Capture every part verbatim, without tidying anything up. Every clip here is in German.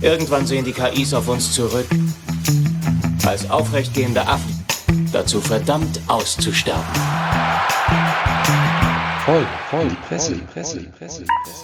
Irgendwann sehen die K Is auf uns zurück. Als aufrechtgehende Affen. Dazu verdammt auszusterben. Voll, voll, die Presse, die Presse, die Presse, die Presse.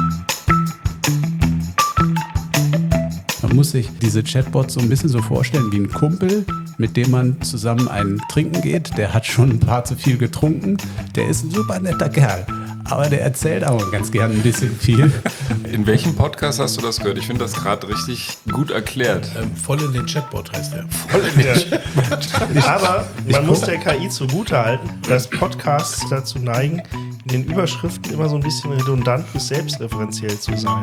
Man muss sich diese Chatbots so ein bisschen so vorstellen wie ein Kumpel, mit dem man zusammen ein Trinken geht. Der hat schon ein paar zu viel getrunken. Der ist ein super netter Kerl. Aber der erzählt auch ganz gern ein bisschen viel. In welchem Podcast hast du das gehört? Ich finde das gerade richtig gut erklärt. Ähm, voll in den Chatbot heißt der. Voll in den Chatbot. Aber man muss der K I zugutehalten, dass Podcasts dazu neigen, in den Überschriften immer so ein bisschen redundant bis selbstreferenziell zu sein.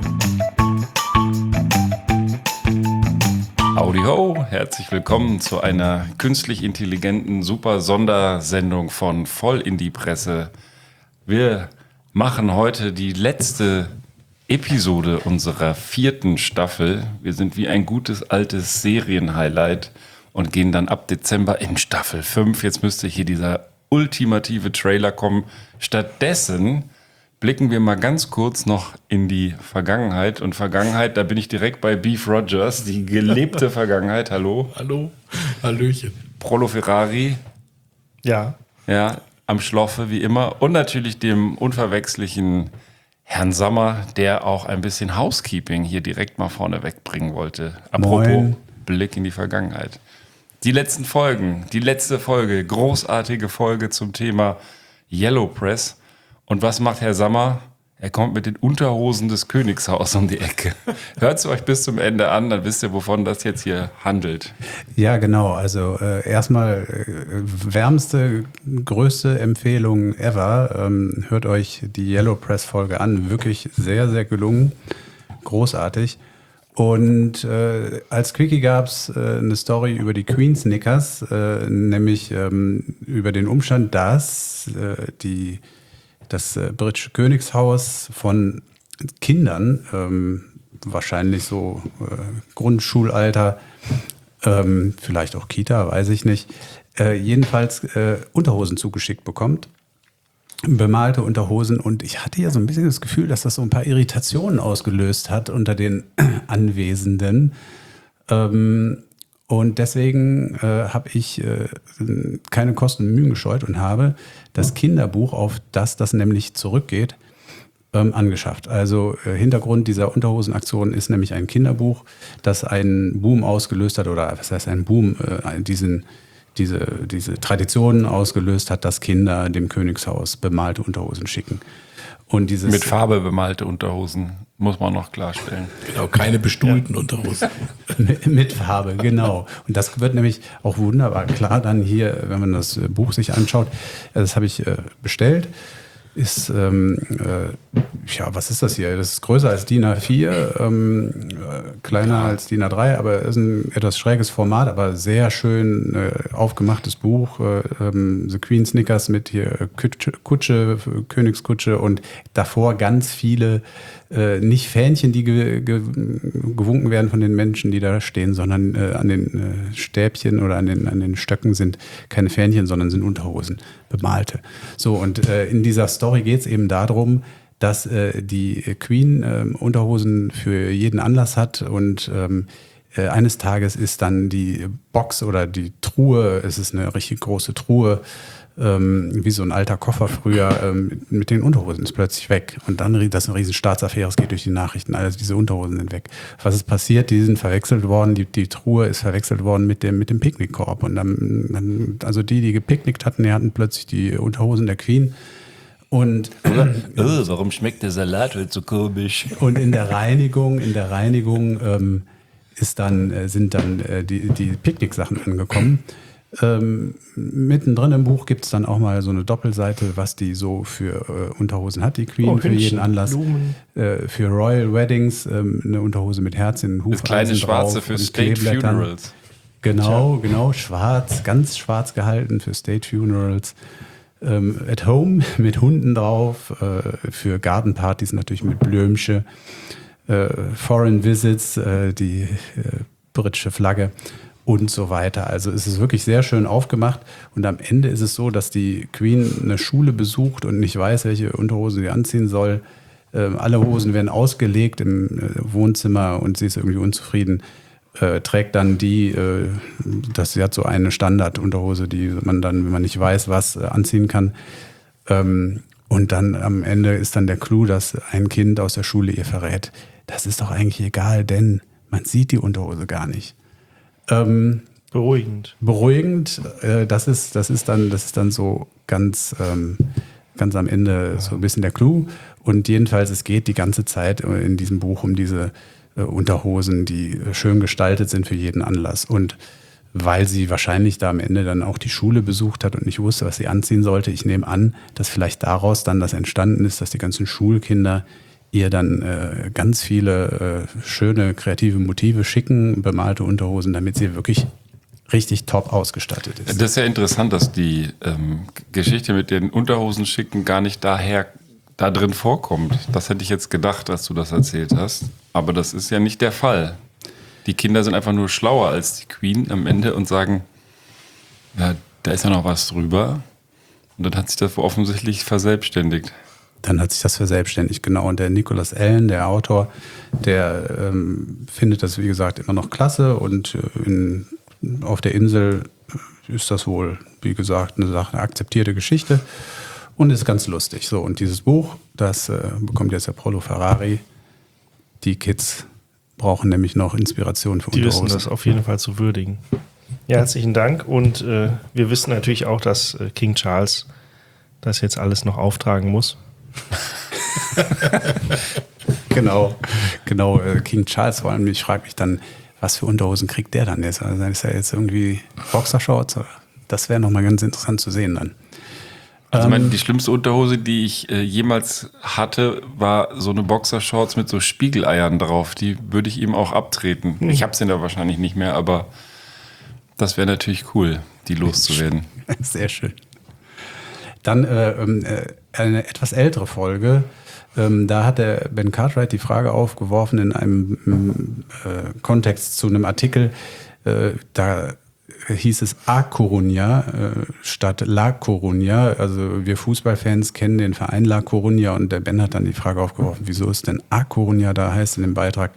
Howdy ho, herzlich willkommen zu einer künstlich intelligenten super Sondersendung von Voll in die Presse. Wir machen heute die letzte Episode unserer vierten Staffel. Wir sind wie ein gutes altes Serienhighlight und gehen dann ab Dezember in Staffel fünf. Jetzt müsste hier dieser ultimative Trailer kommen. Stattdessen blicken wir mal ganz kurz noch in die Vergangenheit. Und Vergangenheit, da bin ich direkt bei Beef Rogers, die gelebte Vergangenheit. Hallo. Hallo. Hallöchen. Prolo Ferrari. Ja. Ja, am Schloffe wie immer. Und natürlich dem unverwechslichen Herrn Sammer, der auch ein bisschen Housekeeping hier direkt mal vorne wegbringen wollte. Apropos Moin. Blick in die Vergangenheit. Die letzten Folgen, die letzte Folge, großartige Folge zum Thema Yellow Press. Und was macht Herr Sammer? Er kommt mit den Unterhosen des Königshaus um die Ecke. Hört es euch bis zum Ende an, dann wisst ihr, wovon das jetzt hier handelt. Ja, genau. Also äh, erstmal äh, wärmste, größte Empfehlung ever. Ähm, hört euch die Yellow Press Folge an. Wirklich sehr, sehr gelungen. Großartig. Und äh, als Quickie gab es äh, eine Story über die Queen Snickers, äh, nämlich ähm, über den Umstand, dass äh, die das äh, britische Königshaus von Kindern, ähm, wahrscheinlich so äh, Grundschulalter, ähm, vielleicht auch Kita, weiß ich nicht, äh, jedenfalls äh, Unterhosen zugeschickt bekommt, bemalte Unterhosen. Und ich hatte ja so ein bisschen das Gefühl, dass das so ein paar Irritationen ausgelöst hat unter den Anwesenden. Ähm, Und deswegen äh, habe ich äh, keine Kosten und Mühen gescheut und habe das Kinderbuch, auf das das nämlich zurückgeht, ähm, angeschafft. Also äh, Hintergrund dieser Unterhosenaktion ist nämlich ein Kinderbuch, das einen Boom ausgelöst hat, oder was heißt ein Boom, äh, diesen, diese, diese Tradition ausgelöst hat, dass Kinder dem Königshaus bemalte Unterhosen schicken. Und dieses Mit Farbe bemalte Unterhosen, muss man noch klarstellen. Genau, keine bestuhlten Unterhosen. Mit, mit Farbe, genau. Und das wird nämlich auch wunderbar klar dann hier, wenn man das Buch sich anschaut. Das habe ich äh, bestellt. Ist, ähm, äh, ja, was ist das hier? Das ist größer als D I N A vier, ähm, äh, kleiner als D I N A drei, aber ist ein etwas schräges Format, aber sehr schön äh, aufgemachtes Buch. Äh, ähm, The Queen Snickers mit hier Kutsche, Kutsche, Königskutsche und davor ganz viele äh, nicht Fähnchen, die ge, ge, gewunken werden von den Menschen, die da stehen, sondern äh, an den äh, Stäbchen oder an den, an den Stöcken sind keine Fähnchen, sondern sind Unterhosen, bemalte. So, und äh, in dieser Story geht es eben darum, dass äh, die Queen äh, Unterhosen für jeden Anlass hat und ähm, äh, eines Tages ist dann die Box oder die Truhe, es ist eine richtig große Truhe, ähm, wie so ein alter Koffer früher, ähm, mit den Unterhosen ist plötzlich weg. Und dann, das ist eine riesen Staatsaffäre, es geht durch die Nachrichten, also diese Unterhosen sind weg. Was ist passiert? Die sind verwechselt worden, die, die Truhe ist verwechselt worden mit dem, mit dem Picknickkorb. Und dann, dann, also die, die gepicknickt hatten, die hatten plötzlich die Unterhosen der Queen. Und Oh, warum schmeckt der Salat heute so komisch? Und in der Reinigung, in der Reinigung ähm, ist dann, äh, sind dann äh, die, die Picknicksachen angekommen. Ähm, mittendrin im Buch gibt es dann auch mal so eine Doppelseite, was die so für äh, Unterhosen hat, die Queen, Oh, für Hündchen, jeden Anlass. Blumen. Äh, für Royal Weddings ähm, eine Unterhose mit Herzchen, Hufeisen Das kleine Schwarze drauf für und State Kleeblättern. Funerals. Genau, genau, schwarz, ganz schwarz gehalten für State Funerals. Ähm, at Home mit Hunden drauf, äh, für Gartenpartys natürlich mit Blümchen. Äh, Foreign Visits, äh, die äh, britische Flagge und so weiter. Also es ist wirklich sehr schön aufgemacht und am Ende ist es so, dass die Queen eine Schule besucht und nicht weiß, welche Unterhose sie anziehen soll. äh, alle Hosen werden ausgelegt im äh, Wohnzimmer und sie ist irgendwie unzufrieden. Äh, trägt dann die, äh, das sie hat so eine Standardunterhose, die man dann, wenn man nicht weiß, was, äh, anziehen kann. Ähm, und dann am Ende ist dann der Clou, dass ein Kind aus der Schule ihr verrät, das ist doch eigentlich egal, denn man sieht die Unterhose gar nicht. Ähm, Beruhigend. Beruhigend, äh, das ist, das ist dann, das ist dann so ganz, ähm, ganz am Ende so ein bisschen der Clou. Und jedenfalls, es geht die ganze Zeit in diesem Buch um diese äh, Unterhosen, die schön gestaltet sind für jeden Anlass. Und weil sie wahrscheinlich da am Ende dann auch die Schule besucht hat und nicht wusste, was sie anziehen sollte, ich nehme an, dass vielleicht daraus dann das entstanden ist, dass die ganzen Schulkinder ihr dann äh, ganz viele äh, schöne kreative Motive schicken, bemalte Unterhosen, damit sie wirklich richtig top ausgestattet ist. Das ist ja interessant, dass die ähm, Geschichte mit den Unterhosen schicken gar nicht daher da drin vorkommt. Das hätte ich jetzt gedacht, als du das erzählt hast. Aber das ist ja nicht der Fall. Die Kinder sind einfach nur schlauer als die Queen am Ende und sagen, ja, da ist ja noch was drüber. Und dann hat sich das offensichtlich verselbstständigt. Dann hat sich das verselbstständigt, genau. Und der Nicholas Allen, der Autor, der ähm, findet das, wie gesagt, immer noch klasse. Und in, auf der Insel ist das wohl, wie gesagt, eine Sache, eine akzeptierte Geschichte. Und ist ganz lustig. So, und dieses Buch, das äh, bekommt jetzt der Prolo Ferrari. Die Kids brauchen nämlich noch Inspiration für Die Unterhosen. wissen das auf jeden Fall zu würdigen. Ja, herzlichen Dank. Und äh, wir wissen natürlich auch, dass äh, King Charles das jetzt alles noch auftragen muss. Genau, genau. äh, King Charles vor allem. Ich frage mich dann, was für Unterhosen kriegt der dann jetzt? Also ist er jetzt irgendwie Boxershorts? Das wäre nochmal ganz interessant zu sehen dann. Also ich meine, die schlimmste Unterhose, die ich äh, jemals hatte, war so eine Boxershorts mit so Spiegeleiern drauf. Die würde ich ihm auch abtreten. Hm. Ich habe sie da wahrscheinlich nicht mehr, aber das wäre natürlich cool, die loszuwerden. Sehr schön. Dann äh, äh, eine etwas ältere Folge. Ähm, da hat der Ben Cartwright die Frage aufgeworfen in einem äh, Kontext zu einem Artikel. Äh, da hieß es A Coruña äh, statt La Coruña. Also wir Fußballfans kennen den Verein La Coruña und der Ben hat dann die Frage aufgeworfen, wieso ist denn A Coruña da, heißt in dem Beitrag.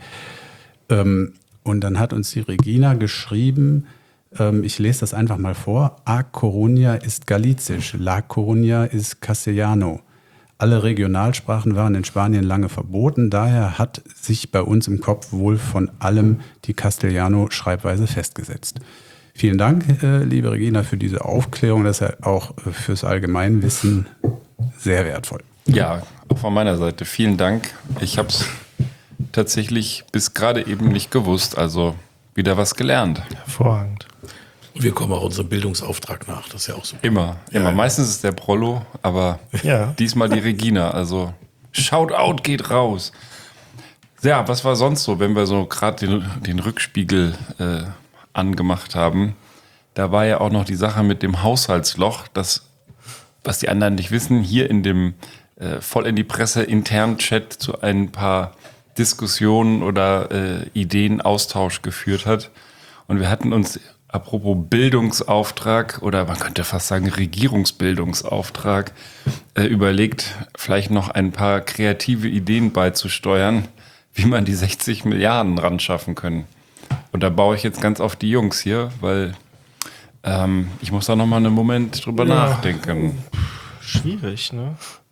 Ähm, und dann hat uns die Regina geschrieben, ähm, ich lese das einfach mal vor, A Coruña ist Galizisch, La Coruña ist Castellano. Alle Regionalsprachen waren in Spanien lange verboten, daher hat sich bei uns im Kopf wohl von allem die Castellano-Schreibweise festgesetzt. Vielen Dank, äh, liebe Regina, für diese Aufklärung. Das ist ja auch äh, fürs Allgemeinwissen sehr wertvoll. Ja, auch von meiner Seite vielen Dank. Ich habe es tatsächlich bis gerade eben nicht gewusst, also wieder was gelernt. Hervorragend. Wir kommen auch unserem Bildungsauftrag nach, das ist ja auch super. Immer, immer. Ja. Meistens ist es der Prollo, aber Ja. diesmal die Regina. Also Shoutout geht raus. Ja, was war sonst so, wenn wir so gerade den, den Rückspiegel äh, angemacht haben? Da war ja auch noch die Sache mit dem Haushaltsloch, das, was die anderen nicht wissen, hier in dem äh, voll in die Presse internen Chat zu ein paar Diskussionen oder äh, Ideenaustausch geführt hat. Und wir hatten uns, apropos Bildungsauftrag oder man könnte fast sagen Regierungsbildungsauftrag, äh, überlegt, vielleicht noch ein paar kreative Ideen beizusteuern, wie man die sechzig Milliarden ran schaffen können. Und da baue ich jetzt ganz auf die Jungs hier, weil ähm, ich muss da noch mal einen Moment drüber Ja. nachdenken. Schwierig, ne?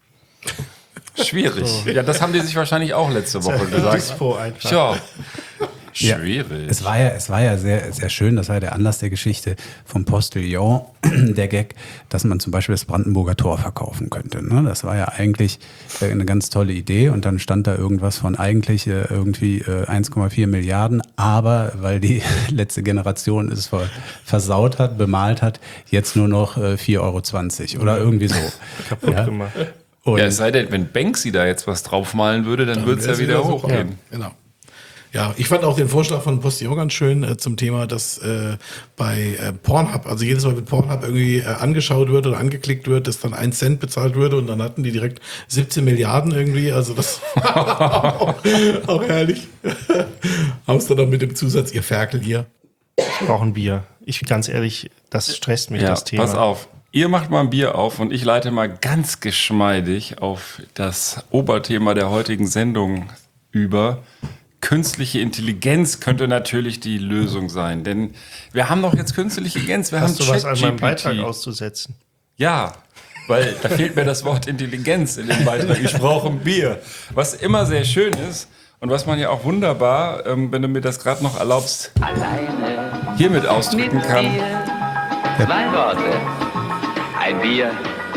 Schwierig. Ja, das haben die sich wahrscheinlich auch letzte Woche gesagt. Dispo einfach. Tja, Ja, schwierig. Es war ja, es war ja sehr, sehr schön, das war ja der Anlass der Geschichte vom Postillon, der Gag, dass man zum Beispiel das Brandenburger Tor verkaufen könnte. Ne? Das war ja eigentlich äh, eine ganz tolle Idee und dann stand da irgendwas von eigentlich äh, irgendwie äh, eins Komma vier Milliarden, aber weil die letzte Generation es ver versaut hat, bemalt hat, jetzt nur noch äh, vier Euro zwanzig oder irgendwie so. Kaputt Ja. gemacht. Und Ja, es sei denn, wenn Banksy da jetzt was draufmalen würde, dann, würde es ja wär's wieder super. hochgehen. Ja, genau. Ja, ich fand auch den Vorschlag von Postillon ganz schön äh, zum Thema, dass äh, bei äh, Pornhub, also jedes Mal, wenn Pornhub irgendwie äh, angeschaut wird oder angeklickt wird, dass dann ein Cent bezahlt würde und dann hatten die direkt siebzehn Milliarden irgendwie, also das auch, auch herrlich. Haust dann noch mit dem Zusatz, ihr Ferkel hier. Ich brauche ein Bier. Ich, ganz ehrlich, das stresst mich, Ja, das Thema. pass auf. Ihr macht mal ein Bier auf und ich leite mal ganz geschmeidig auf das Oberthema der heutigen Sendung über. Künstliche Intelligenz könnte natürlich die Lösung sein, denn wir haben doch jetzt künstliche Intelligenz, wir Hast haben du was an meinem ChatGPT. Beitrag auszusetzen? Ja, weil da fehlt mir das Wort Intelligenz in dem Beitrag. Ich brauche ein Bier. Was immer sehr schön ist und was man ja auch wunderbar, ähm, wenn du mir das gerade noch erlaubst, Alleine hiermit ausdrücken mit kann. dir. Zwei Worte. Ein Bier.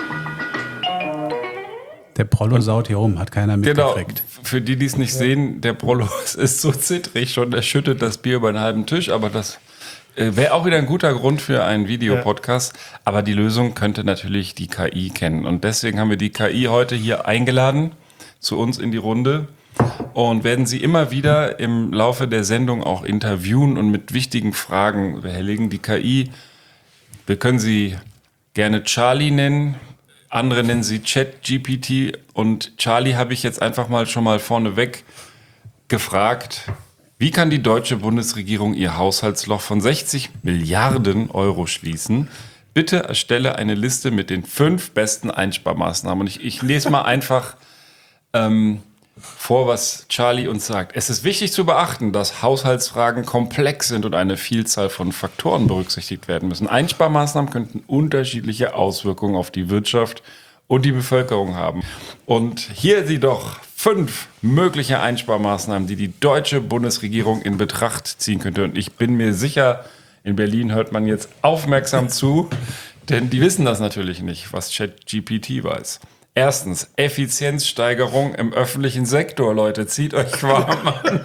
Der Prollo saut hier rum, hat keiner Genau, mitgekriegt. für die, die es nicht sehen, der Prollo ist so zittrig schon, der schüttet das Bier über den halben Tisch, aber das äh, wäre auch wieder ein guter Grund für einen Videopodcast. Aber die Lösung könnte natürlich die K I kennen. Und deswegen haben wir die K I heute hier eingeladen zu uns in die Runde und werden sie immer wieder im Laufe der Sendung auch interviewen und mit wichtigen Fragen behelligen. Die K I, wir können sie gerne Charlie nennen, andere nennen sie ChatGPT und Charlie habe ich jetzt einfach mal schon mal vorneweg gefragt, wie kann die deutsche Bundesregierung ihr Haushaltsloch von sechzig Milliarden Euro schließen? Bitte erstelle eine Liste mit den fünf besten Einsparmaßnahmen. Und ich, ich lese mal einfach ähm, vor, was Charlie uns sagt. Es ist wichtig zu beachten, dass Haushaltsfragen komplex sind und eine Vielzahl von Faktoren berücksichtigt werden müssen. Einsparmaßnahmen könnten unterschiedliche Auswirkungen auf die Wirtschaft und die Bevölkerung haben. Und hier sie doch fünf mögliche Einsparmaßnahmen, die die deutsche Bundesregierung in Betracht ziehen könnte. Und ich bin mir sicher, in Berlin hört man jetzt aufmerksam zu, denn die wissen das natürlich nicht, was ChatGPT weiß. Erstens, Effizienzsteigerung im öffentlichen Sektor, Leute, zieht euch warm an.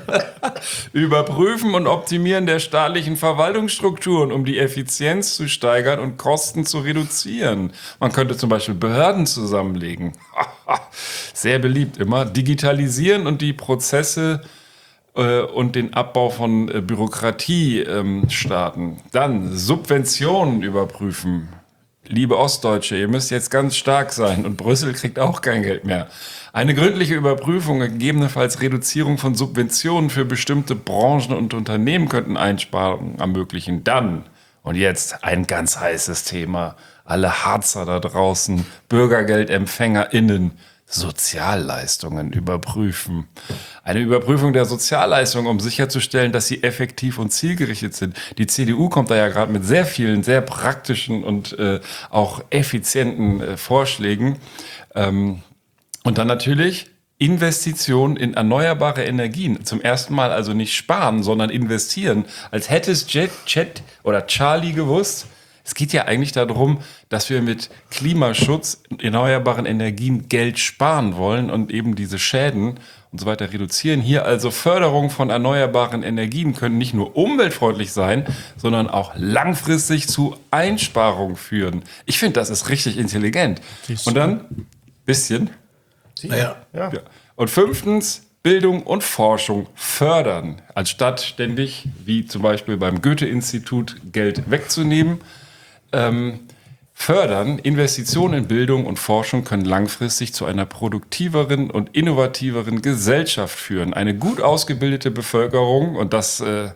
Überprüfen und optimieren der staatlichen Verwaltungsstrukturen, um die Effizienz zu steigern und Kosten zu reduzieren. Man könnte zum Beispiel Behörden zusammenlegen. Sehr beliebt immer. Digitalisieren und die Prozesse äh, und den Abbau von äh, Bürokratie ähm, starten. Dann Subventionen überprüfen. Liebe Ostdeutsche, ihr müsst jetzt ganz stark sein und Brüssel kriegt auch kein Geld mehr. Eine gründliche Überprüfung, gegebenenfalls Reduzierung von Subventionen für bestimmte Branchen und Unternehmen könnten Einsparungen ermöglichen. Dann, und jetzt ein ganz heißes Thema, alle Harzer da draußen, BürgergeldempfängerInnen, Sozialleistungen überprüfen. Eine Überprüfung der Sozialleistungen, um sicherzustellen, dass sie effektiv und zielgerichtet sind. Die C D U kommt da ja gerade mit sehr vielen, sehr praktischen und äh, auch effizienten äh, Vorschlägen. Ähm, und dann natürlich Investitionen in erneuerbare Energien. Zum ersten Mal also nicht sparen, sondern investieren. Als hätte es Jet, Chat oder Charlie gewusst. Es geht ja eigentlich darum, dass wir mit Klimaschutz, erneuerbaren Energien Geld sparen wollen und eben diese Schäden und so weiter reduzieren. Hier also Förderung von erneuerbaren Energien können nicht nur umweltfreundlich sein, sondern auch langfristig zu Einsparungen führen. Ich finde, das ist richtig intelligent. Und dann, bisschen. Naja, Ja. Ja. Und fünftens, Bildung und Forschung fördern, anstatt ständig, wie zum Beispiel beim Goethe-Institut, Geld wegzunehmen. Ähm, fördern, Investitionen in Bildung und Forschung können langfristig zu einer produktiveren und innovativeren Gesellschaft führen. Eine gut ausgebildete Bevölkerung, und das äh,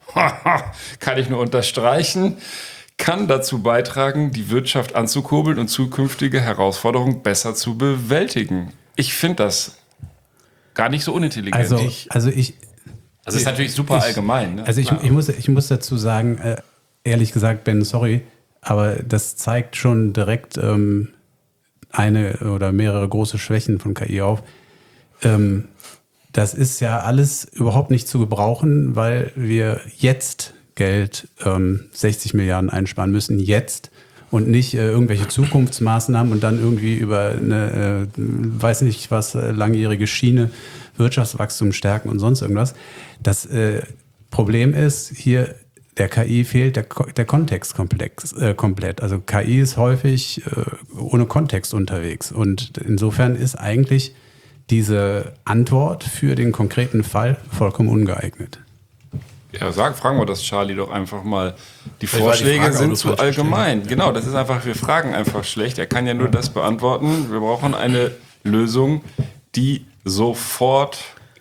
kann ich nur unterstreichen, kann dazu beitragen, die Wirtschaft anzukurbeln und zukünftige Herausforderungen besser zu bewältigen. Ich finde das gar nicht so unintelligent. Also, ich, also ich, also ist natürlich super ich, allgemein. Ne? Also ich, ich, muss, ich muss dazu sagen, äh, ehrlich gesagt, Ben, sorry, aber das zeigt schon direkt ähm, eine oder mehrere große Schwächen von K I auf. Ähm, das ist ja alles überhaupt nicht zu gebrauchen, weil wir jetzt Geld, ähm, sechzig Milliarden einsparen müssen, jetzt. Und nicht äh, irgendwelche Zukunftsmaßnahmen und dann irgendwie über eine, äh, weiß nicht was, äh, langjährige Schiene, Wirtschaftswachstum stärken und sonst irgendwas. Das äh, Problem ist, hier der K I fehlt der, der Kontext komplex, äh, komplett. Also K I ist häufig äh, ohne Kontext unterwegs. Und insofern ist eigentlich diese Antwort für den konkreten Fall vollkommen ungeeignet. Ja, sag, fragen wir das Charlie doch einfach mal. Die Vielleicht war die Vorschläge Frage auch sind nur zu falsch allgemein. gestellt. Genau, das ist einfach, wir fragen einfach schlecht. Er kann ja nur das beantworten. Wir brauchen eine Lösung, die sofort...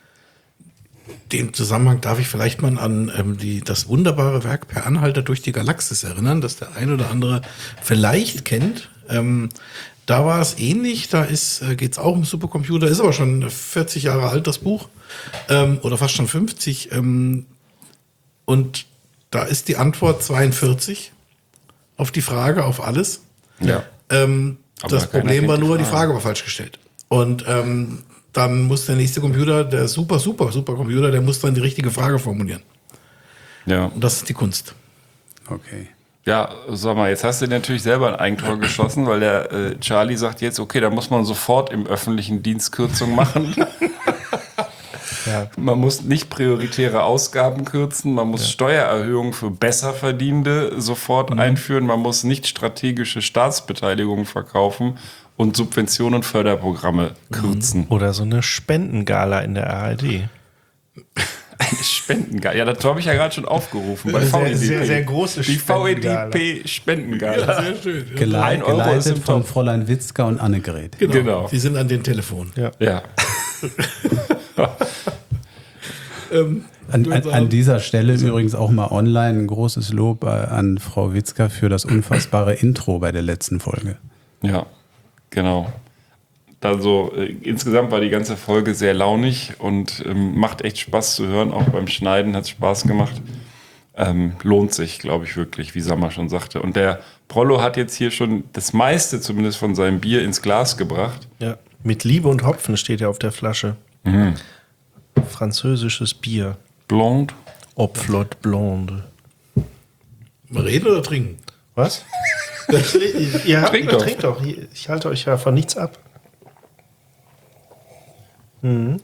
Den Zusammenhang darf ich vielleicht mal an ähm, die, das wunderbare Werk Per Anhalter durch die Galaxis erinnern, das der ein oder andere vielleicht kennt. Ähm, da war es ähnlich, da ist, äh, geht es auch um Supercomputer, ist aber schon vierzig Jahre alt, das Buch, ähm, oder fast schon fünfzig. Ähm, und da ist die Antwort zweiundvierzig auf die Frage, auf alles. Ja. Ähm, Aber das keiner Problem kennt war die nur, die Frage. Frage war falsch gestellt. Und ähm, dann muss der nächste Computer, der super, super, super Computer, der muss dann die richtige Frage formulieren. Ja. Und das ist die Kunst. Okay. Ja, sag mal, jetzt hast du natürlich selber ein Eigentor geschossen, weil der äh, Charlie sagt jetzt, okay, da muss man sofort im öffentlichen Dienst Kürzung machen. Ja. Man muss nicht prioritäre Ausgaben kürzen, man muss Steuererhöhungen für Besserverdienende sofort einführen, man muss nicht strategische Staatsbeteiligungen verkaufen und Subventionen und Förderprogramme kürzen. Oder so eine Spendengala in der R A D. Spendengala, ja, das habe ich ja gerade schon aufgerufen bei Sehr, V E D P. sehr, sehr große Die V E D Spendengala. P Spendengala. Sehr schön. Ja. Gelei Ein Euro ist geleitet im von Topf. Fräulein Witzka und Annegret. Genau. Genau. Die sind an den Telefonen. Ja. Ja. Ähm, An, an, an dieser Stelle übrigens auch mal online ein großes Lob äh, an Frau Witzka für das unfassbare Intro bei der letzten Folge. Ja, genau. Also äh, insgesamt war die ganze Folge sehr launig und ähm, macht echt Spaß zu hören. Auch beim Schneiden hat es Spaß gemacht. Ähm, lohnt sich, glaube ich, wirklich, wie Sammer schon sagte. Und der Prollo hat jetzt hier schon das meiste zumindest von seinem Bier ins Glas gebracht. Ja. Mit Liebe und Hopfen steht ja auf der Flasche. Französisches Bier. Blond. Opflot Blonde. Mal reden oder trinken? Was? ja, Trink doch. Trink doch. Ich halte euch ja von nichts ab. Mhm.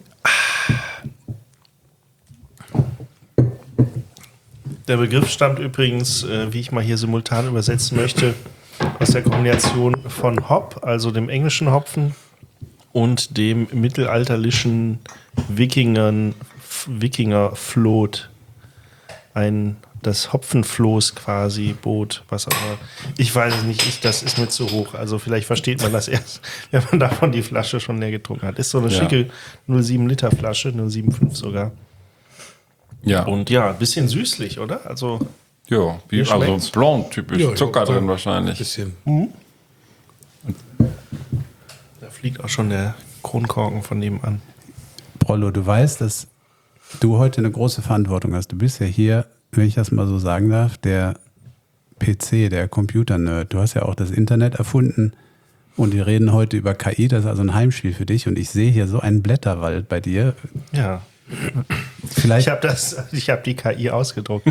Der Begriff stammt übrigens, äh, wie ich mal hier simultan übersetzen möchte, aus der Kombination von Hop, also dem englischen Hopfen, und dem mittelalterlichen Wikingern, Wikingerflot. Ein, das Hopfenfloß quasi, Boot, was auch immer. Ich weiß es nicht, ich, das ist mir zu hoch. Also vielleicht versteht man das erst, wenn man davon die Flasche schon leer getrunken hat. Ist so eine Ja. schicke null Komma sieben Liter Flasche, null Komma sieben fünf sogar. Ja. Und ja, ein bisschen süßlich, oder? Also ja, wie, Mir also schmeckt's. blond typisch. Ja, ja, Zucker so drin Ein wahrscheinlich. bisschen. da fliegt auch schon der Kronkorken von nebenan. Prollo, du weißt, dass du heute eine große Verantwortung hast. Du bist ja hier, wenn ich das mal so sagen darf, der P C, der Computer-Nerd. Du hast ja auch das Internet erfunden und wir reden heute über K I. Das ist also ein Heimspiel für dich und ich sehe hier so einen Blätterwald bei dir. Ja. Vielleicht Ich habe das, ich habe die K I ausgedruckt.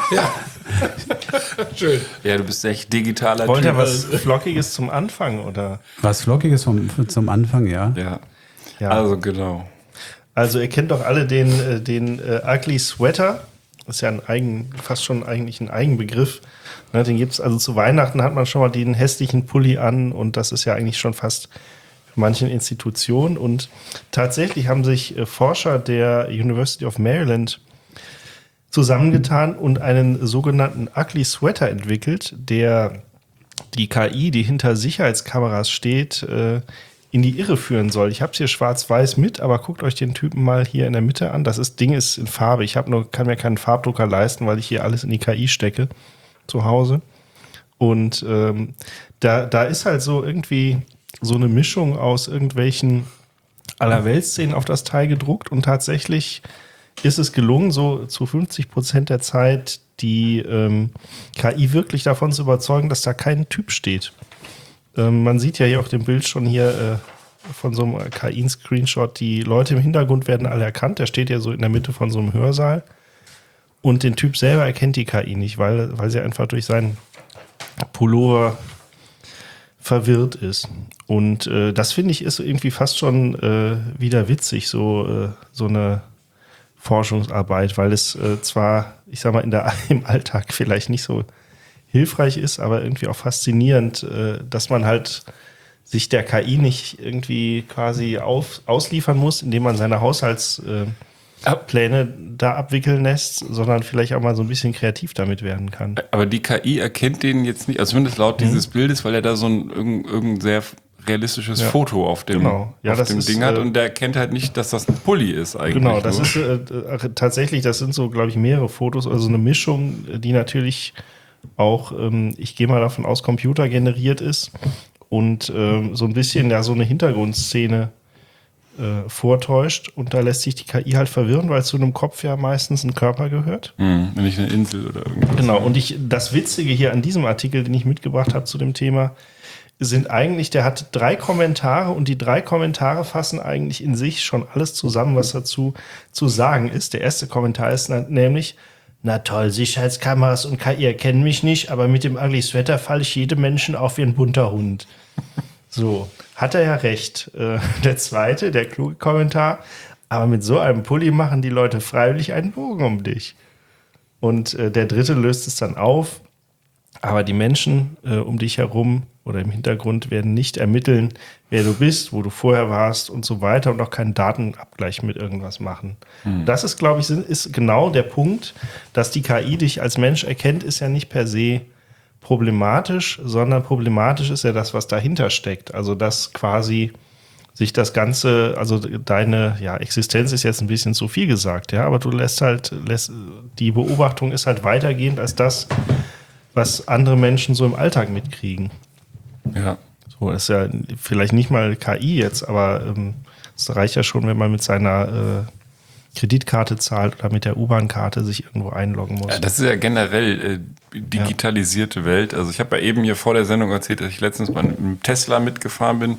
Schön. Ja, du bist echt digitaler Wollt ihr Typ. was Flockiges zum Anfang, oder? was Flockiges vom, zum Anfang, ja. Ja. Ja. Also genau. Also ihr kennt doch alle den, äh, den äh, Ugly Sweater. Das ist ja ein eigen, fast schon eigentlich ein Eigenbegriff. Ne, den gibt's also zu Weihnachten, hat man schon mal den hässlichen Pulli an und das ist ja eigentlich schon fast für manche Institutionen. Und tatsächlich haben sich äh, Forscher der University of Maryland zusammengetan und einen sogenannten Ugly Sweater entwickelt, der die K I, die hinter Sicherheitskameras steht, äh, in die Irre führen soll. Ich habe es hier schwarz-weiß mit, aber guckt euch den Typen mal hier in der Mitte an. Das ist, Ding ist in Farbe. Ich hab nur, kann mir keinen Farbdrucker leisten, weil ich hier alles in die K I stecke zu Hause. Und ähm, da, da ist halt so irgendwie so eine Mischung aus irgendwelchen Allerweltsszenen auf das Teil gedruckt und tatsächlich ist es gelungen, so zu fünfzig Prozent der Zeit die ähm, K I wirklich davon zu überzeugen, dass da kein Typ steht. Ähm, man sieht ja hier auf dem Bild schon hier äh, von so einem K I-Screenshot, die Leute im Hintergrund werden alle erkannt. Der steht ja so in der Mitte von so einem Hörsaal. Und den Typ selber erkennt die K I nicht, weil, weil sie einfach durch seinen Pullover verwirrt ist. Und äh, das finde ich ist irgendwie fast schon äh, wieder witzig, so, äh, so eine Forschungsarbeit, weil es äh, zwar, ich sag mal, in der, im Alltag vielleicht nicht so hilfreich ist, aber irgendwie auch faszinierend, äh, dass man halt sich der K I nicht irgendwie quasi auf, ausliefern muss, indem man seine Haushaltspläne äh, da abwickeln lässt, sondern vielleicht auch mal so ein bisschen kreativ damit werden kann. Aber die K I erkennt den jetzt nicht, also zumindest laut Mhm. dieses Bildes, weil er da so ein irgendein, irgendein sehr realistisches Ja. Foto auf dem, Genau. Ja, auf das dem ist, Ding hat äh, und der erkennt halt nicht, dass das ein Pulli ist eigentlich. Genau, das nur. ist äh, äh, tatsächlich, das sind so, glaube ich, mehrere Fotos, also eine Mischung, die natürlich auch, ähm, ich gehe mal davon aus, computergeneriert ist. und äh, so ein bisschen ja so eine Hintergrundszene äh, vortäuscht. Und da lässt sich die K I halt verwirren, weil zu einem Kopf ja meistens ein Körper gehört. Hm, wenn nicht eine Insel oder irgendwas. Genau, und ich, das Witzige hier an diesem Artikel, den ich mitgebracht habe zu dem Thema, sind eigentlich, der hat drei Kommentare und die drei Kommentare fassen eigentlich in sich schon alles zusammen, was dazu zu sagen ist. Der erste Kommentar ist nämlich: Na toll, Sicherheitskameras und K I erkennen mich nicht, aber mit dem Ugly Sweater falle ich jedem Menschen auf wie ein bunter Hund. So, hat er ja recht. Äh, der zweite, der kluge Kommentar: Aber mit so einem Pulli machen die Leute freiwillig einen Bogen um dich. Und äh, der dritte löst es dann auf: Aber die Menschen äh, um dich herum oder im Hintergrund werden nicht ermitteln, wer du bist, wo du vorher warst und so weiter und auch keinen Datenabgleich mit irgendwas machen. Hm. Das ist, glaube ich, ist genau der Punkt, dass die K I dich als Mensch erkennt, ist ja nicht per se problematisch, sondern problematisch ist ja das, was dahinter steckt. Also dass quasi sich das Ganze, also deine ja, Existenz ist jetzt ein bisschen zu viel gesagt, ja, aber du lässt halt, lässt, die Beobachtung ist halt weitergehend als das, was andere Menschen so im Alltag mitkriegen. Ja. So, das ist ja vielleicht nicht mal K I jetzt, aber ähm, es reicht ja schon, wenn man mit seiner äh, Kreditkarte zahlt oder mit der U-Bahn-Karte sich irgendwo einloggen muss. Ja, das ist ja generell äh, digitalisierte ja. Welt. Also ich habe ja eben hier vor der Sendung erzählt, dass ich letztens mal mit einem Tesla mitgefahren bin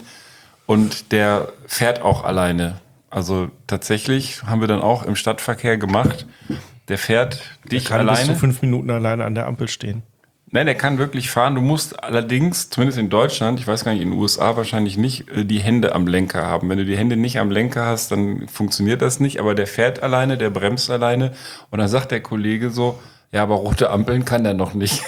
und der fährt auch alleine. Also tatsächlich haben wir dann auch im Stadtverkehr gemacht. Der fährt dich der kann alleine. Bis zu fünf Minuten alleine an der Ampel stehen. Nein, der kann wirklich fahren. Du musst allerdings, zumindest in Deutschland, ich weiß gar nicht, in den U S A wahrscheinlich nicht, die Hände am Lenker haben. Wenn du die Hände nicht am Lenker hast, dann funktioniert das nicht. Aber der fährt alleine, der bremst alleine. Und dann sagt der Kollege so: Ja, aber rote Ampeln kann der noch nicht.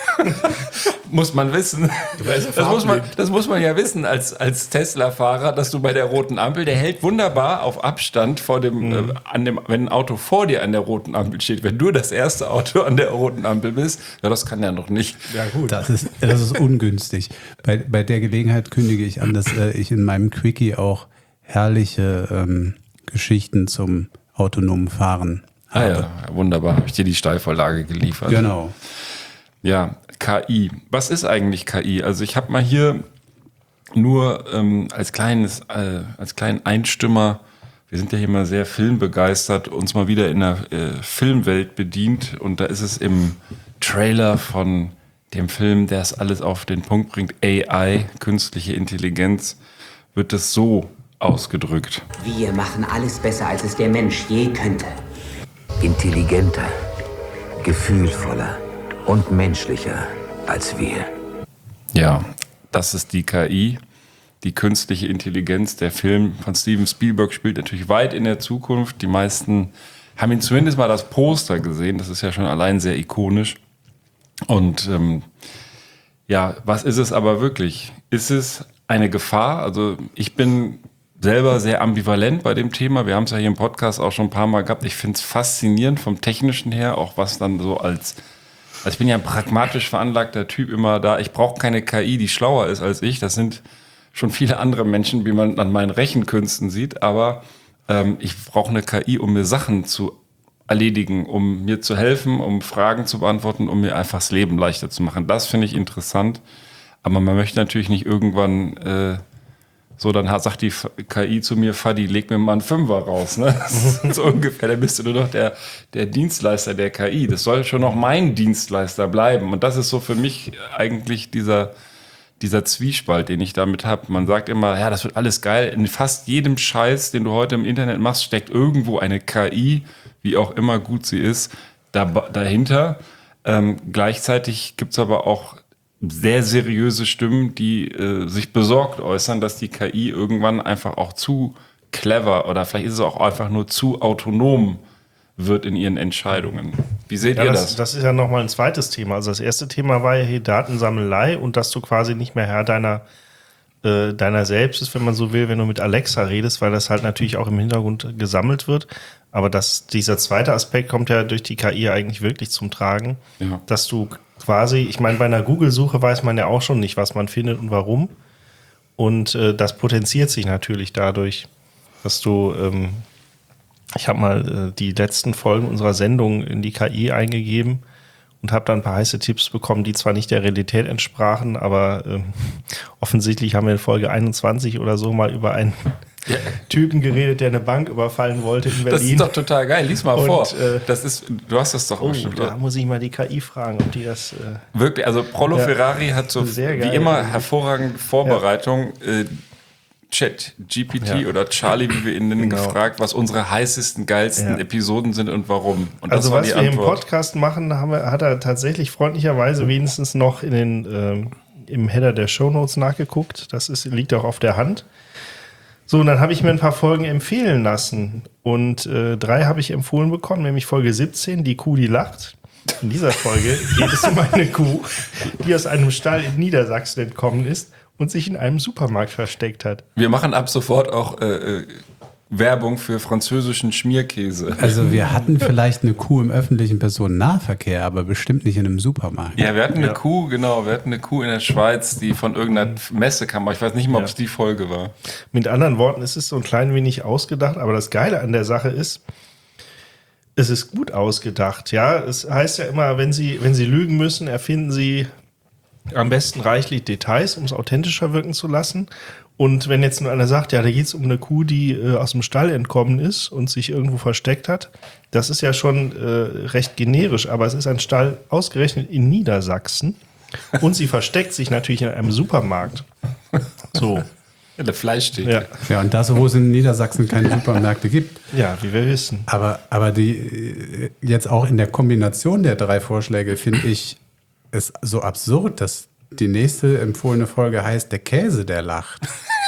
Muss man wissen. Das muss man, das muss man ja wissen als, als Tesla-Fahrer, dass du bei der roten Ampel, der hält wunderbar auf Abstand vor dem, mhm. äh, an dem, wenn ein Auto vor dir an der roten Ampel steht. Wenn du das erste Auto an der roten Ampel bist, ja, das kann der noch nicht. Ja, gut. Das ist, das ist ungünstig. Bei, bei der Gelegenheit kündige ich an, dass äh, ich in meinem Quickie auch herrliche ähm, Geschichten zum autonomen Fahren habe. Ah ja, wunderbar. Habe ich dir die Steilvorlage geliefert. Genau. Ja, K I. Was ist eigentlich K I? Also ich habe mal hier nur ähm, als kleines, äh, als kleinen Einstimmer, wir sind ja hier mal sehr filmbegeistert, uns mal wieder in der äh, Filmwelt bedient. Und da ist es im Trailer von dem Film, der es alles auf den Punkt bringt, A I, künstliche Intelligenz, wird es so ausgedrückt. Wir machen alles besser, als es der Mensch je könnte. Intelligenter, gefühlvoller und menschlicher als wir. Ja, das ist die K I, die künstliche Intelligenz. Der Film von Steven Spielberg spielt natürlich weit in der Zukunft. Die meisten haben ihn zumindest mal das Poster gesehen. Das ist ja schon allein sehr ikonisch. Und ähm, ja, was ist es aber wirklich? Ist es eine Gefahr? Also ich bin selber sehr ambivalent bei dem Thema. Wir haben es ja hier im Podcast auch schon ein paar Mal gehabt. Ich finde es faszinierend vom Technischen her, auch was dann so als, also ich bin ja ein pragmatisch veranlagter Typ immer da. Ich brauche keine K I, die schlauer ist als ich. Das sind schon viele andere Menschen, wie man an meinen Rechenkünsten sieht. Aber ähm, ich brauche eine K I, um mir Sachen zu erledigen, um mir zu helfen, um Fragen zu beantworten, um mir einfach das Leben leichter zu machen. Das finde ich interessant. Aber man möchte natürlich nicht irgendwann äh, so, dann hat, sagt die K I zu mir: Fadi, leg mir mal einen Fünfer raus. Ne? So ungefähr, dann bist du nur noch der, der Dienstleister der K I. Das soll schon noch mein Dienstleister bleiben. Und das ist so für mich eigentlich dieser, dieser Zwiespalt, den ich damit habe. Man sagt immer, ja, das wird alles geil. In fast jedem Scheiß, den du heute im Internet machst, steckt irgendwo eine K I, wie auch immer gut sie ist, da, dahinter. Ähm, gleichzeitig gibt es aber auch sehr seriöse Stimmen, die äh, sich besorgt äußern, dass die K I irgendwann einfach auch zu clever oder vielleicht ist es auch einfach nur zu autonom wird in ihren Entscheidungen. Wie seht ja, ihr das? das? Das ist ja nochmal ein zweites Thema. Also das erste Thema war ja hier Datensammelei und dass du quasi nicht mehr Herr deiner, äh, deiner selbst bist, wenn man so will, wenn du mit Alexa redest, weil das halt natürlich auch im Hintergrund gesammelt wird. Aber das, dieser zweite Aspekt kommt ja durch die K I eigentlich wirklich zum Tragen, Ja. dass du quasi, ich meine, bei einer Google-Suche weiß man ja auch schon nicht, was man findet und warum. Und äh, das potenziert sich natürlich dadurch, dass du, ähm, ich habe mal äh, die letzten Folgen unserer Sendung in die K I eingegeben und habe dann ein paar heiße Tipps bekommen, die zwar nicht der Realität entsprachen, aber ähm, offensichtlich haben wir in Folge einundzwanzig oder so mal über einen ja. Typen geredet, der eine Bank überfallen wollte in Berlin. Das ist doch total geil. Lies mal und, vor. Äh, das ist, du hast das doch oh, bestimmt. Da muss ich mal die K I fragen, ob die das... Äh, Wirklich, also Prollo ja. Ferrari hat so wie immer hervorragende Vorbereitung. Ja. Äh, Chat G P T ja. oder Charlie, wie wir ihn nennen, genau. gefragt, was unsere heißesten, geilsten ja. Episoden sind und warum. Und also das war was die wir Antwort. im Podcast machen, haben wir, hat er tatsächlich freundlicherweise wenigstens noch in den, ähm, im Header der Shownotes nachgeguckt. Das ist, liegt auch auf der Hand. So, und dann habe ich mir ein paar Folgen empfehlen lassen. Und äh, drei habe ich empfohlen bekommen, nämlich Folge siebzehn, die Kuh, die lacht. In dieser Folge geht es um eine Kuh, die aus einem Stall in Niedersachsen entkommen ist und sich in einem Supermarkt versteckt hat. Wir machen ab sofort auch äh, Werbung für französischen Schmierkäse. Also wir hatten vielleicht eine Kuh im öffentlichen Personennahverkehr, aber bestimmt nicht in einem Supermarkt. Ja, wir hatten eine ja. Kuh, genau, wir hatten eine Kuh in der Schweiz, die von irgendeiner Messe kam, aber ich weiß nicht mal, ob es ja. die Folge war. Mit anderen Worten, es ist so ein klein wenig ausgedacht, aber das Geile an der Sache ist, es ist gut ausgedacht. Ja, es heißt ja immer, wenn Sie, wenn Sie lügen müssen, erfinden Sie am besten reichlich Details, um es authentischer wirken zu lassen. Und wenn jetzt nur einer sagt, ja, da geht es um eine Kuh, die äh, aus dem Stall entkommen ist und sich irgendwo versteckt hat, das ist ja schon äh, recht generisch, aber es ist ein Stall ausgerechnet in Niedersachsen und sie versteckt sich natürlich in einem Supermarkt. So. Ja, der Fleisch steht. Ja. ja, und das, wo es in Niedersachsen keine Supermärkte gibt. Ja, wie wir wissen. Aber, aber die jetzt auch in der Kombination der drei Vorschläge finde ich es so absurd, dass die nächste empfohlene Folge heißt Der Käse, der lacht.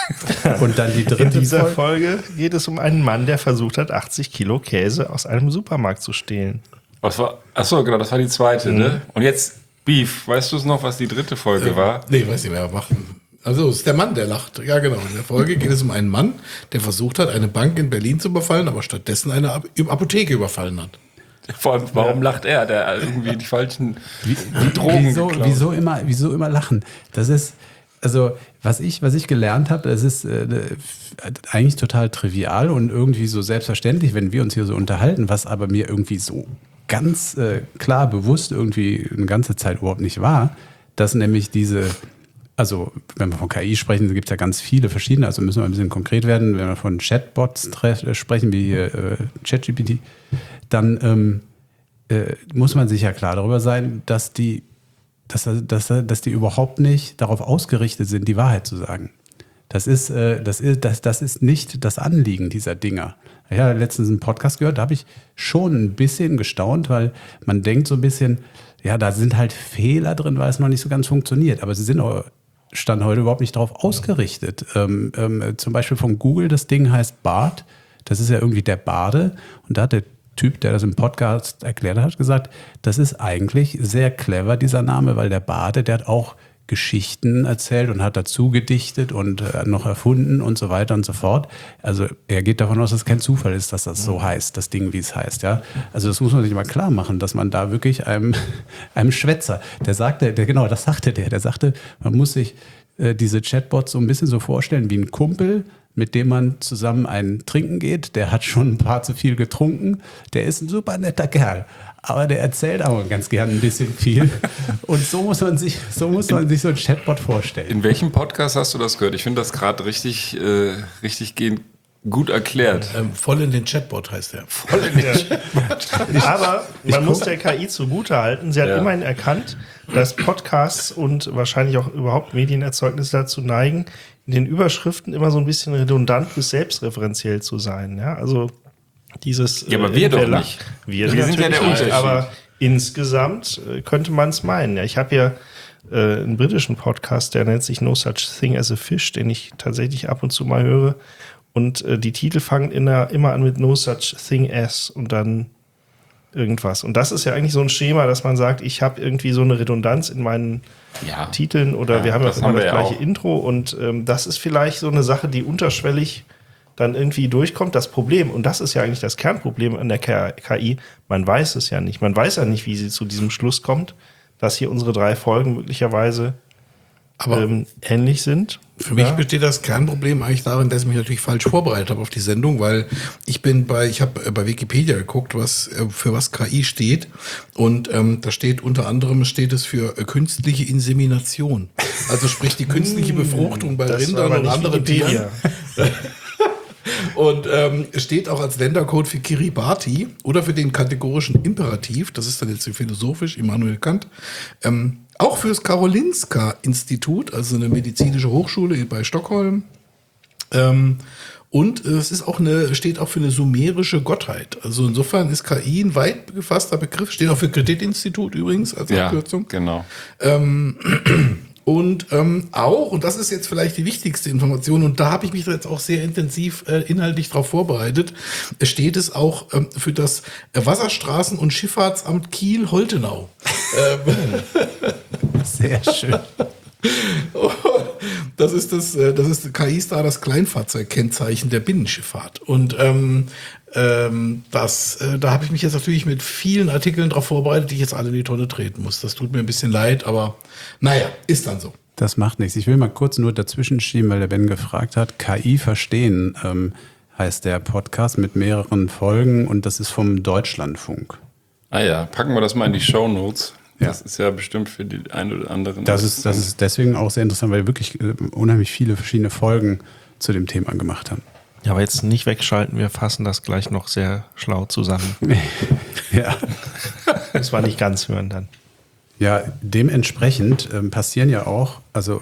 Und dann die dritte In dieser Folge, Folge geht es um einen Mann, der versucht hat, achtzig Kilo Käse aus einem Supermarkt zu stehlen. Was war? Achso, genau, das war die zweite, mhm. ne? Und jetzt Beef. Weißt du es noch, was die dritte Folge äh, war? Nee, weiß nicht mehr. Machen. Also, es ist der Mann, der lacht. Ja, genau. In der Folge geht es um einen Mann, der versucht hat, eine Bank in Berlin zu überfallen, aber stattdessen eine Apotheke überfallen hat. Vor allem, warum ja. lacht er? Der irgendwie die falschen die Drogen wieso, wieso immer, wieso immer lachen? Das ist, also, was ich, was ich gelernt habe, das ist äh, eigentlich total trivial und irgendwie so selbstverständlich, wenn wir uns hier so unterhalten, was aber mir irgendwie so ganz äh, klar bewusst irgendwie eine ganze Zeit überhaupt nicht war, dass nämlich diese, also wenn wir von K I sprechen, gibt es ja ganz viele verschiedene, also müssen wir ein bisschen konkret werden, wenn wir von Chatbots tre- sprechen, wie hier äh, ChatGPT, dann ähm, äh, muss man sich ja klar darüber sein, dass die, dass, dass, dass die überhaupt nicht darauf ausgerichtet sind, die Wahrheit zu sagen. Das ist, äh, das ist, das, das ist nicht das Anliegen dieser Dinger. Ich habe letztens einen Podcast gehört, da habe ich schon ein bisschen gestaunt, weil man denkt so ein bisschen, ja, da sind halt Fehler drin, weil es noch nicht so ganz funktioniert. Aber sie sind auch, stand heute überhaupt nicht darauf ausgerichtet. Ähm, ähm, zum Beispiel von Google, das Ding heißt Bart. Das ist ja irgendwie der Bade. Und da hat der Typ, der das im Podcast erklärt hat, gesagt, das ist eigentlich sehr clever, dieser Name, weil der Bade, der hat auch Geschichten erzählt und hat dazu gedichtet und äh, noch erfunden und so weiter und so fort. Also er geht davon aus, dass es kein Zufall ist, dass das so heißt, das Ding, wie es heißt. Ja? Also das muss man sich mal klar machen, dass man da wirklich einem, einem Schwätzer, der sagte, der, genau, das sagte der, der sagte, man muss sich äh, diese Chatbots so ein bisschen so vorstellen wie ein Kumpel, mit dem man zusammen einen trinken geht. Der hat schon ein paar zu viel getrunken. Der ist ein super netter Kerl. Aber der erzählt auch ganz gern ein bisschen viel. Und so muss man sich, so muss man sich so ein Chatbot vorstellen. In welchem Podcast hast du das gehört? Ich finde das gerade richtig, äh, richtig gehend gut erklärt. Ähm, voll in den Chatbot heißt der. Voll in den Chatbot. Aber man muss der K I zugutehalten. Sie hat ja. immerhin erkannt, dass Podcasts und wahrscheinlich auch überhaupt Medienerzeugnisse dazu neigen, in den Überschriften immer so ein bisschen redundant bis selbstreferenziell zu sein. Ja, also dieses. Ja, aber wir doch nicht. Wir, wir sind ja der Unterschied. Aber insgesamt äh, könnte man es meinen. Ja, ich habe ja äh, einen britischen Podcast, der nennt sich No Such Thing as a Fish, den ich tatsächlich ab und zu mal höre. Und äh, die Titel fangen in der, immer an mit No Such Thing as und dann irgendwas. Und das ist ja eigentlich so ein Schema, dass man sagt, ich habe irgendwie so eine Redundanz in meinen ja. Titeln oder ja, wir haben ja immer das gleiche auch. Intro und ähm, das ist vielleicht so eine Sache, die unterschwellig dann irgendwie durchkommt. Das Problem, und das ist ja eigentlich das Kernproblem an der K I, man weiß es ja nicht. Man weiß ja nicht, wie sie zu diesem Schluss kommt, dass hier unsere drei Folgen möglicherweise aber ähm, ähnlich sind. Für mich Ja. besteht das Kernproblem eigentlich darin, dass ich mich natürlich falsch vorbereitet habe auf die Sendung, weil ich bin bei, ich habe bei Wikipedia geguckt, was äh, für was K I steht, und ähm, da steht unter anderem steht es für äh, künstliche Insemination, also sprich die künstliche Befruchtung bei Das war Rindern aber und nicht anderen Tieren. Wikipedia. Und ähm, es steht auch als Ländercode für Kiribati oder für den kategorischen Imperativ, das ist dann jetzt philosophisch, Immanuel Kant, ähm, auch fürs Karolinska-Institut, also eine medizinische Hochschule bei Stockholm. Ähm, und äh, es ist auch eine, steht auch für eine sumerische Gottheit. Also insofern ist K I ein weit gefasster Begriff, steht auch für Kreditinstitut übrigens als Ja, Abkürzung. genau. Ähm, und ähm, auch, und das ist jetzt vielleicht die wichtigste Information, und da habe ich mich jetzt auch sehr intensiv äh, inhaltlich darauf vorbereitet, es steht es auch ähm, für das Wasserstraßen- und Schifffahrtsamt Kiel-Holtenau. ähm, Sehr schön. Das ist das, äh, das ist K I ist da das Kleinfahrzeugkennzeichen der Binnenschifffahrt. Und ähm, ähm, das, äh, da habe ich mich jetzt natürlich mit vielen Artikeln darauf vorbereitet, die ich jetzt alle in die Tonne treten muss. Das tut mir ein bisschen leid, aber naja, ist dann so. Das macht nichts. Ich will mal kurz nur dazwischen schieben, weil der Ben gefragt hat. K I verstehen ähm, heißt der Podcast mit mehreren Folgen, und das ist vom Deutschlandfunk. Ah ja, packen wir das mal in die Shownotes. Ja. Das ist ja bestimmt für die einen oder anderen. Das ist, das ist deswegen auch sehr interessant, weil wir wirklich äh, unheimlich viele verschiedene Folgen zu dem Thema gemacht haben. Ja, aber jetzt nicht wegschalten, wir fassen das gleich noch sehr schlau zusammen. Ja. Das war nicht ganz hören dann. Ja, dementsprechend ähm, passieren ja auch, also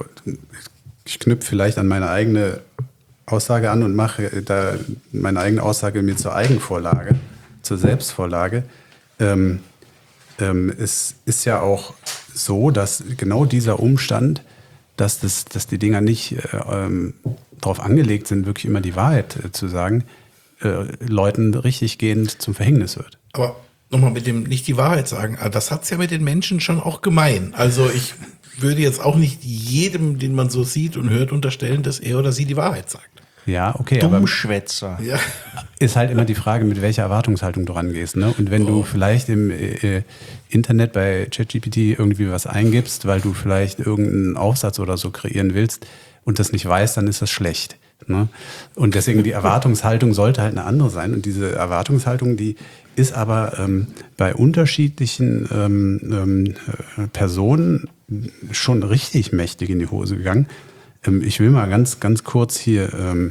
ich knüpfe vielleicht an meine eigene Aussage an und mache da meine eigene Aussage mir zur Eigenvorlage, zur Selbstvorlage. Ähm, ähm, es ist ja auch so, dass genau dieser Umstand, dass, das, dass die Dinger nicht äh, ähm, darauf angelegt sind, wirklich immer die Wahrheit äh, zu sagen, äh, Leuten richtiggehend zum Verhängnis wird. Aber nochmal mit dem nicht die Wahrheit sagen, das hat's ja mit den Menschen schon auch gemein. Also ich würde jetzt auch nicht jedem, den man so sieht und hört, unterstellen, dass er oder sie die Wahrheit sagt. Ja, okay, aber Dummschwätzer. Ja. ist halt immer die Frage, mit welcher Erwartungshaltung du rangehst. Ne? Und wenn Oh. du vielleicht im äh, Internet bei ChatGPT irgendwie was eingibst, weil du vielleicht irgendeinen Aufsatz oder so kreieren willst und das nicht weißt, dann ist das schlecht. Ne? Und deswegen die Erwartungshaltung sollte halt eine andere sein. Und diese Erwartungshaltung, die ist aber ähm, bei unterschiedlichen ähm, ähm, äh, Personen schon richtig mächtig in die Hose gegangen. Ähm, ich will mal ganz, ganz kurz hier ähm,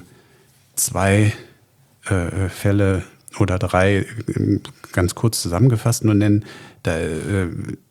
zwei äh, Fälle oder drei äh, ganz kurz zusammengefasst nur nennen. Da äh,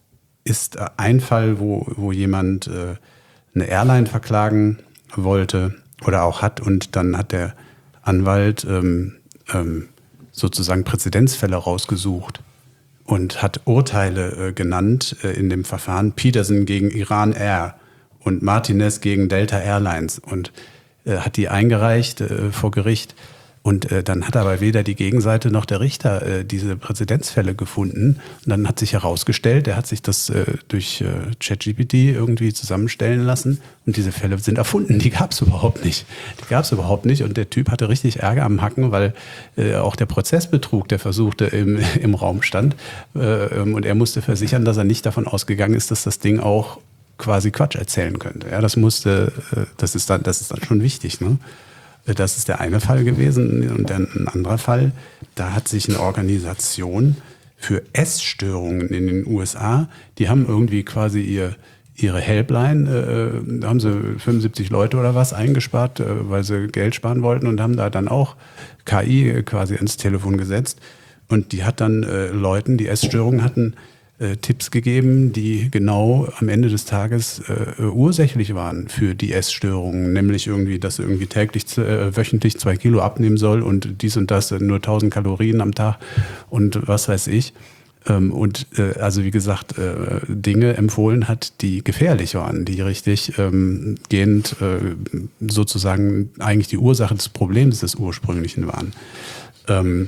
ist ein Fall, wo, wo jemand äh, eine Airline verklagen wollte oder auch hat, und dann hat der Anwalt ähm, ähm, sozusagen Präzedenzfälle rausgesucht und hat Urteile äh, genannt äh, in dem Verfahren: Peterson gegen Iran Air und Martinez gegen Delta Airlines, und äh, hat die eingereicht äh, vor Gericht. Und äh, dann hat aber weder die Gegenseite noch der Richter äh, diese Präzedenzfälle gefunden. Und dann hat sich herausgestellt, er hat sich das äh, durch äh, ChatGPT irgendwie zusammenstellen lassen. Und diese Fälle sind erfunden, die gab es überhaupt nicht. Die gab es überhaupt nicht. Und der Typ hatte richtig Ärger am Hacken, weil äh, auch der Prozessbetrug, der versuchte, im, im Raum stand. Äh, und er musste versichern, dass er nicht davon ausgegangen ist, dass das Ding auch quasi Quatsch erzählen könnte. Ja, das musste, äh, das ist dann, das ist dann schon wichtig, ne? Das ist der eine Fall gewesen. Und dann ein anderer Fall, da hat sich eine Organisation für Essstörungen in den U S A, die haben irgendwie quasi ihr, ihre Helpline, äh, da haben sie fünfundsiebzig Leute oder was eingespart, äh, weil sie Geld sparen wollten, und haben da dann auch K I quasi ins Telefon gesetzt. Und die hat dann äh, Leuten, die Essstörungen hatten, äh, Tipps gegeben, die genau am Ende des Tages äh, ursächlich waren für die Essstörungen, nämlich irgendwie, dass sie irgendwie täglich, äh, wöchentlich zwei Kilo abnehmen soll und dies und das, nur tausend Kalorien am Tag und was weiß ich. Ähm, und äh, also wie gesagt, äh, Dinge empfohlen hat, die gefährlich waren, die richtig ähm, gehend äh, sozusagen eigentlich die Ursache des Problems des Ursprünglichen waren. Ähm,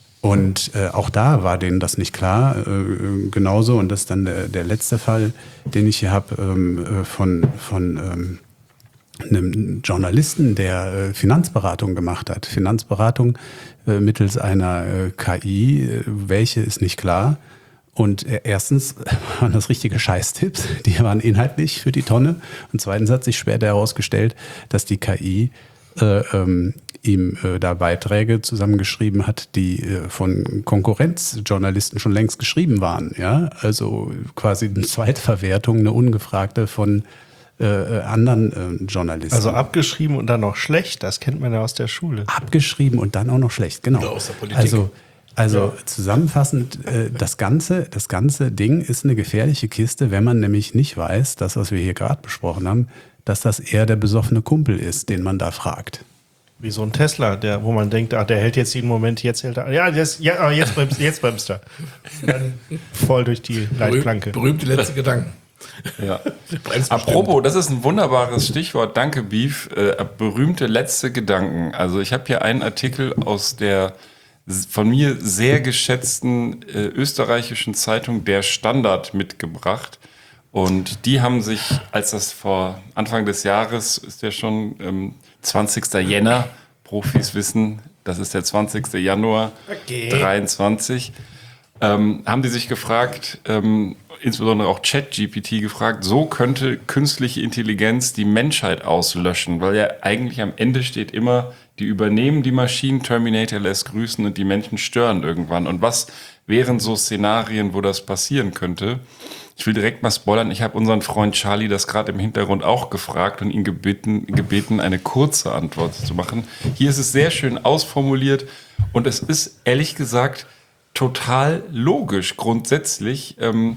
Und äh, auch da war denen das nicht klar, äh, genauso. Und das ist dann der, der letzte Fall, den ich hier habe, ähm, von, von ähm, einem Journalisten, der äh, Finanzberatung gemacht hat. Finanzberatung äh, mittels einer äh, K I, äh, welche ist nicht klar. Und äh, erstens waren das richtige Scheißtipps, die waren inhaltlich für die Tonne. Und zweitens hat sich später herausgestellt, dass die K I äh, ähm, ihm äh, da Beiträge zusammengeschrieben hat, die äh, von Konkurrenzjournalisten schon längst geschrieben waren. Ja? Also quasi eine Zweitverwertung, eine ungefragte von äh, anderen äh, Journalisten. Also abgeschrieben und dann noch schlecht, das kennt man ja aus der Schule. Abgeschrieben und dann auch noch schlecht, genau. Oder aus der Politik. Also, also zusammenfassend, äh, das, ganze, das ganze Ding ist eine gefährliche Kiste, wenn man nämlich nicht weiß, das, was wir hier gerade besprochen haben, dass das eher der besoffene Kumpel ist, den man da fragt. Wie so ein Tesla, der, wo man denkt, ah, der hält jetzt jeden Moment, jetzt hält er, ja, das, ja jetzt bremst, jetzt bremst er. Dann voll durch die Leitplanke. Berühmte letzte Gedanken. Ja. Apropos, das ist ein wunderbares Stichwort. Danke, Beef. Äh, berühmte letzte Gedanken. Also ich habe hier einen Artikel aus der von mir sehr geschätzten äh, österreichischen Zeitung Der Standard mitgebracht. Und die haben sich, als das vor Anfang des Jahres, ist ja schon ähm, zwanzigster Jänner, Profis wissen, das ist der zwanzigster Januar Okay. dreiundzwanzig, ähm, haben die sich gefragt, ähm, insbesondere auch ChatGPT gefragt, so könnte künstliche Intelligenz die Menschheit auslöschen, weil ja eigentlich am Ende steht immer, die übernehmen die Maschinen, Terminator lässt grüßen und die Menschen stören irgendwann. Und was wären so Szenarien, wo das passieren könnte? Ich will direkt mal spoilern, ich habe unseren Freund Charlie das gerade im Hintergrund auch gefragt und ihn gebeten, gebeten, eine kurze Antwort zu machen. Hier ist es sehr schön ausformuliert und es ist ehrlich gesagt total logisch grundsätzlich, ähm,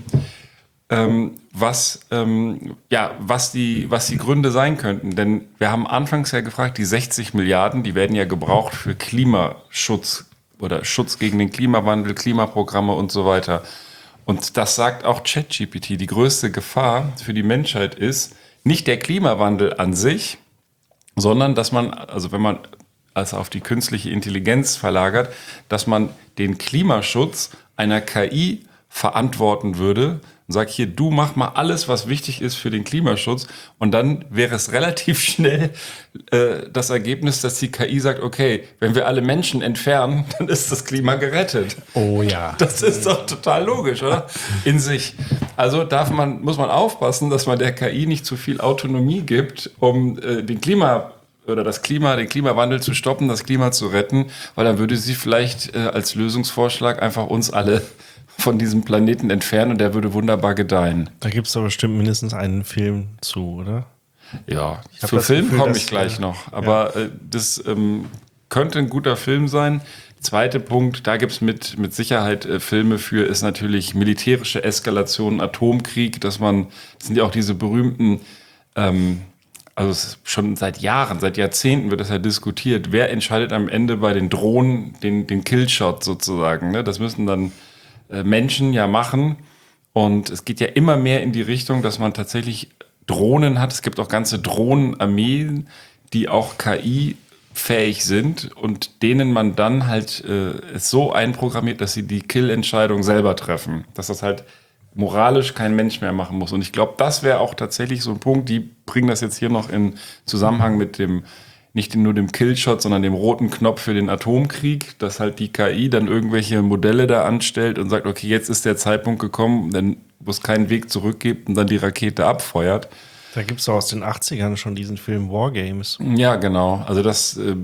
ähm, was, ähm, ja, was, die, was die Gründe sein könnten. Denn wir haben anfangs ja gefragt, die sechzig Milliarden, die werden ja gebraucht für Klimaschutz oder Schutz gegen den Klimawandel, Klimaprogramme und so weiter. Und das sagt auch ChatGPT. Die größte Gefahr für die Menschheit ist nicht der Klimawandel an sich, sondern dass man, also wenn man es auf die künstliche Intelligenz verlagert, dass man den Klimaschutz einer K I verantworten würde und sagt, hier, du mach mal alles, was wichtig ist für den Klimaschutz. Und dann wäre es relativ schnell äh, das Ergebnis, dass die K I sagt, okay, wenn wir alle Menschen entfernen, dann ist das Klima gerettet. Oh ja. Das ist doch total logisch, oder? In sich. Also darf man, muss man aufpassen, dass man der K I nicht zu viel Autonomie gibt, um äh, den Klima oder das Klima, den Klimawandel zu stoppen, das Klima zu retten, weil dann würde sie vielleicht äh, als Lösungsvorschlag einfach uns alle von diesem Planeten entfernen und der würde wunderbar gedeihen. Da gibt es doch bestimmt mindestens einen Film zu, oder? Ja, hab zu das Film Gefühl, komme dass, ich gleich äh, noch. Aber ja. äh, das ähm, könnte ein guter Film sein. Zweiter Punkt, da gibt es mit, mit Sicherheit äh, Filme für, ist natürlich militärische Eskalation, Atomkrieg, dass man, das sind ja auch diese berühmten, ähm, also es ist schon seit Jahren, seit Jahrzehnten wird das ja diskutiert, wer entscheidet am Ende bei den Drohnen den, den Killshot sozusagen. Ne? Das müssen dann äh, Menschen ja machen. Und es geht ja immer mehr in die Richtung, dass man tatsächlich Drohnen hat. Es gibt auch ganze Drohnenarmeen, die auch K I-fähig sind und denen man dann halt äh, es so einprogrammiert, dass sie die Kill-Entscheidung selber treffen. Dass das halt moralisch kein Mensch mehr machen muss. Und ich glaube, das wäre auch tatsächlich so ein Punkt, die bringen das jetzt hier noch in Zusammenhang mit dem, nicht nur dem Killshot, sondern dem roten Knopf für den Atomkrieg, dass halt die K I dann irgendwelche Modelle da anstellt und sagt, okay, jetzt ist der Zeitpunkt gekommen, dann, wo es keinen Weg zurück gibt und dann die Rakete abfeuert. Da gibt es doch aus den achtzigern schon diesen Film Wargames. Ja, genau. Also das, äh,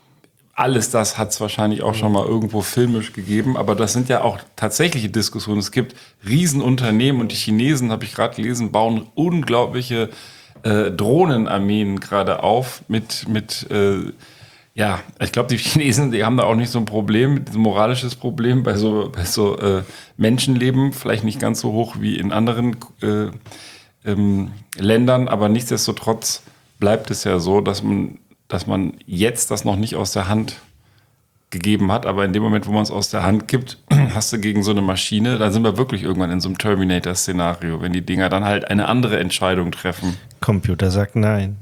alles das hat es wahrscheinlich auch schon mal irgendwo filmisch gegeben, aber das sind ja auch tatsächliche Diskussionen. Es gibt Riesenunternehmen und die Chinesen, habe ich gerade gelesen, bauen unglaubliche äh, Drohnenarmeen gerade auf mit, mit äh, ja, ich glaube, die Chinesen, die haben da auch nicht so ein Problem, ein moralisches Problem bei so, bei so äh, Menschenleben, vielleicht nicht ganz so hoch wie in anderen äh, ähm, Ländern, aber nichtsdestotrotz bleibt es ja so, dass man dass man jetzt das noch nicht aus der Hand gegeben hat, aber in dem Moment, wo man es aus der Hand gibt, hast du gegen so eine Maschine, dann sind wir wirklich irgendwann in so einem Terminator-Szenario, wenn die Dinger dann halt eine andere Entscheidung treffen. Computer sagt nein.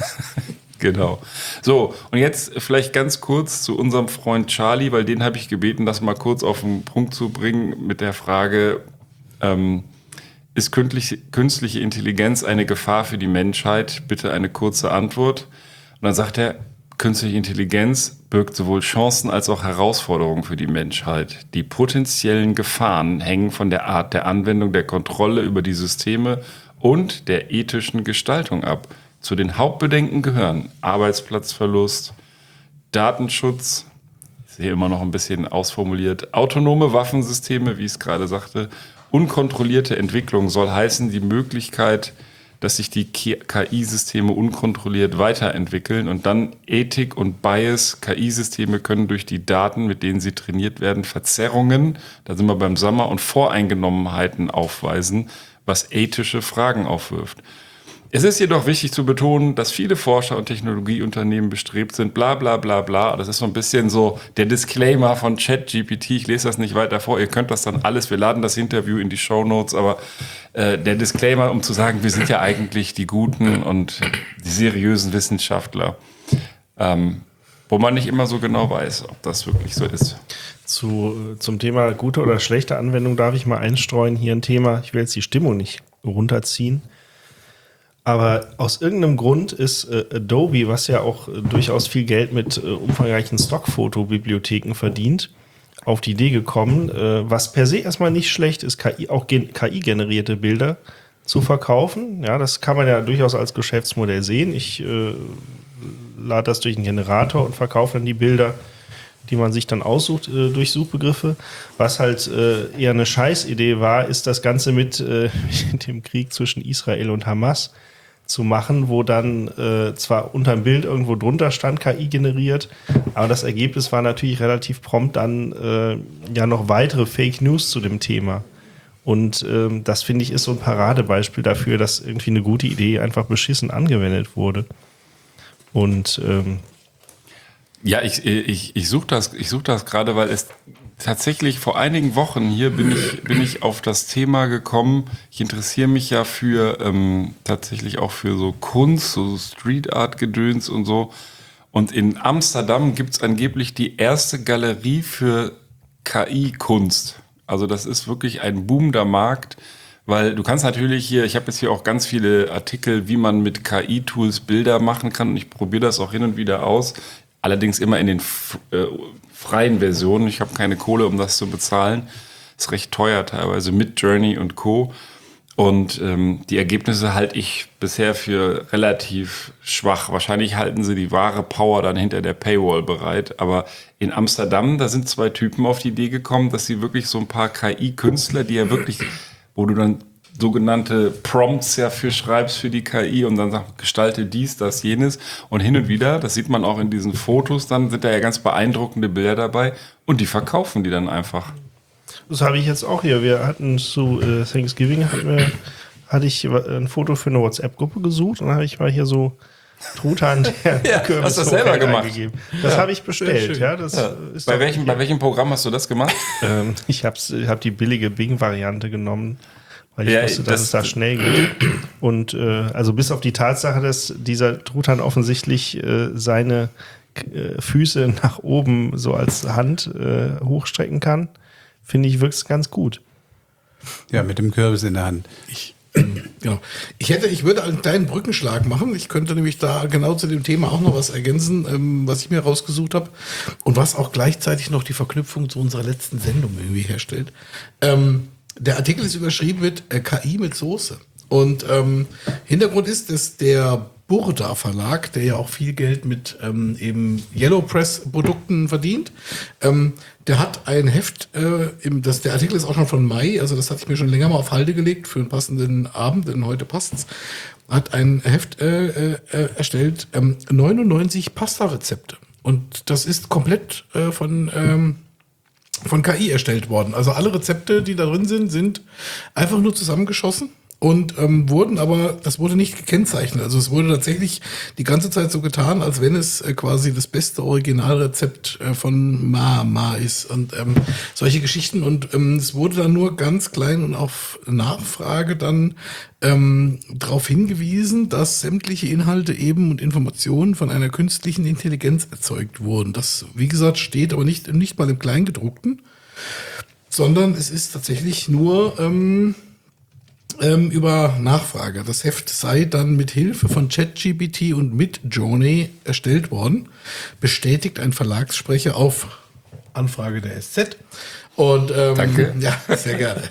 Genau. So, und jetzt vielleicht ganz kurz zu unserem Freund Charlie, weil den habe ich gebeten, das mal kurz auf den Punkt zu bringen mit der Frage, ähm, ist künstliche, künstliche Intelligenz eine Gefahr für die Menschheit? Bitte eine kurze Antwort. Und dann sagt er, künstliche Intelligenz birgt sowohl Chancen als auch Herausforderungen für die Menschheit. Die potenziellen Gefahren hängen von der Art der Anwendung, der Kontrolle über die Systeme und der ethischen Gestaltung ab. Zu den Hauptbedenken gehören Arbeitsplatzverlust, Datenschutz, ich sehe immer noch ein bisschen ausformuliert, autonome Waffensysteme, wie ich es gerade sagte, unkontrollierte Entwicklung soll heißen, die Möglichkeit, dass sich die K I-Systeme unkontrolliert weiterentwickeln und dann Ethik und Bias. K I-Systeme können durch die Daten, mit denen sie trainiert werden, Verzerrungen, da sind wir beim Sommer, und Voreingenommenheiten aufweisen, was ethische Fragen aufwirft. Es ist jedoch wichtig zu betonen, dass viele Forscher und Technologieunternehmen bestrebt sind, bla bla bla bla. Das ist so ein bisschen so der Disclaimer von ChatGPT. Ich lese das nicht weiter vor. Ihr könnt das dann alles, wir laden das Interview in die Shownotes, aber äh, der Disclaimer, um zu sagen, wir sind ja eigentlich die guten und die seriösen Wissenschaftler. Ähm, wo man nicht immer so genau weiß, ob das wirklich so ist. Zu, zum Thema gute oder schlechte Anwendung darf ich mal einstreuen. Hier ein Thema, ich will jetzt die Stimmung nicht runterziehen. Aber aus irgendeinem Grund ist äh, Adobe, was ja auch äh, durchaus viel Geld mit äh, umfangreichen Stockfotobibliotheken verdient, auf die Idee gekommen, äh, was per se erstmal nicht schlecht ist, K I, auch gen- K I-generierte Bilder zu verkaufen. Ja, das kann man ja durchaus als Geschäftsmodell sehen. Ich äh, lade das durch einen Generator und verkaufe dann die Bilder, die man sich dann aussucht äh, durch Suchbegriffe. Was halt äh, eher eine Scheißidee war, ist das Ganze mit, äh, mit dem Krieg zwischen Israel und Hamas zu machen, wo dann äh, zwar unter dem Bild irgendwo drunter stand, K I generiert, aber das Ergebnis war natürlich relativ prompt dann äh, ja noch weitere Fake News zu dem Thema. Und ähm, das, finde ich, ist so ein Paradebeispiel dafür, dass irgendwie eine gute Idee einfach beschissen angewendet wurde. Und ähm, ja, ich, ich, ich suche das, ich such das gerade, weil es tatsächlich vor einigen Wochen hier bin ich, bin ich auf das Thema gekommen. Ich interessiere mich ja für ähm, tatsächlich auch für so Kunst, so Street Art Gedöns und so. Und in Amsterdam gibt's angeblich die erste Galerie für K I-Kunst. Also das ist wirklich ein boomender Markt, weil du kannst natürlich hier, ich habe jetzt hier auch ganz viele Artikel, wie man mit K I-Tools Bilder machen kann, und ich probiere das auch hin und wieder aus. Allerdings immer in den f- äh, freien Versionen. Ich habe keine Kohle, um das zu bezahlen. Ist recht teuer teilweise mit Journey und Co. Und ähm, die Ergebnisse halte ich bisher für relativ schwach. Wahrscheinlich halten sie die wahre Power dann hinter der Paywall bereit. Aber in Amsterdam, da sind zwei Typen auf die Idee gekommen, dass sie wirklich so ein paar K I-Künstler, die ja wirklich, wo du dann sogenannte Prompts ja für schreibst für die K I und dann sagst, gestalte dies, das, jenes, und hin und wieder, das sieht man auch in diesen Fotos, dann sind da ja ganz beeindruckende Bilder dabei und die verkaufen die dann einfach. das habe ich jetzt auch hier. Wir hatten zu äh, Thanksgiving hatten wir, hatte ich ein Foto für eine WhatsApp-Gruppe gesucht und dann habe ich mal hier so Truthahn der Ja, Kürbis hast du das selber gemacht? eingegeben. Das Ja, habe ich bestellt. Ja, das Ja. ist Bei doch- welchem, bei welchem Programm hast du das gemacht? Ähm, ich habe hab die billige Bing-Variante genommen, weil ich Ja, wusste, dass das- es da schnell geht. Und äh, also bis auf die Tatsache, dass dieser Truthahn offensichtlich äh, seine äh, Füße nach oben so als Hand äh, hochstrecken kann, finde ich, wirkt es ganz gut. Ja, mit dem Kürbis in der Hand. Ich, ähm, genau. Ich hätte, ich würde einen kleinen Brückenschlag machen. Ich könnte nämlich da genau zu dem Thema auch noch was ergänzen, ähm, was ich mir rausgesucht habe und was auch gleichzeitig noch die Verknüpfung zu unserer letzten Sendung irgendwie herstellt. Ähm, der Artikel ist überschrieben mit äh, K I mit Soße. Und ähm, Hintergrund ist, dass der Burda Verlag, der ja auch viel Geld mit ähm, eben Yellow Press Produkten verdient, ähm, der hat ein Heft, äh, im, das, der Artikel ist auch schon von Mai, also das hatte ich mir schon länger mal auf Halde gelegt für einen passenden Abend, denn heute passt's, hat ein Heft äh, äh, erstellt, ähm, neunundneunzig Pasta-Rezepte. Und das ist komplett äh, von... Ähm, von K I erstellt worden. Also alle Rezepte, die da drin sind, sind einfach nur zusammengeschossen und ähm, wurden aber, das wurde nicht gekennzeichnet. Also es wurde tatsächlich die ganze Zeit so getan, als wenn es äh, quasi das beste Originalrezept äh, von Mama ist und ähm, solche Geschichten. Und ähm, es wurde dann nur ganz klein und auf Nachfrage dann ähm, darauf hingewiesen, dass sämtliche Inhalte eben und Informationen von einer künstlichen Intelligenz erzeugt wurden. Das, wie gesagt, steht aber nicht, nicht mal im Kleingedruckten, sondern es ist tatsächlich nur ähm, ähm, über Nachfrage. Das Heft sei dann mit Hilfe von ChatGPT und Midjourney erstellt worden, bestätigt ein Verlagssprecher auf Anfrage der S Z. Und ähm, Danke. Ja, sehr gerne.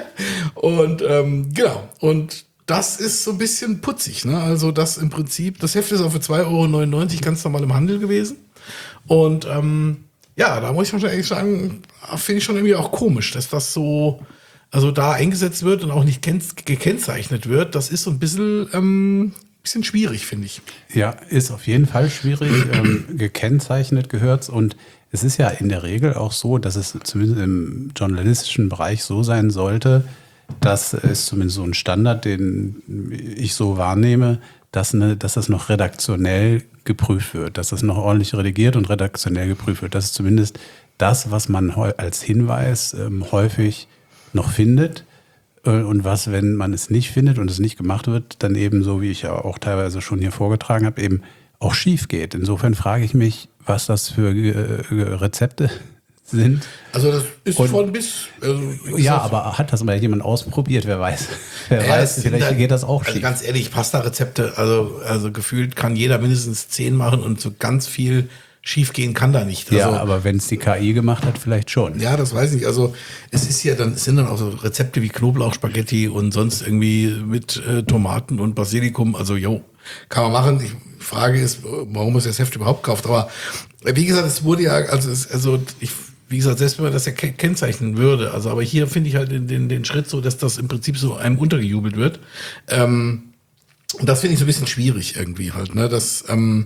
Und ähm, genau. Und das ist so ein bisschen putzig, ne? Also das im Prinzip, das Heft ist auch für zwei Euro neunundneunzig ganz normal im Handel gewesen. Und ähm, ja, da muss ich schon ehrlich sagen, finde ich schon irgendwie auch komisch, dass das so, also da eingesetzt wird und auch nicht gekennzeichnet wird. Das ist so ein bisschen, ähm, bisschen schwierig, finde ich. Ja, ist auf jeden Fall schwierig. ähm, gekennzeichnet gehört's. Und es ist ja in der Regel auch so, dass es zumindest im journalistischen Bereich so sein sollte, dass es zumindest so ein Standard, den ich so wahrnehme, dass, eine, dass das noch redaktionell geprüft wird, dass das noch ordentlich redigiert und redaktionell geprüft wird. Das ist zumindest das, was man als Hinweis ähm, häufig noch findet. Und was, wenn man es nicht findet und es nicht gemacht wird, dann eben, so wie ich ja auch teilweise schon hier vorgetragen habe, eben auch schief geht. Insofern frage ich mich, was das für äh, Rezepte sind. Also das ist und, von bis... Also ja, aber hat das mal jemand ausprobiert? Wer weiß. Wer ja, weiß, vielleicht da, geht das auch also schief. Ganz ehrlich, Pasta-Rezepte, also, also gefühlt kann jeder mindestens zehn machen und so ganz viel schief gehen kann da nicht. Also, ja, aber wenn es die K I gemacht hat, vielleicht schon. Ja, das weiß ich. Also es ist ja dann, es sind dann auch so Rezepte wie Knoblauchspaghetti und sonst irgendwie mit äh, Tomaten und Basilikum. Also jo, kann man machen. Die Frage ist, warum man das Heft überhaupt kauft. Aber wie gesagt, es wurde ja, also, es, also ich, wie gesagt, selbst wenn man das ja kennzeichnen würde, also aber hier finde ich halt den, den, den Schritt so, dass das im Prinzip so einem untergejubelt wird. Ähm, Und das finde ich so ein bisschen schwierig irgendwie halt, ne? Das, ähm,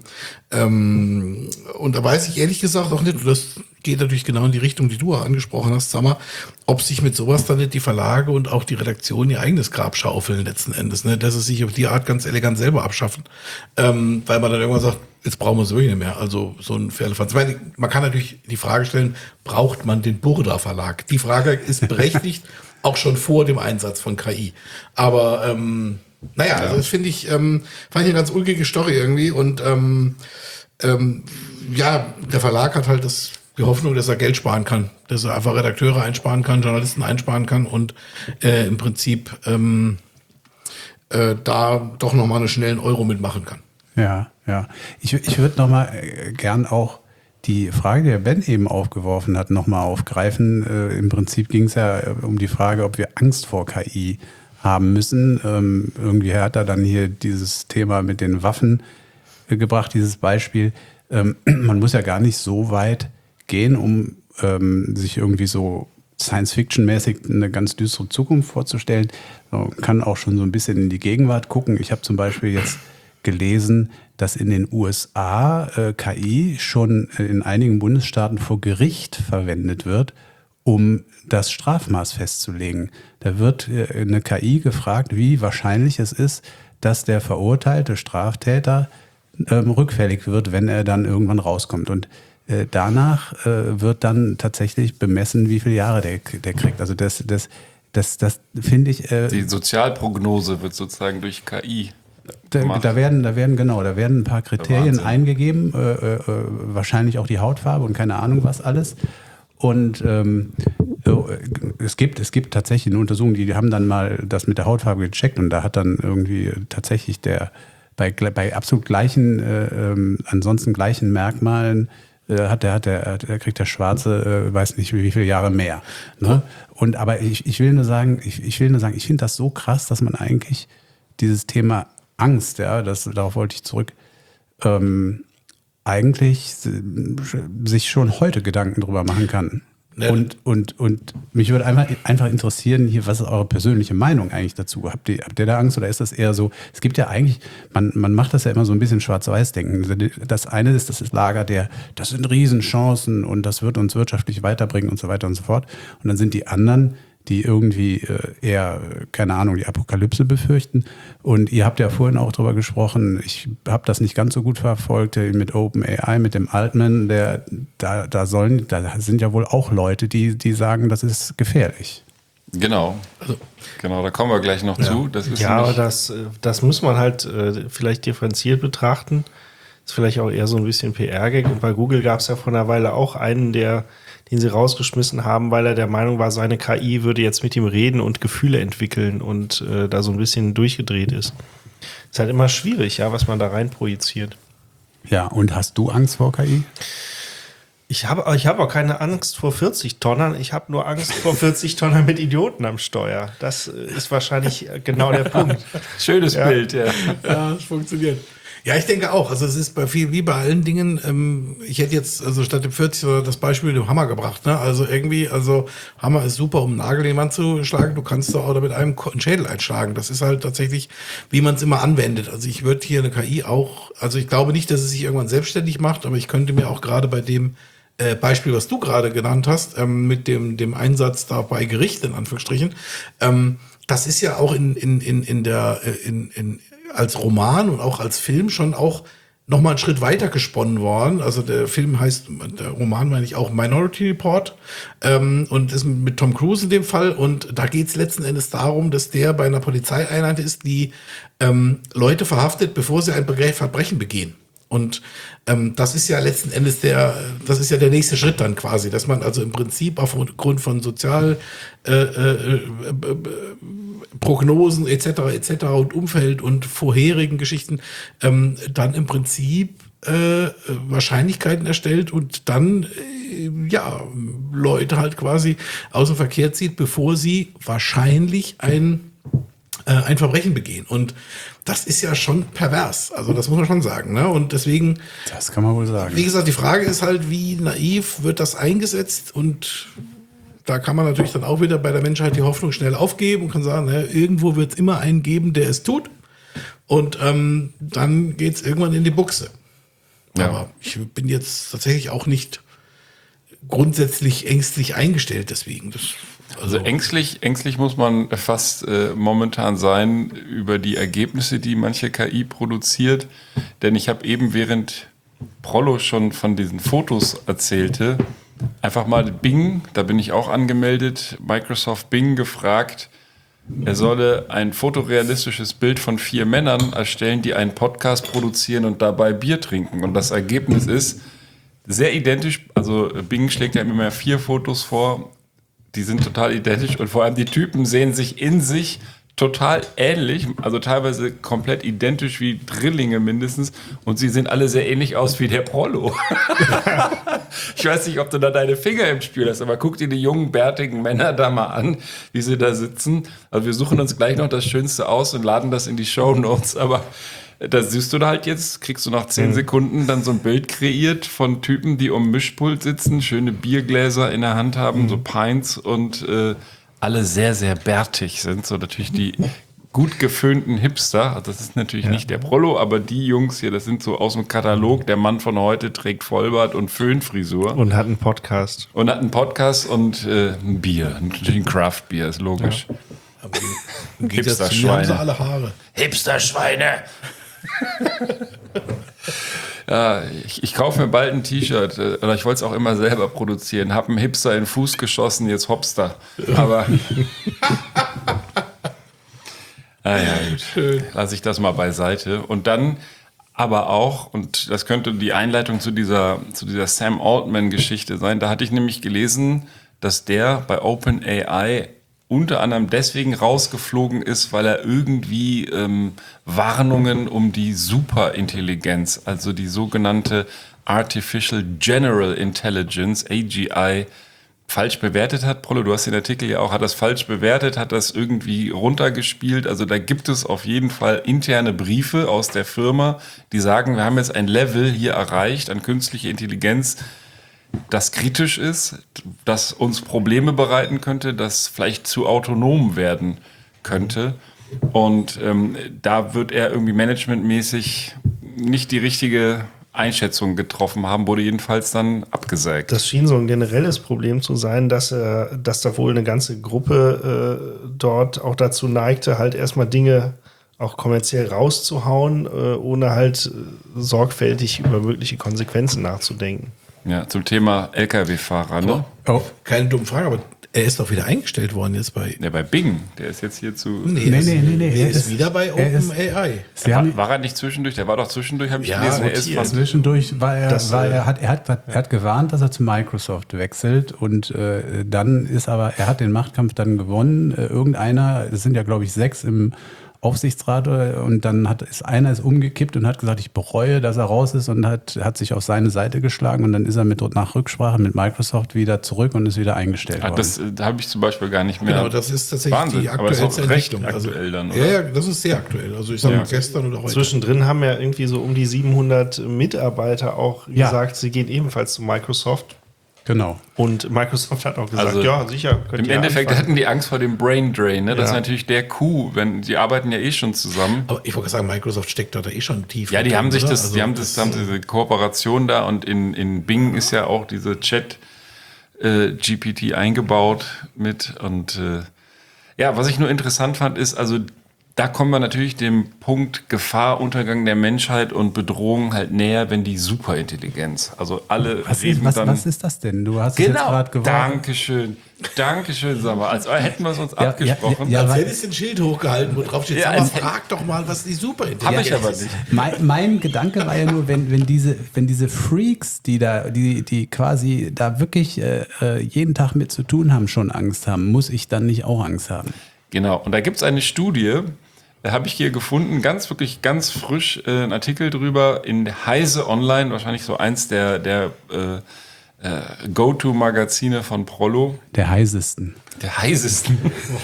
ähm, und da weiß ich ehrlich gesagt auch nicht, und das geht natürlich genau in die Richtung, die du auch angesprochen hast, sag mal, ob sich mit sowas dann nicht die Verlage und auch die Redaktion ihr eigenes Grab schaufeln letzten Endes, ne? Dass es sich auf die Art ganz elegant selber abschaffen. Ähm, weil man dann irgendwann sagt, jetzt brauchen wir es wirklich nicht mehr. Also so ein Pferdefanz. Ich meine, man kann natürlich die Frage stellen, braucht man den Burda Verlag? Die Frage ist berechtigt, auch schon vor dem Einsatz von K I. Aber ähm, naja, also das finde ich, ähm, fand ich eine ganz ulkige Story irgendwie. Und ähm, ähm, ja, der Verlag hat halt das, die Hoffnung, dass er Geld sparen kann. Dass er einfach Redakteure einsparen kann, Journalisten einsparen kann und äh, im Prinzip ähm, äh, da doch nochmal einen schnellen Euro mitmachen kann. Ja, ja. Ich, ich würde nochmal äh, gern auch die Frage, die der Ben eben aufgeworfen hat, nochmal aufgreifen. Äh, Im Prinzip ging es ja um die Frage, ob wir Angst vor K I haben müssen. Ähm, irgendwie hat er dann hier dieses Thema mit den Waffen äh, gebracht, dieses Beispiel. Ähm, man muss ja gar nicht so weit gehen, um ähm, sich irgendwie so Science-Fiction-mäßig eine ganz düstere Zukunft vorzustellen. Man kann auch schon so ein bisschen in die Gegenwart gucken. Ich habe zum Beispiel jetzt gelesen, dass in den U S A äh, K I schon in einigen Bundesstaaten vor Gericht verwendet wird, um das Strafmaß festzulegen. Da wird äh, eine K I gefragt, wie wahrscheinlich es ist, dass der verurteilte Straftäter ähm, rückfällig wird, wenn er dann irgendwann rauskommt. Und äh, danach äh, wird dann tatsächlich bemessen, wie viele Jahre der, der kriegt. Also das, das, das, das finde ich... Äh, Die Sozialprognose wird sozusagen durch K I Da, da werden, da werden genau, da werden ein paar Kriterien eingegeben, äh, äh, wahrscheinlich auch die Hautfarbe und keine Ahnung was alles. Und ähm, es gibt, es gibt tatsächlich eine Untersuchung, die, die haben dann mal das mit der Hautfarbe gecheckt und da hat dann irgendwie tatsächlich der bei, bei absolut gleichen, äh, äh, ansonsten gleichen Merkmalen äh, hat der, hat der, der kriegt der Schwarze, äh, weiß nicht wie viele Jahre mehr. Ne? Und aber ich, ich will nur sagen, ich, ich will nur sagen, ich finde das so krass, dass man eigentlich dieses Thema Angst, ja, das, darauf wollte ich zurück, ähm, eigentlich sich schon heute Gedanken drüber machen kann. Ja. Und, und, und mich würde einfach, einfach interessieren, hier, was ist eure persönliche Meinung eigentlich dazu? Habt ihr, habt ihr da Angst oder ist das eher so, es gibt ja eigentlich, man, man macht das ja immer so ein bisschen Schwarz-Weiß-Denken. Das eine ist, das ist Lager der, das sind Riesenchancen und das wird uns wirtschaftlich weiterbringen und so weiter und so fort. Und dann sind die anderen, die irgendwie äh, eher, keine Ahnung, die Apokalypse befürchten. Und ihr habt ja vorhin auch drüber gesprochen, ich habe das nicht ganz so gut verfolgt, mit OpenAI, mit dem Altman, der, da, da sollen, da sind ja wohl auch Leute, die, die sagen, das ist gefährlich. Genau. Also, genau, da kommen wir gleich noch ja. zu. Das ist ja, aber das, das muss man halt äh, vielleicht differenziert betrachten. Ist vielleicht auch eher so ein bisschen P R-Gag. Und bei Google gab es ja vor einer Weile auch einen, der den sie rausgeschmissen haben, weil er der Meinung war, seine K I würde jetzt mit ihm reden und Gefühle entwickeln und äh, da so ein bisschen durchgedreht ist. Ist halt immer schwierig, ja, was man da rein projiziert. Ja, und hast du Angst vor K I? Ich habe ich hab auch keine Angst vor vierzig Tonnern, ich habe nur Angst vor vierzig Tonnern mit Idioten am Steuer. Das ist wahrscheinlich genau der Punkt. Schönes ja. Bild, ja. Ja, das funktioniert. Ja, ich denke auch. Also es ist bei viel, wie bei allen Dingen, ähm, ich hätte jetzt also statt dem vierzig das Beispiel mit dem Hammer gebracht. Ne? Also irgendwie, also Hammer ist super, um einen Nagel in die Wand zu schlagen. Du kannst doch auch damit einem einen Schädel einschlagen. Das ist halt tatsächlich, wie man es immer anwendet. Also ich würde hier eine K I auch, also ich glaube nicht, dass es sich irgendwann selbstständig macht, aber ich könnte mir auch gerade bei dem äh, Beispiel, was du gerade genannt hast, ähm, mit dem, dem Einsatz da bei Gericht, in Anführungsstrichen, ähm, das ist ja auch in, in, in, in der, in, in, als Roman und auch als Film schon auch noch mal einen Schritt weiter gesponnen worden. Also der Film heißt, der Roman meine ich auch Minority Report ähm, und ist mit Tom Cruise in dem Fall. Und da geht es letzten Endes darum, dass der bei einer Polizeieinheit ist, die ähm, Leute verhaftet, bevor sie ein Verbrechen begehen. Und ähm, das ist ja letzten Endes der, das ist ja der nächste Schritt dann quasi, dass man also im Prinzip aufgrund von Sozial äh, äh, äh, Prognosen et cetera et cetera und Umfeld und vorherigen Geschichten ähm, dann im Prinzip äh, Wahrscheinlichkeiten erstellt und dann äh, ja Leute halt quasi aus dem Verkehr zieht, bevor sie wahrscheinlich ein äh, ein Verbrechen begehen. Und das ist ja schon pervers. Also das muss man schon sagen. Ne? Und deswegen. Das kann man wohl sagen. Wie gesagt, die Frage ist halt, wie naiv wird das eingesetzt? Und da kann man natürlich dann auch wieder bei der Menschheit die Hoffnung schnell aufgeben und kann sagen, naja, irgendwo wird es immer einen geben, der es tut. Und ähm, dann geht es irgendwann in die Buchse. Ja. Aber ich bin jetzt tatsächlich auch nicht grundsätzlich ängstlich eingestellt deswegen. Das, also, also ängstlich, ängstlich muss man fast äh, momentan sein über die Ergebnisse, die manche K I produziert. Denn ich habe eben, während Prollo schon von diesen Fotos erzählte, einfach mal Bing, da bin ich auch angemeldet, Microsoft Bing gefragt, er solle ein fotorealistisches Bild von vier Männern erstellen, die einen Podcast produzieren und dabei Bier trinken. Und das Ergebnis ist sehr identisch, also Bing schlägt ja immer mehr vier Fotos vor, die sind total identisch und vor allem die Typen sehen sich in sich total ähnlich, also teilweise komplett identisch wie Drillinge mindestens und sie sehen alle sehr ähnlich aus wie der Prollo. Ich weiß nicht, ob du da deine Finger im Spiel hast, aber guck dir die jungen, bärtigen Männer da mal an, wie sie da sitzen. Also wir suchen uns gleich noch das Schönste aus und laden das in die Shownotes, aber da siehst du da halt jetzt, kriegst du nach zehn Sekunden dann so ein Bild kreiert von Typen, die um Mischpult sitzen, schöne Biergläser in der Hand haben, so Pints und äh, alle sehr, sehr bärtig sind. So natürlich die gut geföhnten Hipster. Also das ist natürlich ja. nicht der Prollo, aber die Jungs hier, das sind so aus dem Katalog. Der Mann von heute trägt Vollbart und Föhnfrisur. Und hat einen Podcast. Und hat einen Podcast und äh, ein Bier. Natürlich ein Craft-Bier, ist logisch. Ja. Aber im Gegensatz zu mir haben sie alle Haare. Hipster-Schweine! Ja, ich, ich kaufe mir bald ein T-Shirt, oder ich wollte es auch immer selber produzieren. Hab einen Hipster in den Fuß geschossen, jetzt Hopster. Aber ah ja, gut. Lass ich das mal beiseite. Und dann aber auch, und das könnte die Einleitung zu dieser, zu dieser Sam Altman-Geschichte sein, da hatte ich nämlich gelesen, dass der bei OpenAI unter anderem deswegen rausgeflogen ist, weil er irgendwie ähm, Warnungen um die Superintelligenz, also die sogenannte Artificial General Intelligence, A G I, falsch bewertet hat. Prollo, du hast den Artikel ja auch, hat das falsch bewertet, hat das irgendwie runtergespielt. Also da gibt es auf jeden Fall interne Briefe aus der Firma, die sagen, wir haben jetzt ein Level hier erreicht an künstliche Intelligenz, das kritisch ist, das uns Probleme bereiten könnte, das vielleicht zu autonom werden könnte. Und ähm, da wird er irgendwie managementmäßig nicht die richtige Einschätzung getroffen haben, wurde jedenfalls dann abgesägt. Das schien so ein generelles Problem zu sein, dass, äh, dass da wohl eine ganze Gruppe äh, dort auch dazu neigte, halt erstmal Dinge auch kommerziell rauszuhauen, äh, ohne halt äh, sorgfältig über mögliche Konsequenzen nachzudenken. Ja, zum Thema L K W-Fahrer, ne? Oh, keine dumme Frage, aber Er ist doch wieder eingestellt worden jetzt bei... Ja, bei Bing. Der ist jetzt hier zu... Nee, Nee, das- nee, nee, nee, Der er ist ist- wieder bei er ist- OpenAI. Sie War, haben war er nicht zwischendurch? Der war doch zwischendurch, habe ich Ja, gelesen. Er ist notiert. von, Zwischendurch war er, Das, war äh, er, hat, er, hat, er hat gewarnt, dass er zu Microsoft wechselt und äh, dann ist aber, er hat den Machtkampf dann gewonnen. Äh, irgendeiner, es sind ja glaube ich sechs im Aufsichtsrat äh, und dann hat ist einer ist umgekippt und hat gesagt, ich bereue, dass er raus ist und hat, hat sich auf seine Seite geschlagen und dann ist er mit nach Rücksprache mit Microsoft wieder zurück und ist wieder eingestellt ah, worden. das äh, da habe ich zum Beispiel gar nicht mehr. Genau, das ist tatsächlich Wahnsinn, die aber das ist aktuellste auch recht Entwicklung. Also, aktuell dann, oder? ja, ja, das ist sehr aktuell. Also ich sage Ja. gestern oder heute. Zwischendrin haben ja irgendwie so um die siebenhundert Mitarbeiter auch Ja. gesagt, sie gehen ebenfalls zu Microsoft. Genau. Und Microsoft hat auch gesagt, Also, ja, sicher. Könnt Im ihr Endeffekt anfangen. hatten die Angst vor dem Brain Drain. Ne? Das ist Ja. natürlich der Coup, wenn die arbeiten ja eh schon zusammen. Aber ich wollte sagen, Microsoft steckt da eh schon tief. Ja, die drin, haben sich oder? das, Also die haben das, haben diese Kooperation da und in, in Bing ist ja auch diese Chat äh, G P T eingebaut mit und äh, ja, was ich nur interessant fand, ist also da kommen wir natürlich dem Punkt Gefahr, Untergang der Menschheit und Bedrohung halt näher, wenn die Superintelligenz, also alle Was reden ist, was, dann was ist das denn? Du hast es jetzt genau. gerade gewarnt. Dankeschön, Dankeschön, sag mal, als hätten wir es uns Ja, abgesprochen. ja, ja, Als weil- hättest du ein Schild hochgehalten, wo drauf steht, Ja, sag mal, als- frag doch mal, was die Superintelligenz Hab ich aber ist. nicht. Mein, mein Gedanke war ja nur, wenn, wenn, diese, wenn diese Freaks, die da, die, die quasi da wirklich äh, äh, jeden Tag mit zu tun haben, schon Angst haben, muss ich dann nicht auch Angst haben? Genau, und da gibt es eine Studie, da habe ich hier gefunden, ganz wirklich ganz frisch, äh, ein Artikel drüber in Heise Online, wahrscheinlich so eins der, der äh, äh, Go-To-Magazine von Prollo, Der heißesten. der heisesten.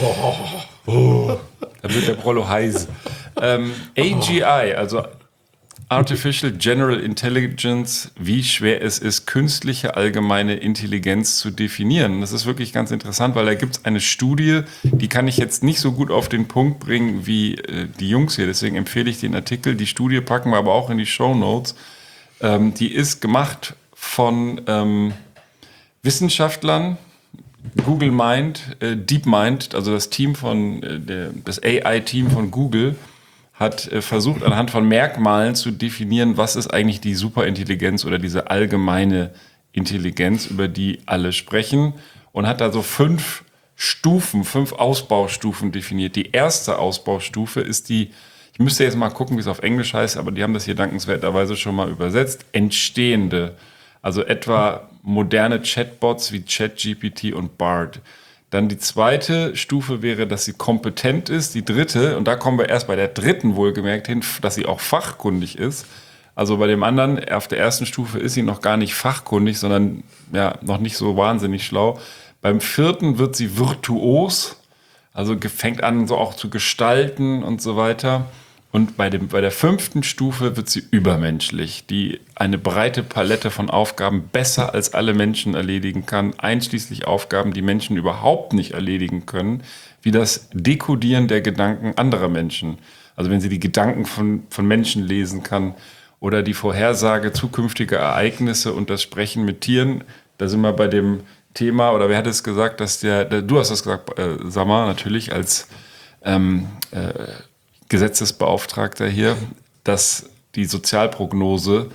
Oh. Da wird der Prollo heiß. Ähm, A G I, also Artificial General Intelligence, wie schwer es ist, künstliche allgemeine Intelligenz zu definieren. Das ist wirklich ganz interessant, weil da gibt es eine Studie, die kann ich jetzt nicht so gut auf den Punkt bringen wie äh, die Jungs hier. Deswegen empfehle ich den Artikel. Die Studie packen wir aber auch in die Shownotes. Ähm, die ist gemacht von ähm, Wissenschaftlern, Google Mind, äh, DeepMind, also das Team von äh, der, das A I-Team von Google, hat äh, versucht, anhand von Merkmalen zu definieren, was ist eigentlich die Superintelligenz oder diese allgemeine Intelligenz, über die alle sprechen, und hat da so fünf Stufen, fünf Ausbaustufen definiert. Die erste Ausbaustufe ist die, ich müsste jetzt mal gucken, wie es auf Englisch heißt, aber die haben das hier dankenswerterweise schon mal übersetzt, entstehende. Also etwa moderne Chatbots wie ChatGPT und Bard. Dann die zweite Stufe wäre, dass sie kompetent ist. Die dritte, und da kommen wir erst bei der dritten wohlgemerkt hin, dass sie auch fachkundig ist. Also bei dem anderen, auf der ersten Stufe ist sie noch gar nicht fachkundig, sondern ja, noch nicht so wahnsinnig schlau. Beim vierten wird sie virtuos, also fängt an, so auch zu gestalten und so weiter. Und bei, dem, bei der fünften Stufe wird sie übermenschlich, die eine breite Palette von Aufgaben besser als alle Menschen erledigen kann, einschließlich Aufgaben, die Menschen überhaupt nicht erledigen können, wie das Dekodieren der Gedanken anderer Menschen. Also wenn sie die Gedanken von, von Menschen lesen kann oder die Vorhersage zukünftiger Ereignisse und das Sprechen mit Tieren. Da sind wir bei dem Thema, oder wer hat es gesagt, dass der, der du hast das gesagt, äh, Samar, natürlich als ähm, äh, Gesetzesbeauftragter hier, dass die Sozialprognose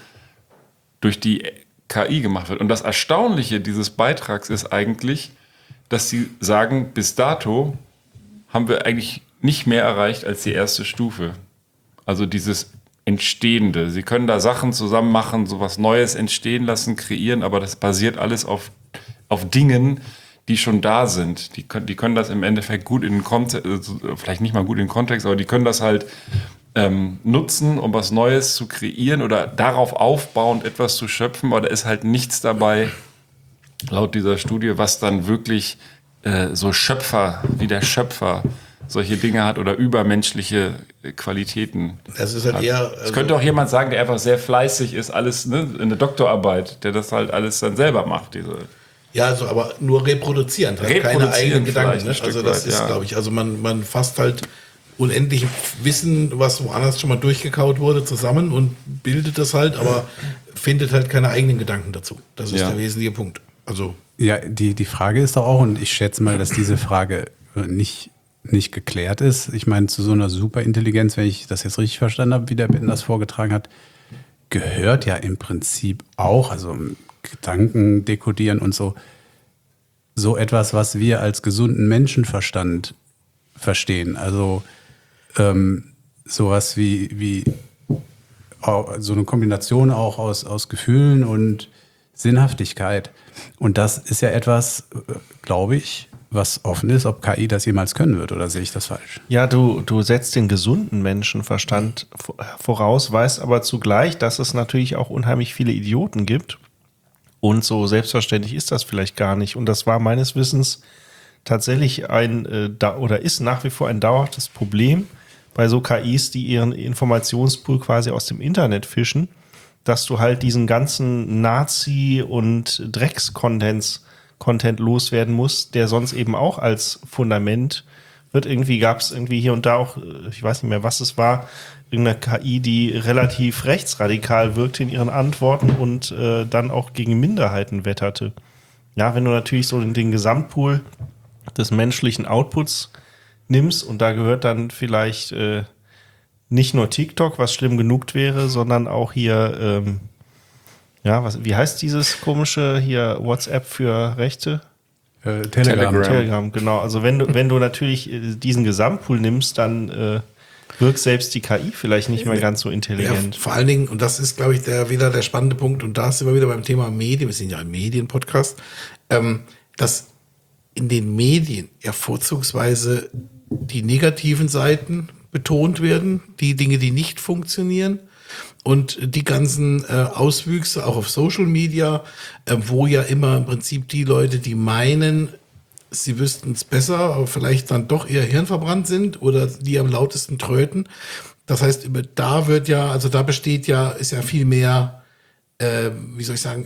durch die K I gemacht wird. Und das Erstaunliche dieses Beitrags ist eigentlich, dass sie sagen, bis dato haben wir eigentlich nicht mehr erreicht als die erste Stufe. Also dieses Entstehende. Sie können da Sachen zusammen machen, so was Neues entstehen lassen, kreieren, aber das basiert alles auf, auf Dingen, die schon da sind. Die können, die können das im Endeffekt gut in den Kontext, vielleicht nicht mal gut in den Kontext, aber die können das halt ähm, nutzen, um was Neues zu kreieren oder darauf aufbauend etwas zu schöpfen, aber da ist halt nichts dabei, laut dieser Studie, was dann wirklich äh, so Schöpfer, wie der Schöpfer solche Dinge hat oder übermenschliche Qualitäten. Das ist halt hat. eher. Es könnte auch jemand sagen, der einfach sehr fleißig ist, alles, ne, eine Doktorarbeit, der das halt alles dann selber macht, diese. Ja, also aber nur reproduzierend, halt keine Reproduzieren eigenen Gedanken. vielleicht ein Ne? Stück Also das weit, ist, ja. glaube ich, also man, man fasst halt unendlich Wissen, was woanders schon mal durchgekaut wurde, zusammen und bildet das halt, aber findet halt keine eigenen Gedanken dazu. Das ist Ja. der wesentliche Punkt. Also Ja, die, die Frage ist doch auch, und ich schätze mal, dass diese Frage äh, nicht, nicht geklärt ist. Ich meine, zu so einer Superintelligenz, wenn ich das jetzt richtig verstanden habe, wie der Ben das vorgetragen hat, gehört ja im Prinzip auch, also Gedanken dekodieren und so, so etwas, was wir als gesunden Menschenverstand verstehen. Also ähm, sowas wie, wie so eine Kombination auch aus, aus Gefühlen und Sinnhaftigkeit. Und das ist ja etwas, glaube ich, was offen ist, ob K I das jemals können wird, oder sehe ich das falsch? Ja, du, du setzt den gesunden Menschenverstand voraus, weißt aber zugleich, dass es natürlich auch unheimlich viele Idioten gibt. Und so selbstverständlich ist das vielleicht gar nicht. Und das war meines Wissens tatsächlich ein, äh, da, oder ist nach wie vor ein dauerhaftes Problem bei so K Is, die ihren Informationspool quasi aus dem Internet fischen, dass du halt diesen ganzen Nazi- und Drecks-Content Content loswerden musst, der sonst eben auch als Fundament wird. Irgendwie gab es irgendwie hier und da auch, ich weiß nicht mehr, was es war, irgendeine K I, die relativ rechtsradikal wirkte in ihren Antworten und äh, dann auch gegen Minderheiten wetterte. Ja, wenn du natürlich so den, den Gesamtpool des menschlichen Outputs nimmst und da gehört dann vielleicht äh, nicht nur TikTok, was schlimm genug wäre, sondern auch hier, ähm, ja, was, wie heißt dieses komische hier WhatsApp für Rechte? Äh, Telegram. Telegram. Telegram, genau. Also wenn du, wenn du natürlich äh, diesen Gesamtpool nimmst, dann äh, wirkt selbst die K I vielleicht nicht mehr ganz so intelligent. Ja, vor allen Dingen, und das ist, glaube ich, der, wieder der spannende Punkt, und da sind wir wieder beim Thema Medien, wir sind ja ein Medienpodcast, ähm, dass in den Medien ja vorzugsweise die negativen Seiten betont werden, die Dinge, die nicht funktionieren, und die ganzen äh, Auswüchse auch auf Social Media, äh, wo ja immer im Prinzip die Leute, die meinen, sie wüssten es besser, aber vielleicht dann doch eher hirnverbrannt sind oder die am lautesten tröten. Das heißt, über da wird ja, also da besteht ja, ist ja viel mehr, äh, wie soll ich sagen,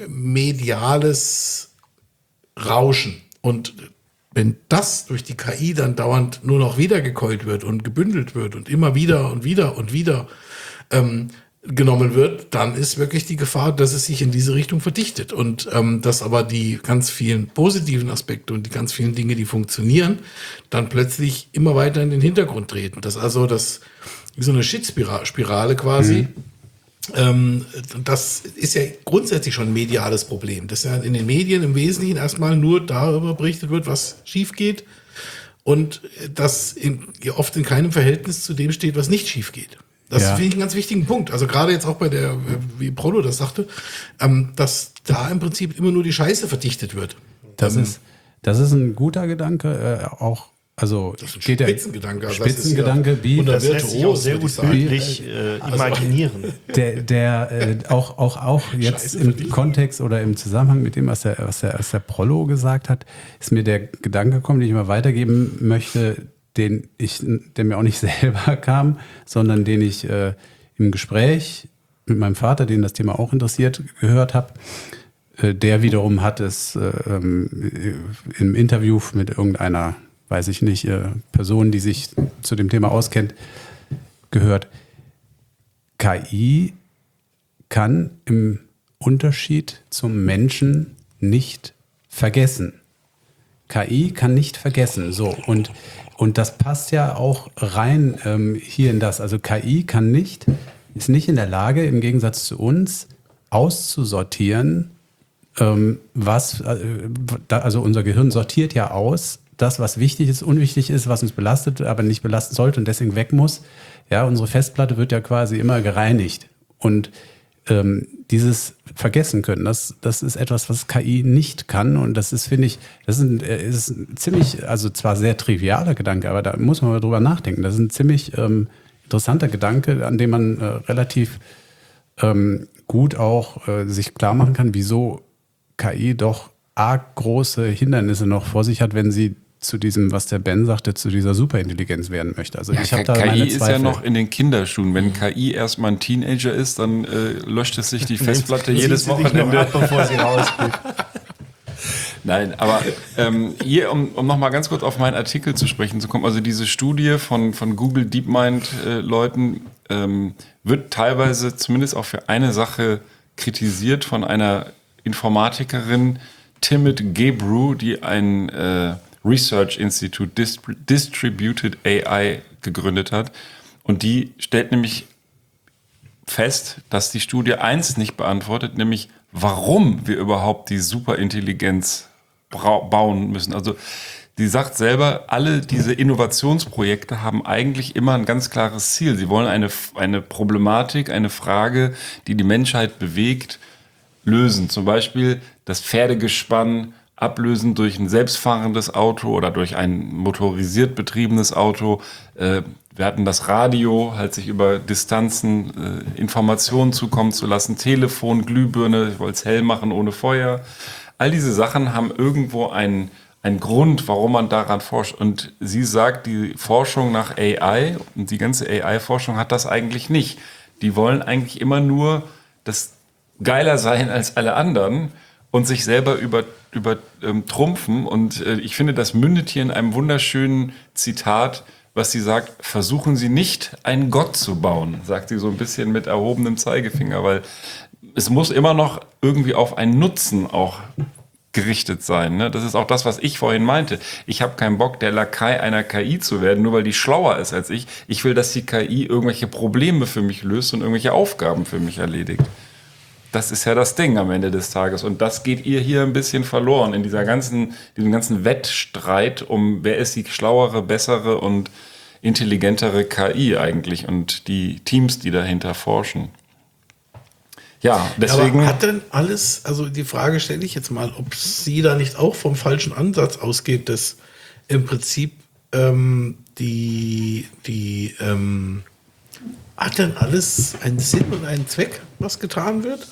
mediales Rauschen. Und wenn das durch die K I dann dauernd nur noch wiedergekeult wird und gebündelt wird und immer wieder und wieder und wieder ähm, genommen wird, dann ist wirklich die Gefahr, dass es sich in diese Richtung verdichtet und ähm, dass aber die ganz vielen positiven Aspekte und die ganz vielen Dinge, die funktionieren, dann plötzlich immer weiter in den Hintergrund treten. Das ist also das, wie so eine Shit-Spirale quasi. Mhm. Ähm, das ist ja grundsätzlich schon ein mediales Problem, dass ja in den Medien im Wesentlichen erstmal nur darüber berichtet wird, was schief geht und das in, oft in keinem Verhältnis zu dem steht, was nicht schief geht. Das ja. finde ich einen ganz wichtigen Punkt. Also gerade jetzt auch bei der, wie Prolo das sagte, ähm, dass da im Prinzip immer nur die Scheiße verdichtet wird. Das ähm, ist, das ist ein guter Gedanke, äh, auch, also das ist ein geht Spitzengedanke. Also Spitzengedanke, ja, und das lässt sich auch sehr gut bildlich äh, also, imaginieren. Der, der äh, auch, auch, auch jetzt Scheiße im verdient. Kontext oder im Zusammenhang mit dem, was der, was der, was der Prollo gesagt hat, ist mir der Gedanke gekommen, den ich mal weitergeben möchte, den ich, der mir auch nicht selber kam, sondern den ich äh, im Gespräch mit meinem Vater, den das Thema auch interessiert, gehört habe. Äh, der wiederum hat es äh, ähm, im Interview mit irgendeiner, weiß ich nicht, äh, Person, die sich zu dem Thema auskennt, gehört. K I kann im Unterschied zum Menschen nicht vergessen. K I kann nicht vergessen. So, und Und das passt ja auch rein ähm, hier in das. Also K I kann nicht, ist nicht in der Lage, im Gegensatz zu uns, auszusortieren, ähm, was, äh, da, also unser Gehirn sortiert ja aus, das, was wichtig ist, unwichtig ist, was uns belastet, aber nicht belasten sollte und deswegen weg muss. Ja, unsere Festplatte wird ja quasi immer gereinigt. Und ähm, dieses Vergessen können, das, das ist etwas, was K I nicht kann. Und das ist, finde ich, das ist ein, ist ein ziemlich, also zwar sehr trivialer Gedanke, aber da muss man mal drüber nachdenken. Das ist ein ziemlich ähm, interessanter Gedanke, an dem man äh, relativ ähm, gut auch äh, sich klar machen kann, wieso K I doch arg große Hindernisse noch vor sich hat, wenn sie zu diesem, was der Ben sagte, zu dieser Superintelligenz werden möchte. Also ja, ich habe da K I meine ist Zweifel. ja noch in den Kinderschuhen. Wenn K I erstmal ein Teenager ist, dann äh, löscht es sich die Festplatte jedes Wochenende. Ab, bevor sie rausgeht. Nein, aber ähm, hier, um, um nochmal ganz kurz auf meinen Artikel zu sprechen zu kommen, also diese Studie von, von Google DeepMind-Leuten äh, ähm, wird teilweise zumindest auch für eine Sache kritisiert von einer Informatikerin, Timid Gebru, die ein äh, Research Institute Dist- Distributed A I gegründet hat. Und die stellt nämlich fest, dass die Studie eins nicht beantwortet, nämlich warum wir überhaupt die Superintelligenz bauen müssen. Also die sagt selber, alle diese Innovationsprojekte haben eigentlich immer ein ganz klares Ziel. Sie wollen eine, eine Problematik, eine Frage, die die Menschheit bewegt, lösen. Zum Beispiel das Pferdegespann ablösen durch ein selbstfahrendes Auto oder durch ein motorisiert betriebenes Auto. Äh, wir hatten das Radio, halt sich über Distanzen äh, Informationen zukommen zu lassen. Telefon, Glühbirne, ich wollte es hell machen ohne Feuer. All diese Sachen haben irgendwo einen Ein Grund, warum man daran forscht. Und sie sagt, die Forschung nach A I und die ganze A I-Forschung hat das eigentlich nicht. Die wollen eigentlich immer nur das geiler sein als alle anderen und sich selber über, über ähm, trumpfen. Und äh, ich finde, das mündet hier in einem wunderschönen Zitat, was sie sagt: Versuchen Sie nicht, einen Gott zu bauen, sagt sie so ein bisschen mit erhobenem Zeigefinger, weil es muss immer noch irgendwie auf einen Nutzen auch gerichtet sein. Ne? Das ist auch das, was ich vorhin meinte. Ich habe keinen Bock, der Lakai einer K I zu werden, nur weil die schlauer ist als ich. Ich will, dass die K I irgendwelche Probleme für mich löst und irgendwelche Aufgaben für mich erledigt. Das ist ja das Ding am Ende des Tages. Und das geht ihr hier ein bisschen verloren in dieser ganzen, diesem ganzen Wettstreit um, wer ist die schlauere, bessere und intelligentere K I eigentlich und die Teams, die dahinter forschen. Ja, deswegen. Aber hat denn alles, also die Frage stelle ich jetzt mal, ob sie da nicht auch vom falschen Ansatz ausgeht, dass im Prinzip ähm, die, die ähm, hat denn alles einen Sinn und einen Zweck, was getan wird?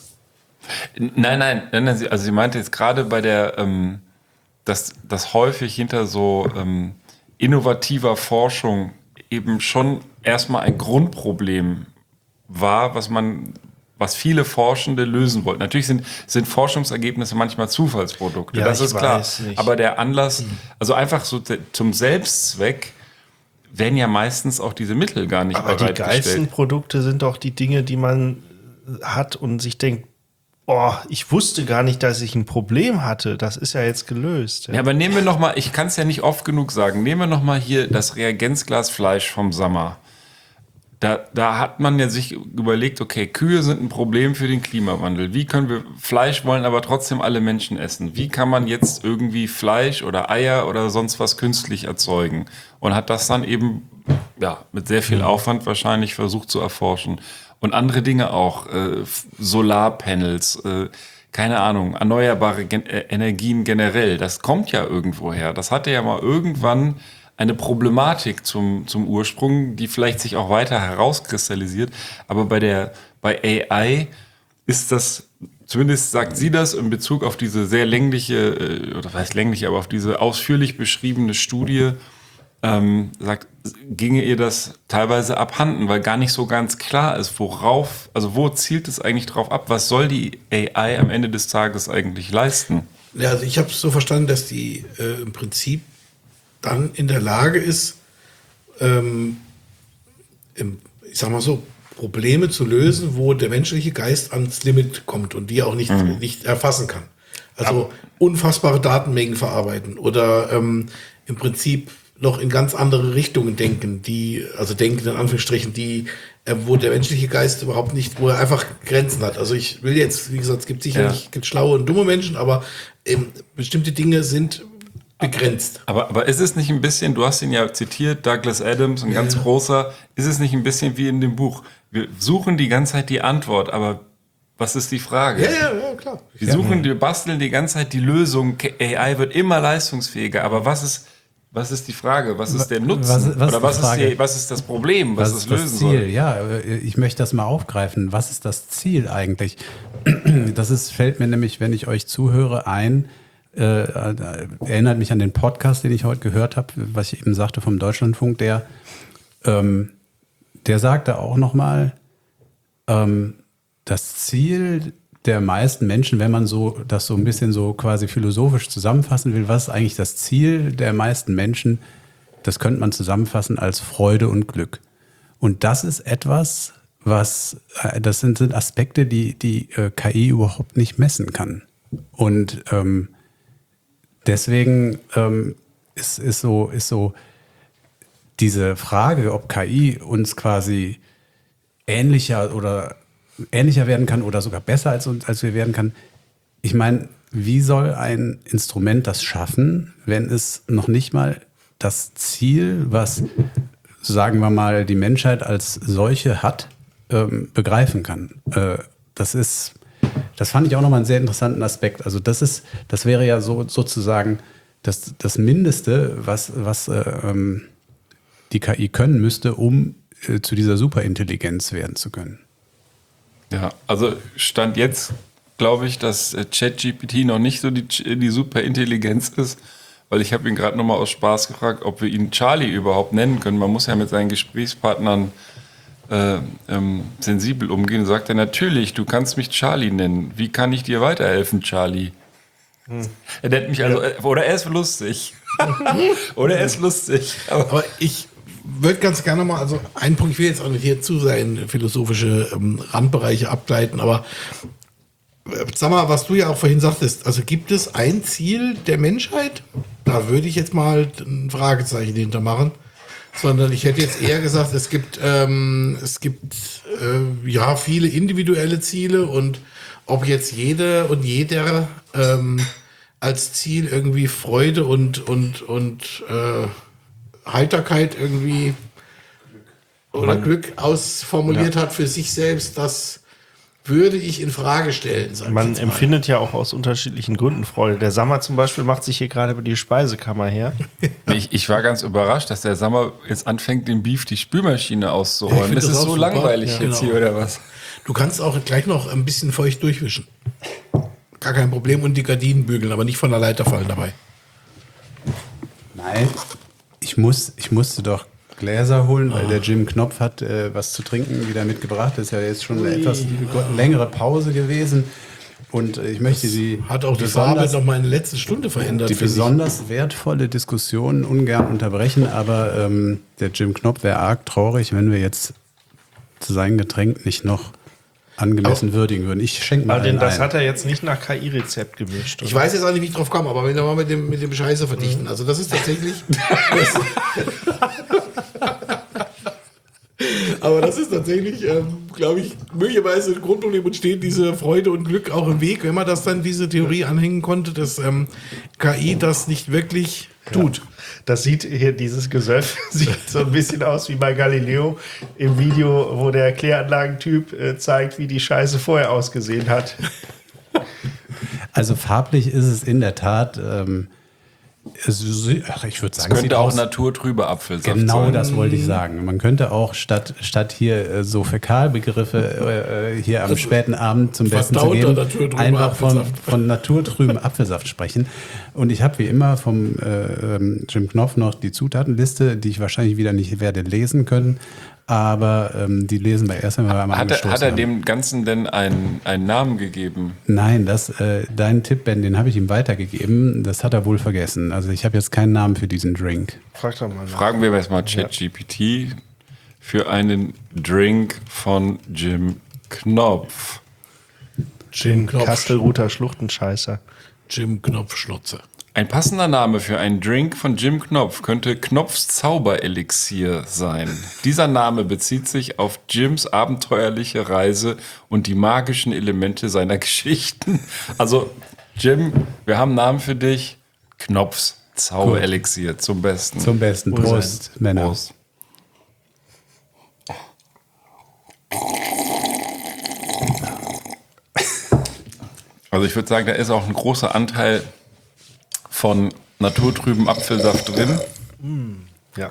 Nein, nein, nein, nein, also sie meinte jetzt gerade bei der, ähm, dass, dass häufig hinter so ähm, innovativer Forschung eben schon erstmal ein Grundproblem war, was man was viele Forschende lösen wollten. Natürlich sind, sind Forschungsergebnisse manchmal Zufallsprodukte, Ja, das ich ist klar. weiß nicht. Aber der Anlass, also einfach so te- zum Selbstzweck, werden ja meistens auch diese Mittel gar nicht Aber die geilsten bereitgestellt. Produkte sind doch die Dinge, die man hat und sich denkt, oh, ich wusste gar nicht, dass ich ein Problem hatte. Das ist ja jetzt gelöst. Ja, aber nehmen wir noch mal, ich kann es ja nicht oft genug sagen, nehmen wir noch mal hier das Reagenzglas Fleisch vom Sommer. Da, da hat man ja sich überlegt, okay, Kühe sind ein Problem für den Klimawandel. Wie können wir, Fleisch wollen aber trotzdem alle Menschen essen. Wie kann man jetzt irgendwie Fleisch oder Eier oder sonst was künstlich erzeugen? Und hat das dann eben, ja, mit sehr viel Aufwand wahrscheinlich versucht zu erforschen. Und andere Dinge auch, äh, Solarpanels, äh, keine Ahnung, erneuerbare Gen- äh, Energien generell. Das kommt ja irgendwo her. Das hatte ja mal irgendwann eine Problematik zum, zum Ursprung, die vielleicht sich auch weiter herauskristallisiert. Aber bei der, bei A I ist das, zumindest sagt sie das in Bezug auf diese sehr längliche, oder was heißt länglich, aber auf diese ausführlich beschriebene Studie, ähm, sagt, ginge ihr das teilweise abhanden, weil gar nicht so ganz klar ist, worauf, also wo zielt es eigentlich drauf ab? Was soll die A I am Ende des Tages eigentlich leisten? Ja, also ich habe es so verstanden, dass die äh, im Prinzip dann in der Lage ist, ähm, im, ich sag mal so, Probleme zu lösen, wo der menschliche Geist ans Limit kommt und die er auch nicht, mhm. nicht erfassen kann. Also unfassbare Datenmengen verarbeiten oder ähm, im Prinzip noch in ganz andere Richtungen denken, die, also denken in Anführungsstrichen, die, äh, wo der menschliche Geist überhaupt nicht, wo er einfach Grenzen hat. Also ich will jetzt, wie gesagt, es gibt sicherlich ja. schlaue und dumme Menschen, aber ähm, bestimmte Dinge sind begrenzt. Aber, aber ist es nicht ein bisschen, du hast ihn ja zitiert, Douglas Adams, ein ja, ganz ja. großer, ist es nicht ein bisschen wie in dem Buch? Wir suchen die ganze Zeit die Antwort, aber was ist die Frage? Ja, ja, ja, klar. Wir suchen, wir basteln die ganze Zeit die Lösung. A I wird immer leistungsfähiger, aber was ist, was ist die Frage? Was ist der Nutzen? Was, was Oder was ist, ist, die, was ist das Problem, was, was es lösen das Ziel? soll? Ja, ich möchte das mal aufgreifen. Was ist das Ziel eigentlich? Das ist, fällt mir nämlich, wenn ich euch zuhöre, ein, Äh, erinnert mich an den Podcast, den ich heute gehört habe, was ich eben sagte vom Deutschlandfunk, der, ähm, der sagte auch nochmal, ähm, das Ziel der meisten Menschen, wenn man so das so ein bisschen so quasi philosophisch zusammenfassen will, was ist eigentlich das Ziel der meisten Menschen, das könnte man zusammenfassen als Freude und Glück. Und das ist etwas, was, das sind, sind Aspekte, die die äh, K I überhaupt nicht messen kann. Und ähm, Deswegen ähm, ist, ist, so, ist so diese Frage, ob K I uns quasi ähnlicher oder ähnlicher werden kann oder sogar besser als, uns, als wir werden kann. Ich meine, wie soll ein Instrument das schaffen, wenn es noch nicht mal das Ziel, was, sagen wir mal, die Menschheit als solche hat, ähm, begreifen kann? Äh, das ist, das fand ich auch nochmal einen sehr interessanten Aspekt. Also das ist, das wäre ja so sozusagen das, das Mindeste, was, was äh, ähm, die K I können müsste, um äh, zu dieser Superintelligenz werden zu können. Ja, also Stand jetzt glaube ich, dass äh, ChatGPT noch nicht so die, die Superintelligenz ist, weil ich habe ihn gerade nochmal aus Spaß gefragt, ob wir ihn Charlie überhaupt nennen können. Man muss ja mit seinen Gesprächspartnern äh, ähm, sensibel umgehen. Und sagt er, natürlich, du kannst mich Charlie nennen. Wie kann ich dir weiterhelfen, Charlie? Hm. Er nennt mich also, äh, oder er ist lustig. oder er ist lustig. Aber, Aber ich würde ganz gerne mal, also einen Punkt, ich will jetzt auch nicht hier zu sein, philosophische ähm, Randbereiche abgleiten, aber äh, sag mal, was du ja auch vorhin sagtest, also gibt es ein Ziel der Menschheit? Da würde ich jetzt mal ein Fragezeichen hintermachen, sondern ich hätte jetzt eher gesagt, es gibt, ähm, es gibt äh, ja viele individuelle Ziele und ob jetzt jede und jeder ähm, als Ziel irgendwie Freude und, und, und äh, Heiterkeit irgendwie oder Glück ausformuliert ja. hat für sich selbst, das würde ich in Frage stellen. Man empfindet ja auch aus unterschiedlichen Gründen Freude. Der Sammer zum Beispiel macht sich hier gerade über die Speisekammer her. ich, ich war ganz überrascht, dass der Sammer jetzt anfängt, dem Beef die Spülmaschine auszuräumen. Ja, das, das ist so super. langweilig ja, jetzt genau. hier, oder was? Du kannst auch gleich noch ein bisschen feucht durchwischen. Gar kein Problem. Und die Gardinen bügeln, aber nicht von der Leiter fallen dabei. Nein. Ich, muss, ich musste doch Gläser holen, weil der Jim Knopf hat äh, was zu trinken wieder mitgebracht. Das ist ja jetzt schon eine etwas längere Pause gewesen. Und äh, ich möchte die. Hat auch die Farbe noch mal in der letzten Stunde verändert. Die besonders ich. wertvolle Diskussion ungern unterbrechen, aber ähm, der Jim Knopf wäre arg traurig, wenn wir jetzt zu seinem Getränk nicht noch angemessen aber, würdigen würden. Ich schenke mal den, Das ein. hat er jetzt nicht nach K I-Rezept gemischt. Ich weiß jetzt auch nicht, wie ich drauf komme, aber wenn wir mal mit dem, mit dem Scheiße verdichten. Also das ist tatsächlich... das, aber das ist tatsächlich, ähm, glaube ich, möglicherweise ein Grundproblem und steht diese Freude und Glück auch im Weg, wenn man das dann diese Theorie anhängen konnte, dass ähm, K I das nicht wirklich tut. Ja. Das sieht hier, dieses Gesöff sieht so ein bisschen aus wie bei Galileo im Video, wo der Kläranlagentyp äh, zeigt, wie die Scheiße vorher ausgesehen hat. Also farblich ist es in der Tat, ähm, es, ach, ich würde sagen, es könnte auch aus, naturtrübe Apfelsaft genau sein. Genau das Mhm. wollte ich sagen. Man könnte auch statt, statt hier äh, so Fäkalbegriffe äh, hier am also späten Abend zum Besten zu geben, einfach von, von naturtrüben Apfelsaft sprechen. Und ich habe wie immer vom äh, Jim Knopf noch die Zutatenliste, die ich wahrscheinlich wieder nicht werde lesen können. Aber ähm, die lesen wir erst, wenn wir einmal angestoßen haben. Hat er haben. dem Ganzen denn einen, einen Namen gegeben? Nein, das, äh, deinen Tipp, Ben, den habe ich ihm weitergegeben. Das hat er wohl vergessen. Also ich habe jetzt keinen Namen für diesen Drink. Frag doch mal. Fragen wir erstmal ChatGPT ja. für einen Drink von Jim Knopf. Jim Knopf. Kastelruther Schluchtenscheißer. Jim Knopf Schlotze. Ein passender Name für einen Drink von Jim Knopf könnte Knopfs Zauberelixier sein. Dieser Name bezieht sich auf Jims abenteuerliche Reise und die magischen Elemente seiner Geschichten. Also, Jim, wir haben einen Namen für dich. Knopfs Zauberelixier. Zum Besten. Zum Besten. Prost, Prost Männer. Prost. Also, ich würde sagen, da ist auch ein großer Anteil von naturtrüben Apfelsaft drin. Mm, ja.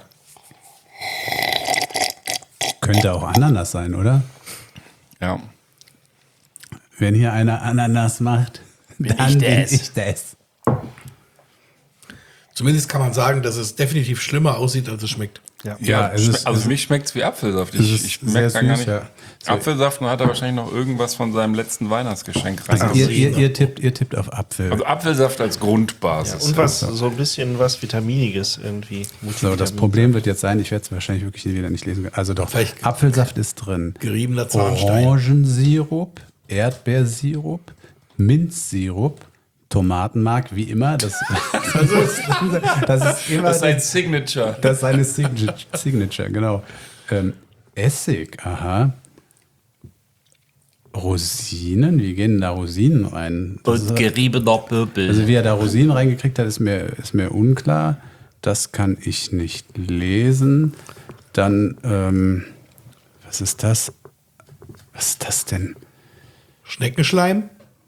Könnte auch Ananas sein, oder? Ja. Wenn hier einer Ananas macht, bin dann ich bin das. ich das. Zumindest kann man sagen, dass es definitiv schlimmer aussieht, als es schmeckt. Ja, ja es ist, also für mich schmeckt es wie Apfelsaft. Ich, ich merke da gar nicht. Ja. Apfelsaft, und hat er wahrscheinlich noch irgendwas von seinem letzten Weihnachtsgeschenk rein. Also ihr, ihr, ihr, tippt, ihr tippt auf Apfel. Also Apfelsaft als Grundbasis. Ja, und was, so ein bisschen was Vitaminiges irgendwie. So, das Problem wird jetzt sein, ich werde es wahrscheinlich wirklich wieder nicht lesen können. Also doch, Vielleicht Apfelsaft ist drin. Geriebener Zahnstein. Orangensirup, Erdbeersirup, Minzsirup, Tomatenmark, wie immer. Das, das, ist, das ist immer. Das ist sein Signature. Das ist seine Signature, Signature genau. Ähm, Essig, aha. Rosinen? Wie gehen da Rosinen rein? Das Und ist- geriebener Pöbel. Also wie er da Rosinen reingekriegt hat, ist mir, ist mir unklar. Das kann ich nicht lesen. Dann, ähm, was ist das? Was ist das denn? Schneckenschleim?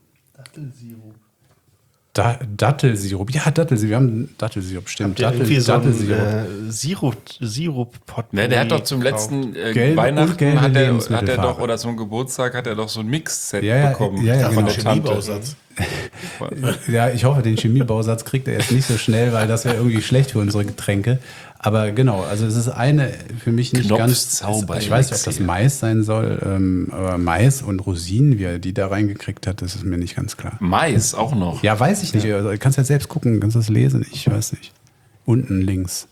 Da, Dattelsirup. Ja, Dattelsirup. Wir haben Dattelsirup, stimmt. Der Dattel, irgendwie so ein Dattelsirup. äh, Sirup, Sirup Ne, der hat doch zum letzten äh, Gelbe und Weihnachten gelbe hat er, hat er Lebensmittelfarbe. doch, oder zum Geburtstag hat er doch so ein Mix-Set Ja, ja, bekommen. ja, ja, von genau. der Tante. Chemiebausatz. Ja, ich hoffe, den Chemiebausatz kriegt er jetzt nicht so schnell, weil das wäre irgendwie schlecht für unsere Getränke. Aber genau, also es ist eine für mich nicht Knopfs ganz. Zauber- Ich weiß nicht, ob das Mais sein soll, ähm, aber Mais und Rosinen, wie er die da reingekriegt hat, das ist mir nicht ganz klar. Mais auch noch. Ja, weiß ich nicht. Also, du kannst ja selbst gucken, kannst das lesen. Ich weiß nicht. Unten links.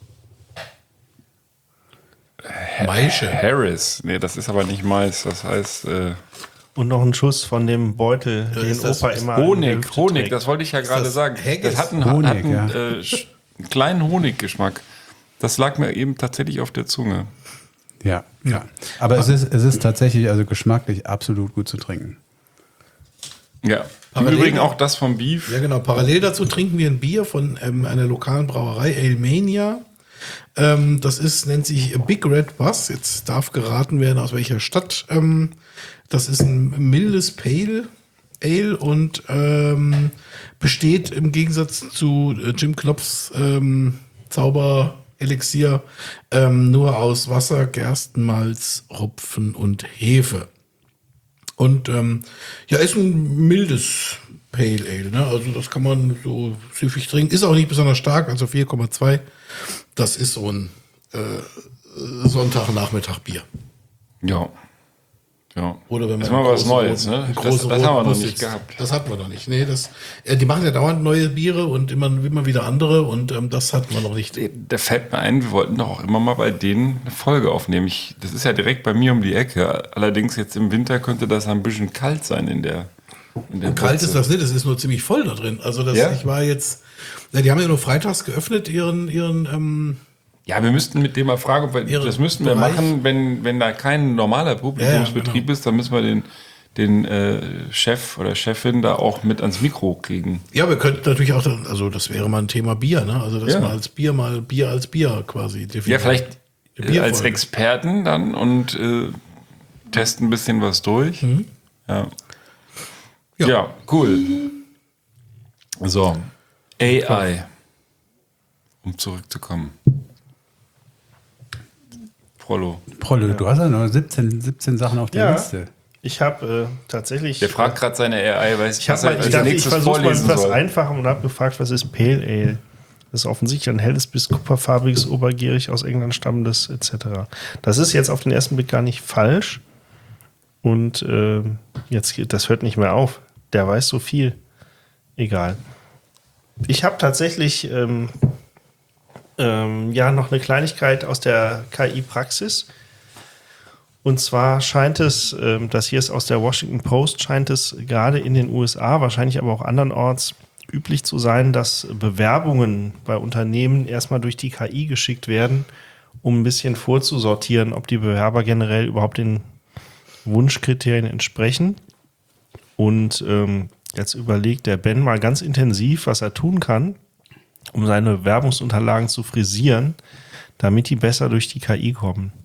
Maische. Harris. Nee, das ist aber nicht Mais. Das heißt äh, Und noch ein Schuss von dem Beutel, den ist das- Opa ist immer an der Honig. Hüfte Honig, trägt. das wollte ich ja gerade das sagen. Haggis? Das hat einen, Honig, hat einen, ja. äh, sch- einen kleinen Honiggeschmack. Das lag mir eben tatsächlich auf der Zunge. Ja, ja. Aber es ist, es ist tatsächlich also geschmacklich absolut gut zu trinken. Ja. Im Parallel- Übrigen auch das vom Beef. Ja, genau. Parallel dazu trinken wir ein Bier von ähm, einer lokalen Brauerei, Alemania. Ähm, das ist, nennt sich Big Red Bus. Jetzt darf geraten werden, aus welcher Stadt. Ähm, das ist ein mildes Pale Ale und ähm, besteht im Gegensatz zu äh, Jim Knopfs ähm, Zauber-Elixier ähm, nur aus Wasser, Gerstenmalz, Hopfen und Hefe. Und ähm, ja, ist ein mildes Pale Ale, ne? Also das kann man so süffig trinken. Ist auch nicht besonders stark, also vier Komma zwei. Das ist so ein äh, Sonntagnachmittag-Bier. Ja. Ja. Oder wenn man das ist mal einen was großen Neues, roten- ne? einen Das, großen das haben wir roten noch Bus nicht sitzt. gehabt. Das hatten wir noch nicht. Nee, das, äh, die machen ja dauernd neue Biere und immer, immer wieder andere und ähm, das hatten wir noch nicht. Da fällt mir ein, wir wollten doch auch immer mal bei denen eine Folge aufnehmen. Ich, das ist ja direkt bei mir um die Ecke. Allerdings jetzt im Winter könnte das ein bisschen kalt sein in der, in der Und kalt Butze. ist das nicht, es ist nur ziemlich voll da drin. Also das, Ja? ich war jetzt, ja, die haben ja nur freitags geöffnet, ihren, ihren, ähm, Ja, wir müssten mit dem mal fragen, ob wir, Ihre das müssten wir Bereich? machen, wenn, wenn da kein normaler Publikumsbetrieb Ja, ja, genau. ist, dann müssen wir den, den äh, Chef oder Chefin da auch mit ans Mikro kriegen. ja, wir könnten natürlich auch, dann- also das wäre mal ein Thema Bier, ne? Also das Ja. mal als Bier, mal Bier als Bier quasi definiert. Ja, vielleicht Eine äh, als Bierfolge. Experten dann und äh, testen ein bisschen was durch. Mhm. Ja. Ja. Ja. cool. So, A I, um zurückzukommen. Prollo. Prollo, du hast ja noch siebzehn, siebzehn Sachen auf der Ja. Liste. Ich habe äh, tatsächlich. Der fragt gerade seine A I, weiß Ich, hab was er mal, ich, als dachte, ich nächstes versuche mal vorlesen etwas soll. einfacher und habe gefragt, was ist Pale Ale? Das ist offensichtlich ein helles bis kupferfarbiges, obergärig aus England stammendes et cetera. Das ist jetzt auf den ersten Blick gar nicht falsch. Und äh, jetzt geht, das hört nicht mehr auf. Der weiß so viel. Egal. Ich habe tatsächlich ähm, ähm, ja noch eine Kleinigkeit aus der K I-Praxis. Und zwar scheint es, ähm, das hier ist aus der Washington Post, scheint es gerade in den U S A, wahrscheinlich aber auch andernorts, üblich zu sein, dass Bewerbungen bei Unternehmen erstmal durch die K I geschickt werden, um ein bisschen vorzusortieren, ob die Bewerber generell überhaupt den Wunschkriterien entsprechen. Und ähm, jetzt überlegt der Ben mal ganz intensiv, was er tun kann, um seine Bewerbungsunterlagen zu frisieren, damit die besser durch die K I kommen.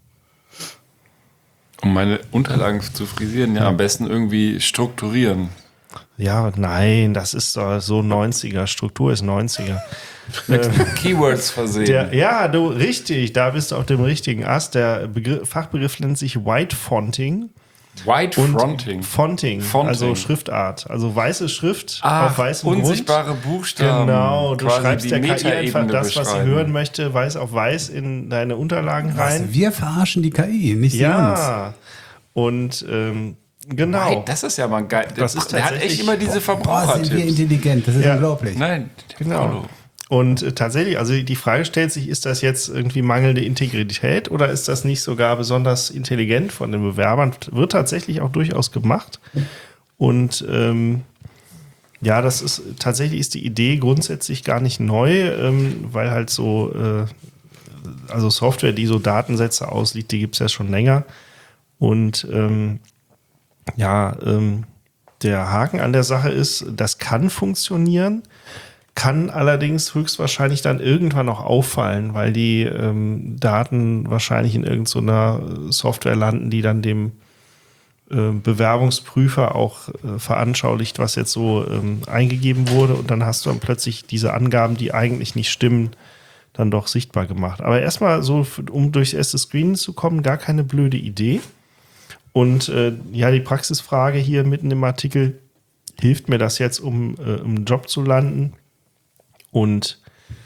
Um meine Unterlagen zu frisieren, ja, am besten irgendwie strukturieren. Ja, nein, das ist doch so neunziger. Struktur ist neunziger. Mit Keywords versehen. Der, ja, du, richtig, da bist du auf dem richtigen Ast. Der Begriff, Fachbegriff nennt sich White Fonting. White Und Fronting. Fonting, Fonting. also Schriftart. Also weiße Schrift Ach, auf weißem unsichtbare Grund. Buchstaben. Genau, du Quasi schreibst die der K I einfach Metaebene das, was sie beschreiben. hören möchte, weiß auf weiß in deine Unterlagen rein. Wir verarschen die K I, nicht sie uns. Ja, und ähm, genau. Hey, das ist ja mal geil. Das ist der hat echt tatsächlich- immer diese Boah, sind wir Verbrauchertipps. intelligent, das ist Ja. unglaublich. Nein, Genau. Und äh, tatsächlich, also die Frage stellt sich, ist das jetzt irgendwie mangelnde Integrität oder ist das nicht sogar besonders intelligent von den Bewerbern? Wird tatsächlich auch durchaus gemacht. Und ähm, ja, das ist tatsächlich ist die Idee grundsätzlich gar nicht neu, ähm, weil halt so, äh, also Software, die so Datensätze ausliest, die gibt es ja schon länger. Und ähm, Ja, ähm, der Haken an der Sache ist, das kann funktionieren, kann allerdings höchstwahrscheinlich dann irgendwann noch auffallen, weil die ähm, Daten wahrscheinlich in irgendeiner Software landen, die dann dem äh, Bewerbungsprüfer auch äh, veranschaulicht, was jetzt so ähm, eingegeben wurde. Und dann hast du dann plötzlich diese Angaben, die eigentlich nicht stimmen, dann doch sichtbar gemacht. Aber erstmal so, um durchs erste Screening zu kommen, gar keine blöde Idee. Und äh, ja, die Praxisfrage hier mitten im Artikel, hilft mir das jetzt, um äh, im Job zu landen? Und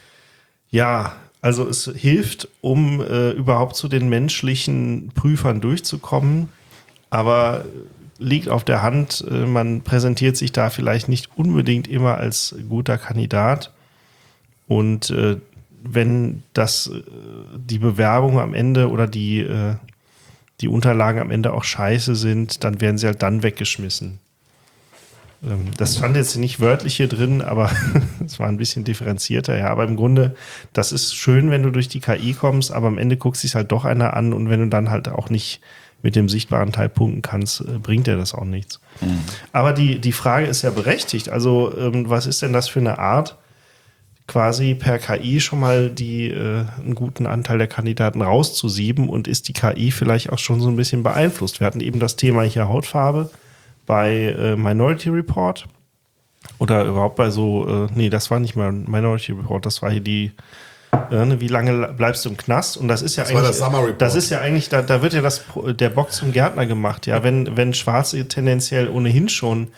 ja, also es hilft, um äh, überhaupt zu den menschlichen Prüfern durchzukommen, aber liegt auf der Hand, äh, man präsentiert sich da vielleicht nicht unbedingt immer als guter Kandidat. Und äh, wenn das äh, die Bewerbung am Ende oder die äh, die Unterlagen am Ende auch scheiße sind, dann werden sie halt dann weggeschmissen. Ähm, das stand jetzt nicht wörtlich hier drin, aber es war ein bisschen differenzierter. Ja, aber im Grunde, das ist schön, wenn du durch die K I kommst, aber am Ende guckt sich halt doch einer an und wenn du dann halt auch nicht mit dem sichtbaren Teil punkten kannst, äh, bringt dir das auch nichts. Mhm. Aber die, die Frage ist ja berechtigt. Also ähm, was ist denn das für eine Art, quasi per K I schon mal die äh, einen guten Anteil der Kandidaten rauszusieben und ist die K I vielleicht auch schon so ein bisschen beeinflusst. Wir hatten eben das Thema hier Hautfarbe bei äh, Minority Report oder überhaupt bei so, äh, nee, das war nicht mal Minority Report, das war hier die, äh, wie lange bleibst du im Knast? Und das ist ja das eigentlich, war das Summer Report. Das ist ja eigentlich, da, da wird ja das, der Bock zum Gärtner gemacht, ja, wenn, wenn Schwarze tendenziell ohnehin schon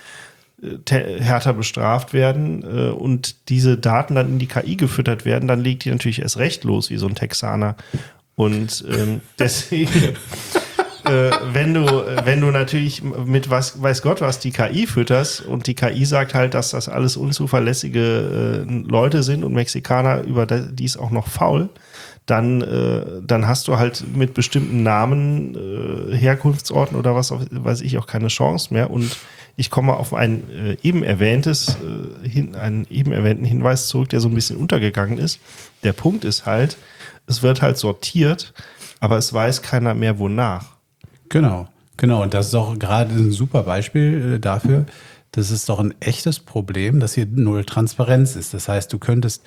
härter bestraft werden äh, und diese Daten dann in die K I gefüttert werden, dann legt die natürlich erst recht los, wie so ein Texaner. Und ähm, deswegen, äh, wenn du, wenn du natürlich mit was, weiß Gott was die K I fütterst und die K I sagt halt, dass das alles unzuverlässige äh, Leute sind und Mexikaner über dies auch noch faul, dann, äh, dann hast du halt mit bestimmten Namen, äh, Herkunftsorten oder was auch, weiß ich auch keine Chance mehr. Und ich komme auf ein äh, eben erwähntes, äh, hin, einen eben erwähnten Hinweis zurück, der so ein bisschen untergegangen ist. Der Punkt ist halt, es wird halt sortiert, aber es weiß keiner mehr wonach. Genau, genau. Und das ist auch gerade ein super Beispiel äh, dafür. Das ist doch ein echtes Problem, dass hier null Transparenz ist. Das heißt, du könntest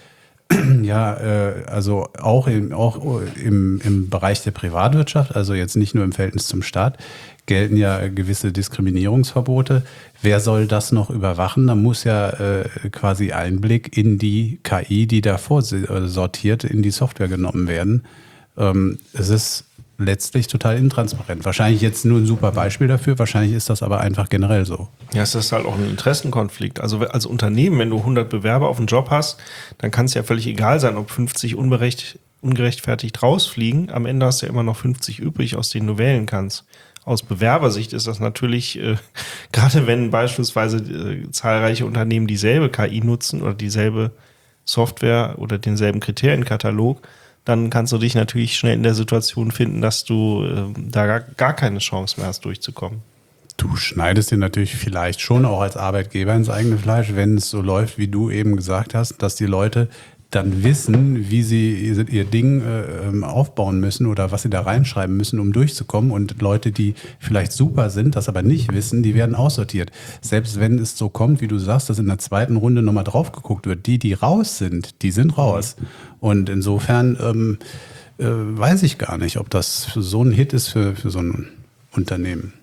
ja, äh, also auch, im, auch im, im Bereich der Privatwirtschaft, also jetzt nicht nur im Verhältnis zum Staat, gelten ja gewisse Diskriminierungsverbote. Wer soll das noch überwachen? Da muss ja äh, quasi Einblick in die K I, die davor sortiert, in die Software genommen werden. Ähm, es ist letztlich total intransparent. Wahrscheinlich jetzt nur ein super Beispiel dafür, wahrscheinlich ist das aber einfach generell so. Ja, es ist halt auch ein Interessenkonflikt. Also als Unternehmen, wenn du hundert Bewerber auf einen Job hast, dann kann es ja völlig egal sein, ob fünfzig unberecht, ungerechtfertigt rausfliegen. Am Ende hast du ja immer noch fünfzig übrig, aus denen du wählen kannst. Aus Bewerbersicht ist das natürlich, äh, gerade wenn beispielsweise äh, zahlreiche Unternehmen dieselbe K I nutzen oder dieselbe Software oder denselben Kriterienkatalog, dann kannst du dich natürlich schnell in der Situation finden, dass du äh, da gar, gar keine Chance mehr hast, durchzukommen. Du schneidest dir natürlich vielleicht schon auch als Arbeitgeber ins eigene Fleisch, wenn es so läuft, wie du eben gesagt hast, dass die Leute dann wissen, wie sie ihr Ding äh, aufbauen müssen oder was sie da reinschreiben müssen, um durchzukommen. Und Leute, die vielleicht super sind, das aber nicht wissen, die werden aussortiert. Selbst wenn es so kommt, wie du sagst, dass in der zweiten Runde nochmal drauf geguckt wird, die, die raus sind, die sind raus. Und insofern ähm, äh, weiß ich gar nicht, ob das so ein Hit ist für, für so ein Unternehmen.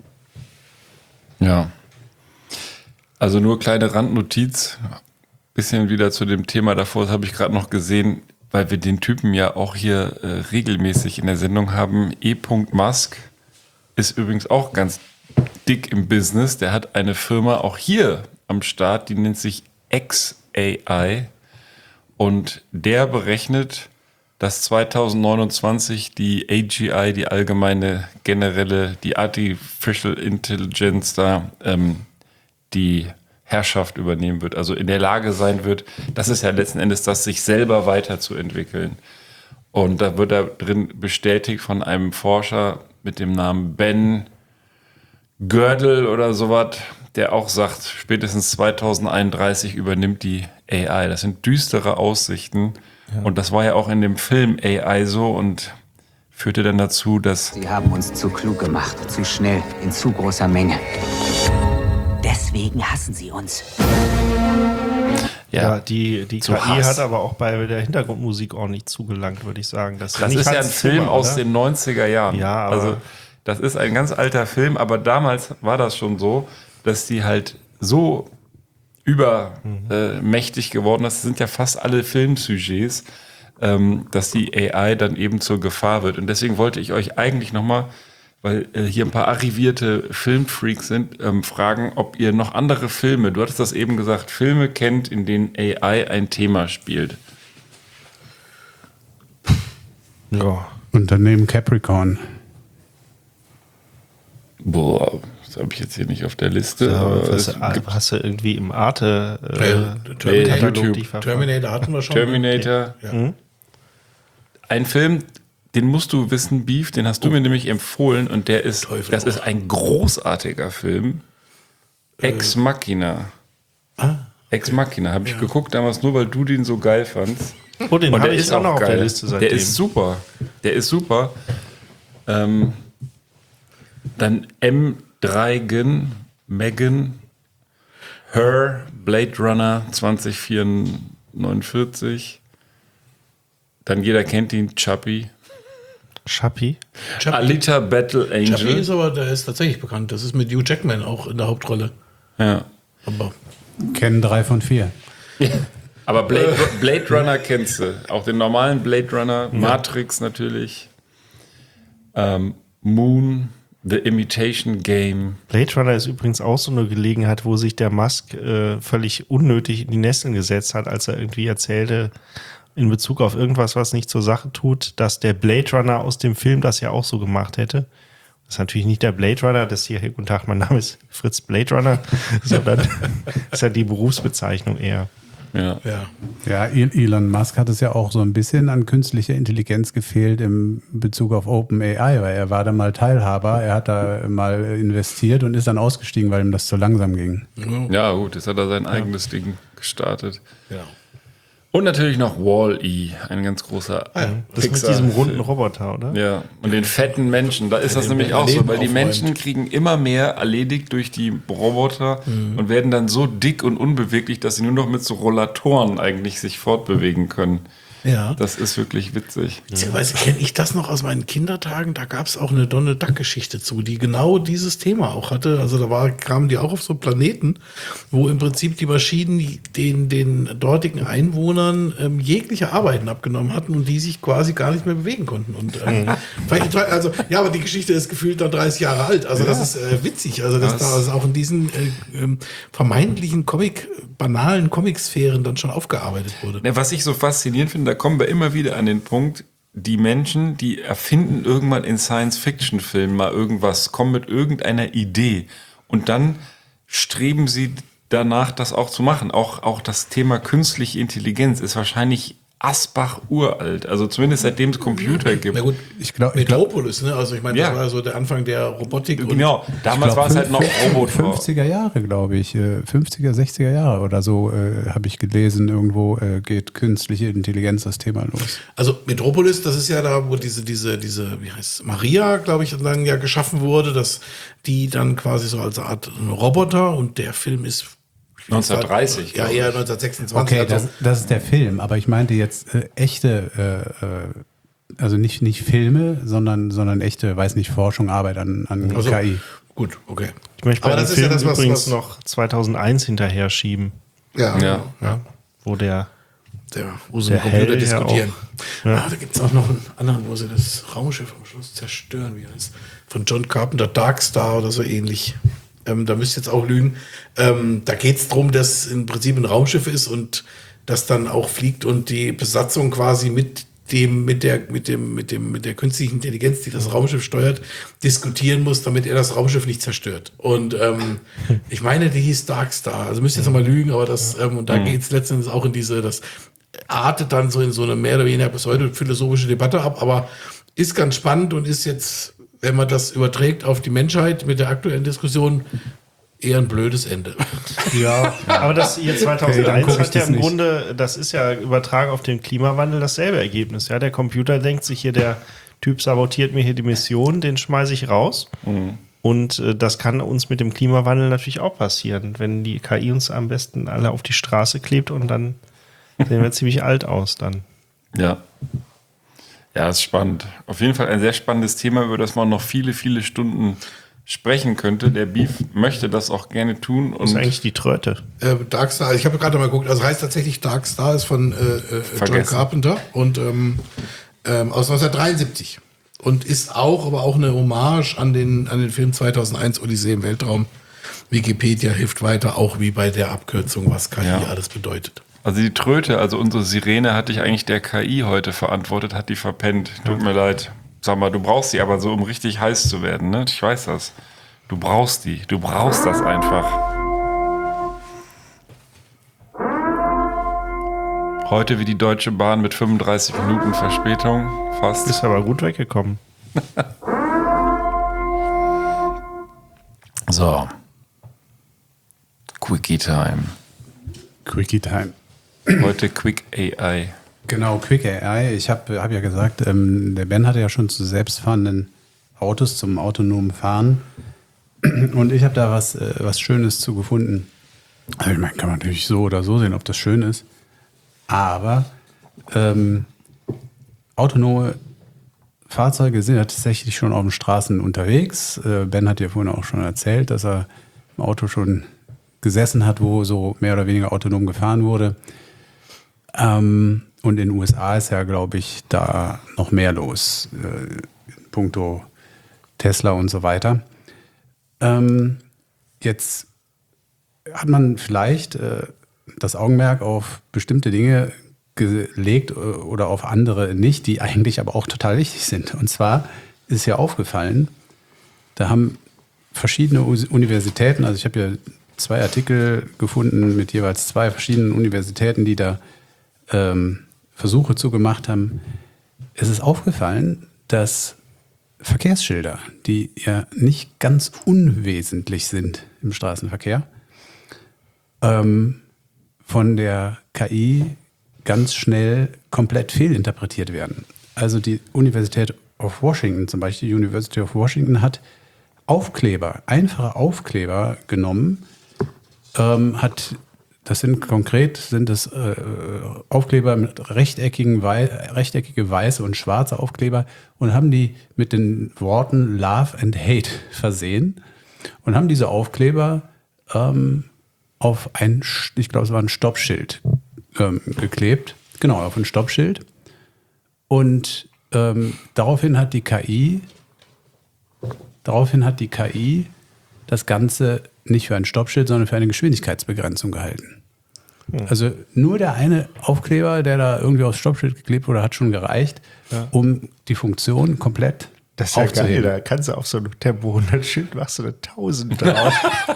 Ja. Also nur kleine Randnotiz. Bisschen wieder zu dem Thema davor, das habe ich gerade noch gesehen, weil wir den Typen ja auch hier äh, regelmäßig in der Sendung haben. E. Musk ist übrigens auch ganz dick im Business. Der hat eine Firma auch hier am Start, die nennt sich X A I. Und der berechnet, dass zweitausendneunundzwanzig die A G I, die allgemeine generelle, die Artificial Intelligence da, ähm, die Herrschaft übernehmen wird, also in der Lage sein wird, das ist ja letzten Endes das, sich selber weiterzuentwickeln. Und da wird da drin bestätigt von einem Forscher mit dem Namen Ben Gödel oder sowas, der auch sagt, spätestens zweitausendeinunddreißig übernimmt die A I. Das sind düstere Aussichten. Ja. Und das war ja auch in dem Film A I so. Und führte dann dazu, dass... Sie haben uns zu klug gemacht, zu schnell, in zu großer Menge. Deswegen hassen sie uns. Ja, Ja, die, die zu K I Hass. hat aber auch bei der Hintergrundmusik ordentlich zugelangt, würde ich sagen. Das, Das nicht ist ja ein Hans Film Zimmer, aus oder? den neunziger Jahren. Ja, aber- also das ist ein ganz alter Film, aber damals war das schon so, dass die halt so übermächtig geworden ist. Das sind ja fast alle Filmsujets, ähm, dass die A I dann eben zur Gefahr wird. Und deswegen wollte ich euch eigentlich nochmal, weil äh, hier ein paar arrivierte Filmfreaks sind, ähm, fragen, ob ihr noch andere Filme, du hattest das eben gesagt, Filme kennt, in denen A I ein Thema spielt. Ja. Unternehmen Capricorn. Boah, das habe ich jetzt hier nicht auf der Liste. Ja, aber was, es hast, gibt hast du irgendwie im Arte äh, Ja, Terminator, Katalog YouTube. die verfolgt? Terminator hatten wir schon. Terminator. Ja. Ein Film, den musst du wissen, Beef, den hast du mir nämlich empfohlen und der ist, Teufel das auch. ist ein großartiger Film. Ex Machina. Ex Machina habe ich geguckt damals nur, weil du den so geil fandst. Oh, den Und habe der ich ist auch noch auf geil. der Liste seitdem. Der ist super. Der ist super. Ähm, dann M. Dragon, Megan, Her, Blade Runner zwanzig vierundneunzig. Dann jeder kennt ihn, Chappie. Chappie. Chappie. Alita Battle Chappie Angel. ist aber, der ist tatsächlich bekannt. Das ist mit Hugh Jackman auch in der Hauptrolle. Ja. Aber Kennen drei von vier. Aber Blade, Blade Runner kennst du. Auch den normalen Blade Runner, Matrix natürlich. Ähm, Moon, The Imitation Game. Blade Runner ist übrigens auch so eine Gelegenheit, wo sich der Musk äh, völlig unnötig in die Nesseln gesetzt hat, als er irgendwie erzählte, in Bezug auf irgendwas, was nicht zur Sache tut, dass der Blade Runner aus dem Film das ja auch so gemacht hätte. Das ist natürlich nicht der Blade Runner, das hier, hey, guten Tag, mein Name ist Fritz Blade Runner, sondern das ist ja die Berufsbezeichnung eher. Ja. ja. Ja, E- Elon Musk hat es ja auch so ein bisschen an künstlicher Intelligenz gefehlt im Bezug auf OpenAI, weil er war da mal Teilhaber, er hat da mal investiert und ist dann ausgestiegen, weil ihm das zu langsam ging. Ja, gut, jetzt hat er sein eigenes Ding gestartet. Genau. Und natürlich noch Wall-E, ein ganz großer Das mit Pixar- diesem runden Roboter, oder? Ja, und den fetten Menschen, da ist das den nämlich auch so, Leben weil die aufräumt. Menschen kriegen immer mehr erledigt durch die Roboter und werden dann so dick und unbeweglich, dass sie nur noch mit so Rollatoren eigentlich sich fortbewegen können. Ja. Das ist wirklich witzig. Beziehungsweise kenne ich das noch aus meinen Kindertagen, da gab es auch eine Donald Duck-Geschichte zu, die genau dieses Thema auch hatte. Also da war, kamen die auch auf so Planeten, wo im Prinzip die Maschinen den, den dortigen Einwohnern ähm, jegliche Arbeiten abgenommen hatten und die sich quasi gar nicht mehr bewegen konnten. Und ähm, vielleicht, also ja, aber die Geschichte ist gefühlt dann dreißig Jahre alt. Also das ist äh, witzig. Also dass da also auch in diesen äh, ähm, vermeintlichen Comic, banalen Comic-Sphären dann schon aufgearbeitet wurde. Ja, was ich so faszinierend finde, da kommen wir immer wieder an den Punkt, die Menschen, die erfinden irgendwann in Science-Fiction-Filmen mal irgendwas, kommen mit irgendeiner Idee und dann streben sie danach, das auch zu machen. Auch, auch das Thema künstliche Intelligenz ist wahrscheinlich Asbach uralt, also zumindest seitdem es Computer gibt. Na gut, Ich glaube, ich glaub, Metropolis, ne? Also ich meine, Ja. das war so der Anfang der Robotik. und- Genau, damals war es halt noch Roboter. fünfziger Jahre, glaube ich. äh, fünfziger, sechziger Jahre oder so äh, habe ich gelesen. Irgendwo äh, geht künstliche Intelligenz das Thema los. Also Metropolis, das ist ja da, wo diese, diese, diese, wie heißt es, Maria, glaube ich, dann ja geschaffen wurde, dass die dann quasi so als Art Roboter und der Film ist neunzehnhundertdreißig, Ja, glaub ich. eher neunzehnhundertsechsundzwanzig. Okay, also, das, das ist der Film, aber ich meinte jetzt äh, echte, äh, äh, also nicht, nicht Filme, sondern, sondern echte, weiß nicht, Forschung, Arbeit an, an also, K I. gut, okay. Ich möchte bei Aber dem das ist ja Film das, was- übrigens was- noch zweitauneins hinterher schieben, Ja, Ja. ja. wo der Der, wo sie Der mit Computer Hell ja diskutieren. auch. Ja. Ah, da gibt es auch noch einen anderen, wo sie das Raumschiff am Schluss zerstören, wie heißt von John Carpenter, Dark Star oder so ähnlich. Ähm, da müsst ihr jetzt auch lügen. Ähm, da geht es darum, dass im Prinzip ein Raumschiff ist und das dann auch fliegt und die Besatzung quasi mit dem, mit der, mit dem, mit dem, mit der künstlichen Intelligenz, die das Raumschiff steuert, diskutieren muss, damit er das Raumschiff nicht zerstört. Und ähm, ich meine, die hieß Dark Star. Also müsst ihr jetzt nochmal lügen, aber das, ähm, und da geht es letztendlich auch in diese, das artet dann so in so eine mehr oder weniger pseudo-philosophische Debatte ab, aber ist ganz spannend und ist jetzt, wenn man das überträgt auf die Menschheit mit der aktuellen Diskussion, eher ein blödes Ende. Ja, aber das hier Okay, dann zweitausendeins guck ich hat ja das im nicht. Grunde, das ist ja übertragen auf den Klimawandel dasselbe Ergebnis. Ja, der Computer denkt sich hier, der, Typ sabotiert mir hier die Mission, den schmeiße ich raus. Mhm. Und äh, das kann uns mit dem Klimawandel natürlich auch passieren, wenn die K I uns am besten alle auf die Straße klebt und dann sehen wir ziemlich alt aus dann. Ja. Ja, ist spannend. Auf jeden Fall ein sehr spannendes Thema, über das man noch viele, viele Stunden sprechen könnte. Der Beef möchte das auch gerne tun. Und das ist eigentlich die Tröte. Äh, Darkstar, ich habe gerade mal geguckt, also heißt tatsächlich Darkstar, ist von äh, äh, John Carpenter und ähm, ähm, aus neunzehnhundertdreiundsiebzig. Und ist auch, aber auch eine Hommage an den, an den Film zweitausendeins Odyssee im Weltraum. Wikipedia hilft weiter, auch wie bei der Abkürzung, was K I ja. alles bedeutet. Also die Tröte, also unsere Sirene hatte ich eigentlich der K I heute verantwortet, hat die verpennt. Tut mir leid. Sag mal, du brauchst die aber so, um richtig heiß zu werden, ne? Ich weiß das. Du brauchst die. Du brauchst das einfach. Heute wie die Deutsche Bahn mit fünfunddreißig Minuten Verspätung. Fast. Ist aber gut weggekommen. So. Quickie Time. Quickie Time. Heute Quick A I. Genau, Quick A I. Ich habe hab ja gesagt, ähm, der Ben hatte ja schon zu selbstfahrenden Autos, zum autonomen Fahren. Und ich habe da was, äh, was Schönes zu gefunden. Also ich meine, kann man natürlich so oder so sehen, ob das schön ist. Aber ähm, autonome Fahrzeuge sind ja tatsächlich schon auf den Straßen unterwegs. Äh, Ben hat ja vorhin auch schon erzählt, dass er im Auto schon gesessen hat, wo so mehr oder weniger autonom gefahren wurde. Ähm, und in den U S A ist ja, glaube ich, da noch mehr los, äh, in puncto Tesla und so weiter. Ähm, jetzt hat man vielleicht äh, das Augenmerk auf bestimmte Dinge gelegt oder auf andere nicht, die eigentlich aber auch total wichtig sind. Und zwar ist ja aufgefallen, da haben verschiedene Universitäten, also ich habe ja zwei Artikel gefunden mit jeweils zwei verschiedenen Universitäten, die da ähm, Versuche zu gemacht haben. Es ist aufgefallen, dass Verkehrsschilder, die ja nicht ganz unwesentlich sind im Straßenverkehr, ähm, von der K I ganz schnell komplett fehlinterpretiert werden. Also die Universität of Washington, zum Beispiel die University of Washington, hat Aufkleber, einfache Aufkleber genommen, ähm, hat, das sind konkret, sind das äh, Aufkleber mit rechteckigen, wei rechteckige weiße und schwarze Aufkleber und haben die mit den Worten Love and Hate versehen und haben diese Aufkleber ähm, auf ein, ich glaube, es war ein Stoppschild ähm, geklebt. Genau, auf ein Stoppschild. Und ähm, daraufhin hat die K I, daraufhin hat die K I das Ganze nicht für ein Stoppschild, sondern für eine Geschwindigkeitsbegrenzung gehalten. Hm. Also nur der eine Aufkleber, der da irgendwie aufs Stoppschild geklebt wurde, hat schon gereicht, ja. um die Funktion komplett das ist ja geil, da kannst du auf so einem Tempo hundert Schild machst du eine tausend drauf.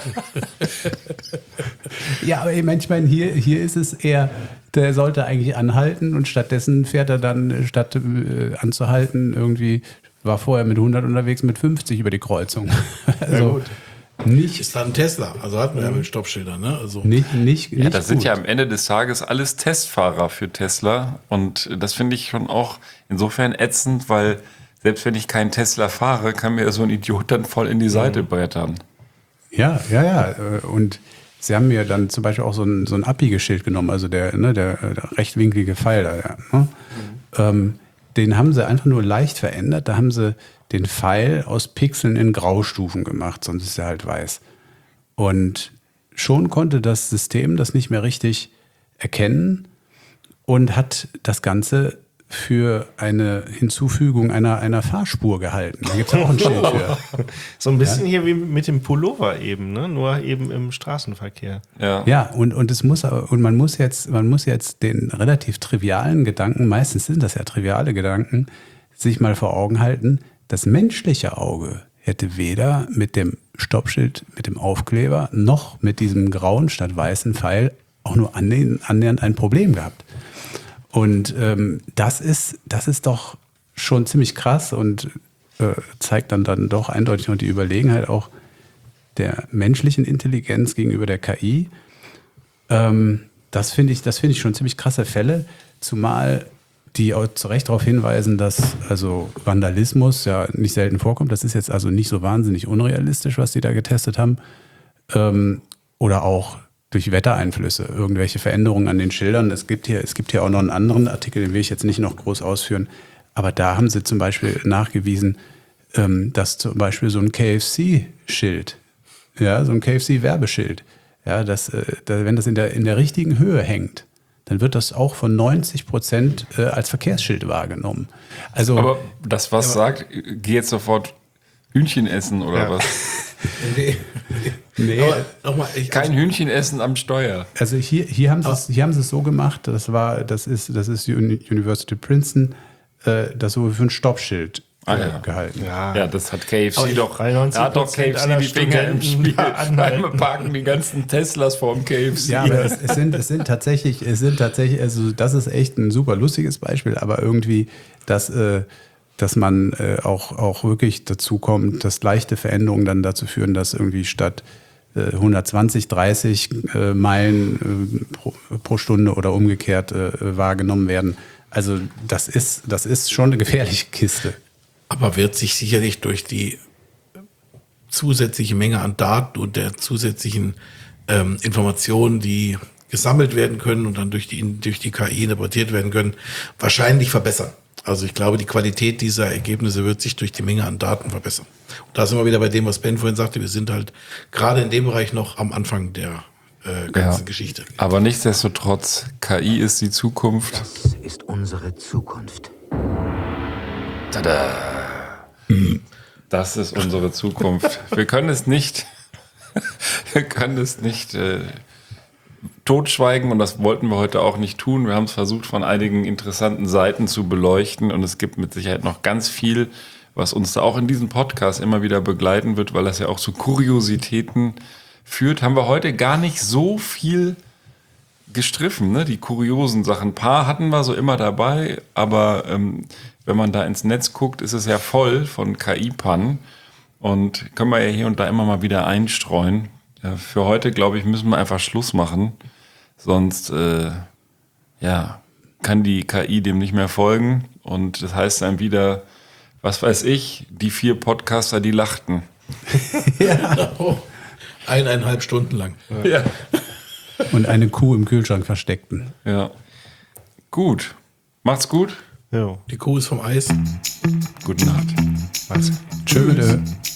Ja, aber ich meine, hier, hier ist es eher, der sollte eigentlich anhalten und stattdessen fährt er dann, statt äh, anzuhalten, irgendwie war vorher mit hundert unterwegs, mit fünfzig über die Kreuzung. Also, ja, gut. Nicht, ist dann ein Tesla, also hatten wir ja mit Stoppschildern, ne? Also nicht, nicht, ja, nicht das gut. Sind ja am Ende des Tages alles Testfahrer für Tesla und das finde ich schon auch insofern ätzend, weil selbst wenn ich keinen Tesla fahre, kann mir so ein Idiot dann voll in die Seite mhm. brettern. Ja, ja, ja. Und sie haben mir dann zum Beispiel auch so ein, so ein Abbiegeschild genommen, also der, ne, der, der rechtwinklige Pfeil da, ja, ne? mhm. ähm, den haben sie einfach nur leicht verändert. Da haben sie den Pfeil aus Pixeln in Graustufen gemacht, sonst ist er halt weiß. Und schon konnte das System das nicht mehr richtig erkennen und hat das Ganze für eine Hinzufügung einer, einer Fahrspur gehalten. Da gibt es auch ein Schild für. So ein bisschen ja? hier wie mit dem Pullover eben, ne? Nur eben im Straßenverkehr. Ja, ja und, und, es muss, und man, muss jetzt, man muss jetzt den relativ trivialen Gedanken, meistens sind das ja triviale Gedanken, sich mal vor Augen halten, das menschliche Auge hätte weder mit dem Stoppschild, mit dem Aufkleber, noch mit diesem grauen statt weißen Pfeil auch nur annähernd ein Problem gehabt. Und ähm, das ist, das ist doch schon ziemlich krass und äh, zeigt dann, dann doch eindeutig noch die Überlegenheit auch der menschlichen Intelligenz gegenüber der K I. Ähm, das finde ich, das finde ich schon ziemlich krasse Fälle, zumal die auch zu Recht darauf hinweisen, dass also Vandalismus ja nicht selten vorkommt. Das ist jetzt also nicht so wahnsinnig unrealistisch, was die da getestet haben. Ähm, oder auch durch Wettereinflüsse, irgendwelche Veränderungen an den Schildern. Es gibt hier, es gibt hier auch noch einen anderen Artikel, den will ich jetzt nicht noch groß ausführen. Aber da haben sie zum Beispiel nachgewiesen, ähm, dass zum Beispiel so ein K F C-Schild, ja, so ein K F C-Werbeschild, ja, dass, äh, da, wenn das in der, in der richtigen Höhe hängt, dann wird das auch von neunzig Prozent äh, als Verkehrsschild wahrgenommen. Also, aber das, was ja, sagt, geh jetzt sofort Hühnchen essen oder ja. was? Nee. Nee. Aber noch mal, ich, Kein Hühnchen essen am Steuer. Also hier, hier haben sie es, hier haben sie es so gemacht, das war, das ist, das ist University Princeton, äh, das so für ein Stoppschild ah, ja. gehalten. Ja. ja, das hat K F C ich, doch. Da hat doch K F C die Finger im Spiel. Beim Parken die ganzen Teslas vorm K F C. Ja, aber es, es sind, es sind tatsächlich, es sind tatsächlich, also das ist echt ein super lustiges Beispiel, aber irgendwie, dass, äh, dass man äh, auch, auch wirklich dazu kommt, dass leichte Veränderungen dann dazu führen, dass irgendwie statt äh, hundertzwanzig, dreißig äh, Meilen äh, pro, pro Stunde oder umgekehrt äh, wahrgenommen werden. Also das ist, das ist schon eine gefährliche Kiste. Aber wird sich sicherlich durch die zusätzliche Menge an Daten und der zusätzlichen ähm, Informationen, die gesammelt werden können und dann durch die, durch die K I interpretiert werden können, wahrscheinlich verbessern. Also ich glaube, die Qualität dieser Ergebnisse wird sich durch die Menge an Daten verbessern. Und da sind wir wieder bei dem, was Ben vorhin sagte. Wir sind halt gerade in dem Bereich noch am Anfang der äh, ganzen ja, Geschichte. Aber nichtsdestotrotz, K I ist die Zukunft. Das ist unsere Zukunft. Tada! Das ist unsere Zukunft. Wir können es nicht, wir können es nicht äh, totschweigen und das wollten wir heute auch nicht tun. Wir haben es versucht, von einigen interessanten Seiten zu beleuchten und es gibt mit Sicherheit noch ganz viel, was uns da auch in diesem Podcast immer wieder begleiten wird, weil das ja auch zu Kuriositäten führt. Haben wir heute gar nicht so viel gestriffen, ne? Die kuriosen Sachen. Ein paar hatten wir so immer dabei, aber ähm, wenn man da ins Netz guckt, ist es ja voll von K I-Pannen und können wir ja hier und da immer mal wieder einstreuen. Ja, für heute, glaube ich, müssen wir einfach Schluss machen, sonst äh, ja, kann die K I dem nicht mehr folgen und das heißt dann wieder, was weiß ich, die vier Podcaster, die lachten. Ja. Eineinhalb Stunden lang. Ja. Und eine Kuh im Kühlschrank versteckten. Ja. Gut. Macht's gut. Jo. Die Kuh ist vom Eis. Gute Nacht. Tschö.